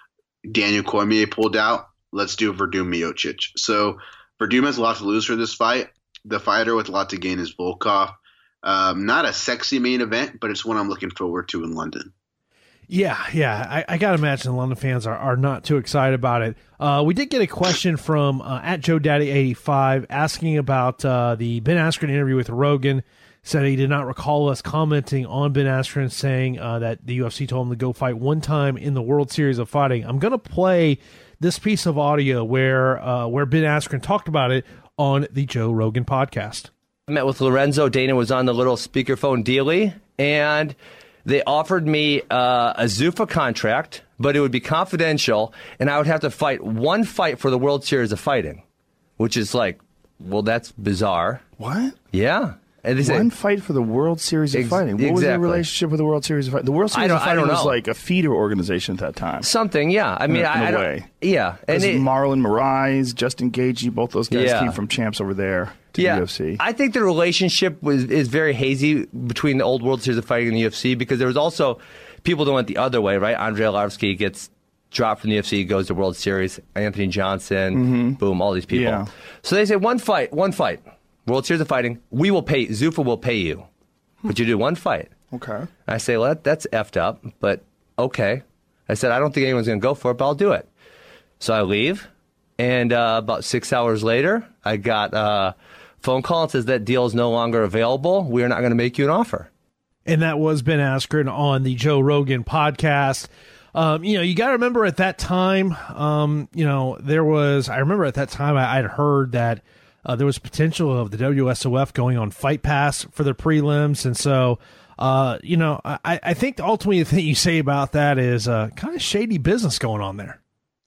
Daniel Cormier pulled out. Let's do Verdum Miocic. So Verdum has a lot to lose for this fight. The fighter with a lot to gain is Volkov. Um, not a sexy main event, but it's one I'm looking forward to in London. Yeah, yeah. I, I got to imagine London fans are, are not too excited about it. Uh, we did get a question from uh, at Joe Daddy eighty-five asking about uh, the Ben Askren interview with Rogan. Said he did not recall us commenting on Ben Askren, saying uh, that the U F C told him to go fight one time in the World Series of Fighting. I'm going to play this piece of audio where uh, where Ben Askren talked about it on the Joe Rogan podcast. I met with Lorenzo. Dana was on the little speakerphone dealie, and they offered me uh, a Zuffa contract, but it would be confidential, and I would have to fight one fight for the World Series of Fighting, which is like, well, that's bizarre. What? Yeah. And they One say, fight for the World Series of Ex- Fighting. What exactly. was the relationship with the World Series of Fighting? The World Series of Fighting was know. like a feeder organization at that time. Something, yeah. I mean, in a, I, in I a don't. way. Yeah. Because it, Marlon Moraes, Justin Gaethje, both those guys Yeah. came from champs over there to yeah. the U F C. I think the relationship was is very hazy between the old World Series of Fighting and the U F C, because there was also people that went the other way, right? Andrei Arlovsky gets dropped from the U F C, goes to World Series. Anthony Johnson, Mm-hmm. boom, all these people. Yeah. So they say one fight, one fight, World Series of Fighting. We will pay. Zuffa will pay you, but you do one fight. Okay. I say, well, that, that's effed up, but okay. I said, I don't think anyone's going to go for it, but I'll do it. So I leave, and uh, about six hours later, I got a phone call and says that deal is no longer available. We are not going to make you an offer. And that was Ben Askren on the Joe Rogan podcast. Um, you know, you got to remember at that time, um, you know, there was, I remember at that time I, I'd heard that uh, there was potential of the W S O F going on Fight Pass for the prelims. And so, uh, you know, I, I think ultimately the thing you say about that is uh, kind of shady business going on there.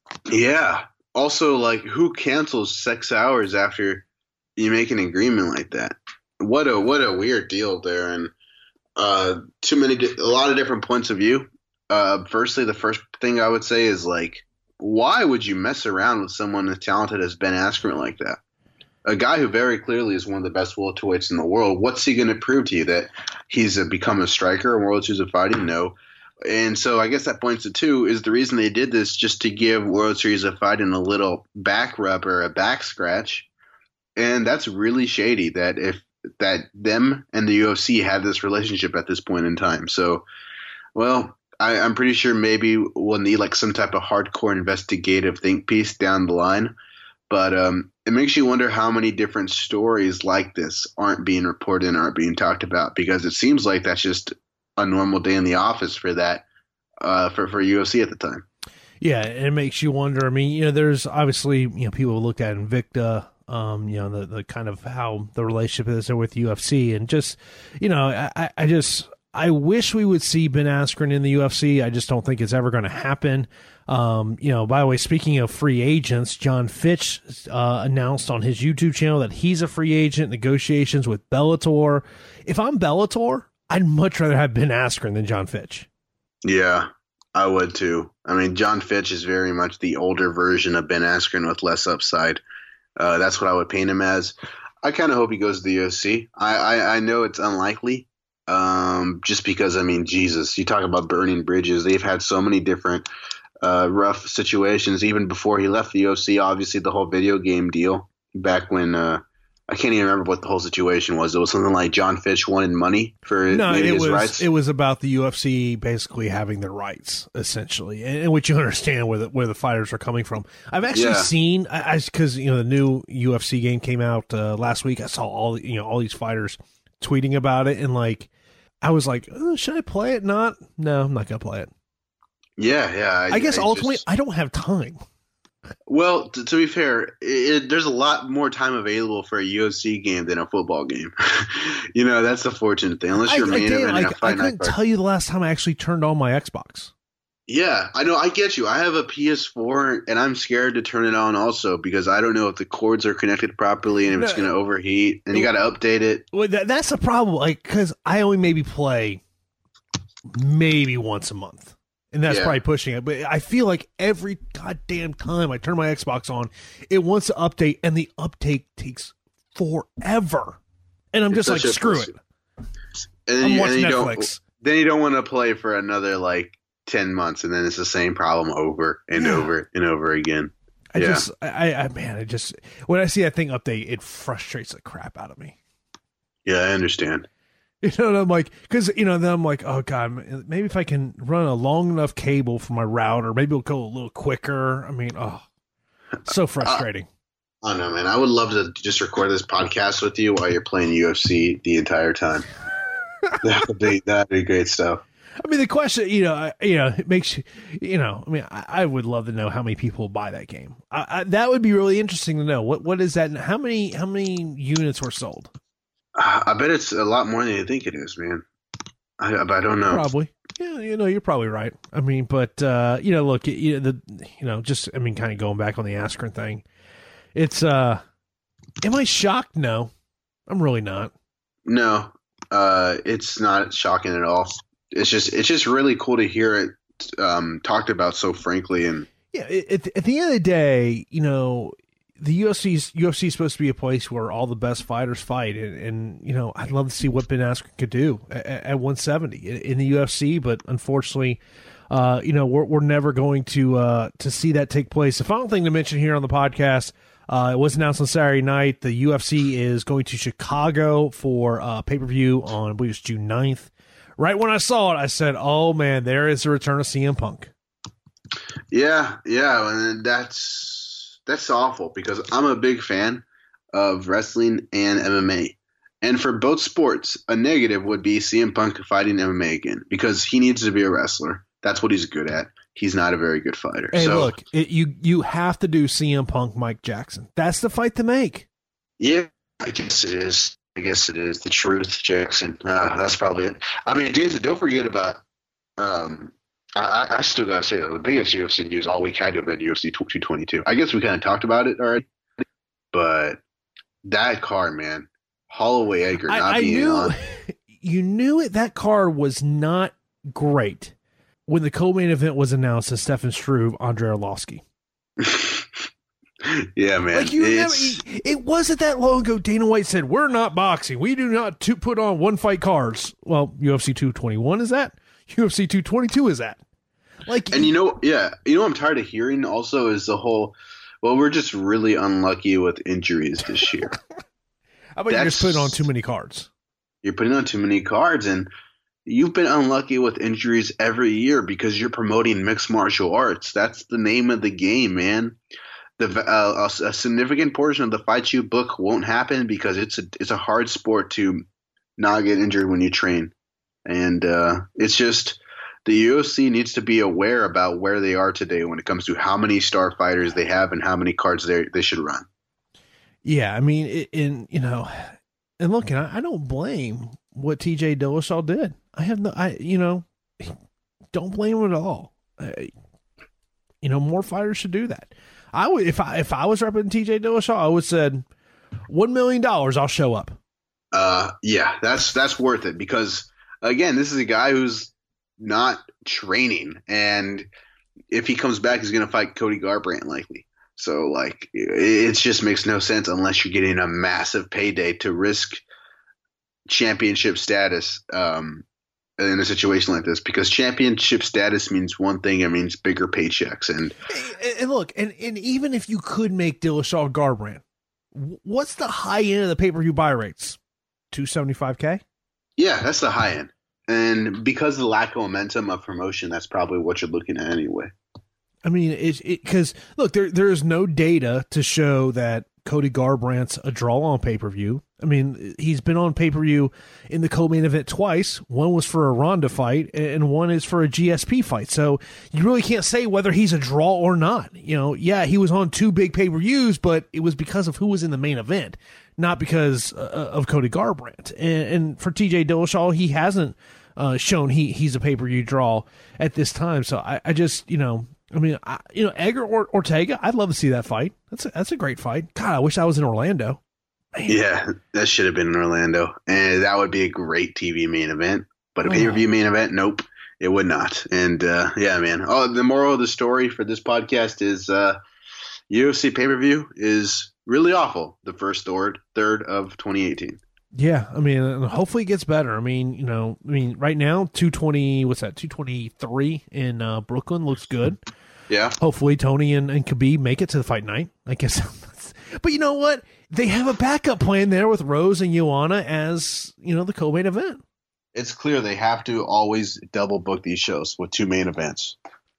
Yeah. Also, like, who cancels six hours after you make an agreement like that? What a what a weird deal there, and uh, too many, di- a lot of different points of view. Uh, firstly, the first thing I would say is, like, why would you mess around with someone as talented as Ben Askren like that? A guy who very clearly is one of the best welterweights in the world. What's he going to prove to you, that he's a, become a striker in World Series of Fighting? No. And so I guess that points to two, is the reason they did this just to give World Series of Fighting a little back rub or a back scratch. And that's really shady that if that them and the U F C had this relationship at this point in time. So, well, I, I'm pretty sure maybe we'll need like some type of hardcore investigative think piece down the line. But um, it makes you wonder how many different stories like this aren't being reported and aren't being talked about, because it seems like that's just a normal day in the office for that, uh, for, for U F C at the time. Yeah, it makes you wonder. I mean, you know, there's obviously, you know, people look at Invicta, um, you know, the, the kind of how the relationship is there with U F C, and just, you know, I, I just, I wish we would see Ben Askren in the U F C. I just don't think it's ever going to happen. Um, you know, by the way, speaking of free agents, John Fitch uh, announced on his YouTube channel that he's a free agent, negotiations with Bellator. If I'm Bellator, I'd much rather have Ben Askren than John Fitch. Yeah. I would too. I mean, John Fitch is very much the older version of Ben Askren with less upside. Uh, that's what I would paint him as. I kind of hope he goes to the U F C. I, I, I know it's unlikely, um, just because, I mean, Jesus, you talk about burning bridges. They've had so many different uh, rough situations even before he left the U F C. Obviously, the whole video game deal back when uh, I can't even remember what the whole situation was. It was something like John Fitch wanted money for no, maybe it his was rights. it was about the U F C basically having their rights, essentially, and, and which you understand where the, where the fighters are coming from. I've actually Yeah. seen, I because you know the new U F C game came out uh, last week. I saw all you know all these fighters tweeting about it, and like I was like, oh, should I play it? Not, no, I'm not gonna play it. Yeah, yeah. I, I guess I ultimately just- I don't have time. Well, to, to be fair, it, it, there's a lot more time available for a U F C game than a football game. You know, that's the fortunate thing. Unless you're I, main I, eventing like, a I fight night couldn't card. tell you the last time I actually turned on my Xbox. Yeah, I know. I get you. I have a P S four, and I'm scared to turn it on also because I don't know if the cords are connected properly and if it's No. going to overheat. And you got to update it. Well, that, that's the problem. Like, because I only maybe play maybe once a month, and that's Yeah. probably pushing it. But I feel like every goddamn time I turn my Xbox on, it wants to update, and the update takes forever. And I'm It's just like, such a screw pussy. it. And then I'm you, watching and you Netflix. don't. Then you don't want to play for another like ten months, and then it's the same problem over and Yeah. over and over again. I yeah. just, I, I, man, I just, when I see that thing update, it frustrates the crap out of me. Yeah, I understand. You know, and I'm like, because, you know, then I'm like, oh, God, maybe if I can run a long enough cable for my router, maybe it'll go a little quicker. I mean, oh, so frustrating. I don't know, man. I would love to just record this podcast with you while you're playing U F C the entire time. that would be that'd be great stuff. I mean, the question, you know, I- you know, it makes you, you know, I mean, I, I would love to know how many people buy that game. I, I, that would be really interesting to know. What, what is that? And how many, how many units were sold? Uh, I bet it's a lot more than you think it is, man. I, I don't know. Probably. Yeah, you know, you're probably right. I mean, but uh, you know, look, you know, the, you know, just I mean, kind of going back on the Askren thing. It's uh, am I shocked? No, I'm really not. No, uh, it's not shocking at all. It's just it's just really cool to hear it um, talked about so frankly and Yeah, at, at the end of the day, you know, the U F C's U F C is supposed to be a place where all the best fighters fight, and, and you know, I'd love to see what Ben Askren could do at, at one seventy in, in the U F C, but unfortunately, uh, you know, we're we're never going to uh, to see that take place. The final thing to mention here on the podcast. Uh, it was announced on Saturday night. The U F C is going to Chicago for uh, pay-per-view on, I believe it's June ninth. Right when I saw it, I said, oh, man, there is the return of C M Punk. yeah, yeah, and that's that's awful because I'm a big fan of wrestling and M M A. And for both sports, a negative would be C M Punk fighting M M A again because he needs to be a wrestler. That's what he's good at. He's not a very good fighter. Hey, so, look, it, you you have to do C M Punk, Mike Jackson. That's the fight to make. Yeah, I guess it is. I guess it is the truth, Jackson. Uh, that's probably it. I mean, Jason, don't forget about. Um, I, I still gotta say though, the biggest U F C news all week had to have been U F C two twenty-two. I guess we kind of talked about it already, but that card, man, Holloway Edgar not I, I being knew on. you knew it. That card was not great when the co-main event was announced as Stefan Struve, Andrei Arlovsky. Yeah, man. Like you never, it's, it, it wasn't that long ago. Dana White said, "We're not boxing. We do not to put on one fight cards." Well, U F C two twenty-one is that? U F C two twenty-two is that? Like, and you know, yeah, you know, what I'm tired of hearing. Also, is the whole. Well, we're just really unlucky with injuries this year. how about you just put on too many cards? You're putting on too many cards, and you've been unlucky with injuries every year because you're promoting mixed martial arts. That's the name of the game, man. The uh, a, a significant portion of the fights you book won't happen because it's a it's a hard sport to not get injured when you train, and uh, it's just the U F C needs to be aware about where they are today when it comes to how many star fighters they have and how many cards they they should run. Yeah, I mean, it, in you know, and look, and I, I don't blame what T J Dillashaw did. I have no, I you know, don't blame him at all. I, you know, more fighters should do that. I would if I if I was repping T J Dillashaw, I would said one million dollars. I'll show up. Uh, yeah, that's that's worth it because again, this is a guy who's not training. And if he comes back, he's going to fight Cody Garbrandt likely. So, like, it just makes no sense unless you're getting a massive payday to risk championship status um, in a situation like this. Because championship status means one thing. It means bigger paychecks. And and, and look, and, and even if you could make Dillashaw Garbrandt, what's the high end of the pay-per-view buy rates? two seventy-five K? Yeah, that's the high end. And because of the lack of momentum of promotion, that's probably what you're looking at anyway. I mean, it's because, it, look, there there is no data to show that Cody Garbrandt's a draw on pay-per-view. I mean, he's been on pay-per-view in the co-main event twice. One was for a Ronda fight, and one is for a G S P fight. So you really can't say whether he's a draw or not. You know, yeah, he was on two big pay-per-views, but it was because of who was in the main event, not because uh, of Cody Garbrandt. And, and for T J Dillashaw, he hasn't uh, shown he he's a pay-per-view draw at this time. So I, I just, you know, I mean, I, you know, Edgar or Ortega, I'd love to see that fight. That's a, that's a great fight. God, I wish I was in Orlando. Man. Yeah, that should have been in Orlando. And that would be a great T V main event. But a oh. pay-per-view main event, nope, it would not. And, uh, yeah, man. Oh, the moral of the story for this podcast is uh, U F C pay-per-view is really awful the first third, third of twenty eighteen. Yeah, I mean, hopefully it gets better. I mean, you know, I mean, right now, two twenty, what's that, two twenty-three in uh, Brooklyn looks good. Yeah. Hopefully Tony and, and Khabib make it to the fight night. I guess. But you know what? They have a backup plan there with Rose and Joanna as, you know, the co-main event. It's clear they have to always double book these shows with two main events.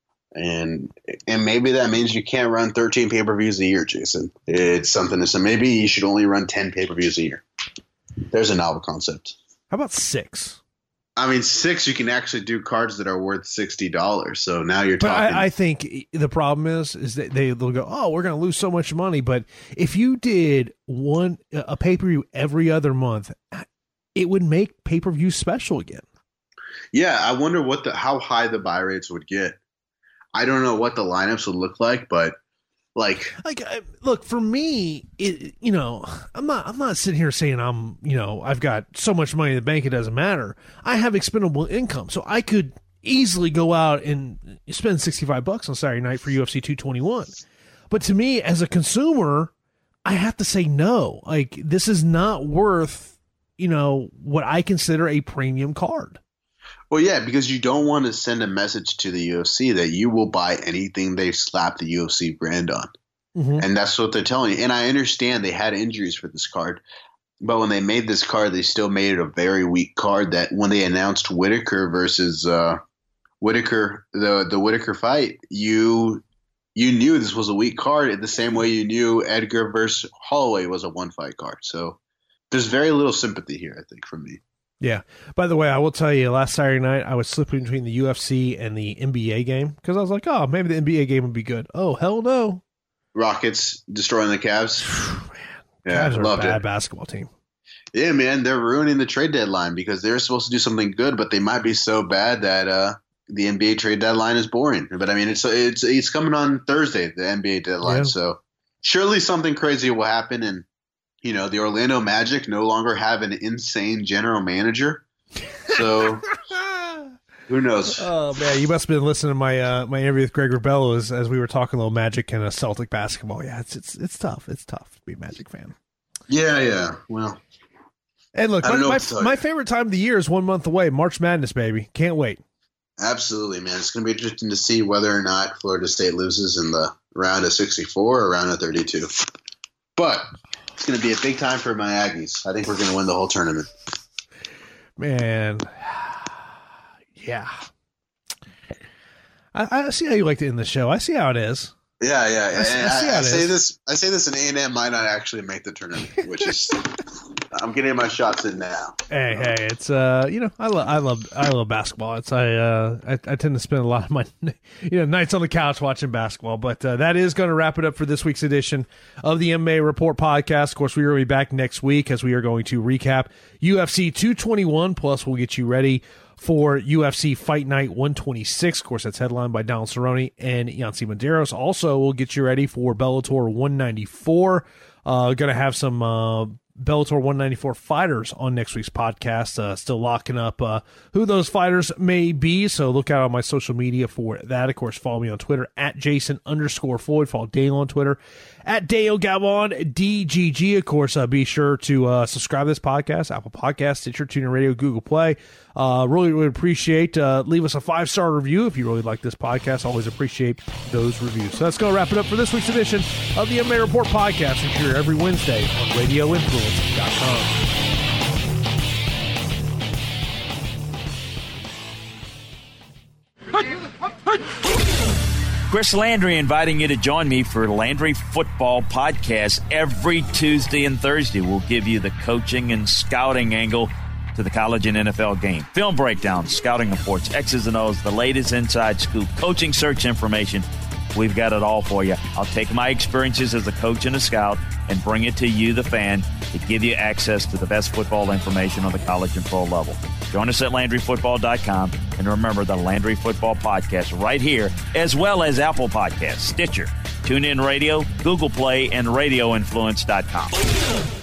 And and maybe that means you can't run thirteen pay-per-views a year, Jason. It's something to say. Maybe you should only run ten pay-per-views a year. There's a novel concept. How about six? I mean, six, you can actually do cards that are worth sixty dollars. So now you're but talking. I, I think the problem is, is that they, they'll go, oh, we're going to lose so much money. But if you did one a pay-per-view every other month, it would make pay-per-view special again. Yeah, I wonder what the how high the buy rates would get. I don't know what the lineups would look like, but like, like, look, for me, it, you know, I'm not, I'm not sitting here saying I'm, you know, I've got so much money in the bank, it doesn't matter. I have expendable income, so I could easily go out and spend sixty-five bucks on Saturday night for U F C two twenty-one. But to me, as a consumer, I have to say no. Like, this is not worth, you know, what I consider a premium card. Well, yeah, because you don't want to send a message to the U F C that you will buy anything they slap the U F C brand on. Mm-hmm. And that's what they're telling you. And I understand they had injuries for this card. But when they made this card, they still made it a very weak card that when they announced Whitaker versus uh, Whitaker, the, the Whitaker fight, you you knew this was a weak card in the same way you knew Edgar versus Holloway was a one-fight card. So there's very little sympathy here, I think, from me. Yeah. By the way, I will tell you, last Saturday night, I was slipping between the U F C and the N B A game because I was like, oh, maybe the N B A game would be good. Oh, hell no. Rockets destroying the Cavs. Man, yeah, Cavs are loved a bad it. basketball team. Yeah, man, they're ruining the trade deadline because they're supposed to do something good, but they might be so bad that uh, the N B A trade deadline is boring. But I mean, it's it's it's coming on Thursday, the N B A deadline, yeah. So surely something crazy will happen. And you know, the Orlando Magic no longer have an insane general manager, so who knows? Oh man, you must have been listening to my uh, my interview with Greg Rubello as as we were talking a little Magic and a Celtic basketball. Yeah, it's it's it's tough. It's tough to be a Magic fan. Yeah, yeah. Well, and look, my my, my favorite time of the year is one month away. March Madness, baby, can't wait. Absolutely, man. It's going to be interesting to see whether or not Florida State loses in the round of sixty-four or round of thirty-two. But it's going to be a big time for my Aggies. I think we're going to win the whole tournament. Man, yeah. I, I see how you like to end the show. I see how it is. Yeah, yeah. yeah. I, see, I, see I, how I it say is. this. I say this, and A and M might not actually make the tournament, which is. I'm getting my shots in now. Hey, hey, it's uh, you know, I love, I love, I love basketball. It's I, uh, I, I tend to spend a lot of my, you know, nights on the couch watching basketball. But uh, that is going to wrap it up for this week's edition of the M M A Report podcast. Of course, we will be back next week as we are going to recap U F C two twenty-one. Plus, we'll get you ready for U F C Fight Night one twenty-six. Of course, that's headlined by Donald Cerrone and Yancy Medeiros. Also, we'll get you ready for Bellator one ninety-four. Uh, going to have some uh, Bellator one ninety-four fighters on next week's podcast. Uh, still locking up uh, who those fighters may be, so look out on my social media for that. Of course, follow me on Twitter at Jason underscore Floyd. Follow Dale on Twitter at Dale Galvan D G G. Of course, uh, be sure to uh, subscribe to this podcast, Apple Podcasts, Stitcher, TuneIn Radio, Google Play. Uh, really would appreciate uh, leave us a five-star review if you really like this podcast. Always appreciate those reviews. So that's going to wrap it up for this week's edition of the M M A Report podcast, which you're every Wednesday on radio influence dot com. Chris Landry inviting you to join me for Landry Football Podcast every Tuesday and Thursday. We'll give you the coaching and scouting angle to the college and N F L game. Film breakdowns, scouting reports, X's and O's, the latest inside scoop, coaching search information. We've got it all for you. I'll take my experiences as a coach and a scout and bring it to you, the fan, to give you access to the best football information on the college and pro level. Join us at Landry Football dot com, and remember the Landry Football Podcast right here, as well as Apple Podcasts, Stitcher, TuneIn Radio, Google Play, and radio influence dot com.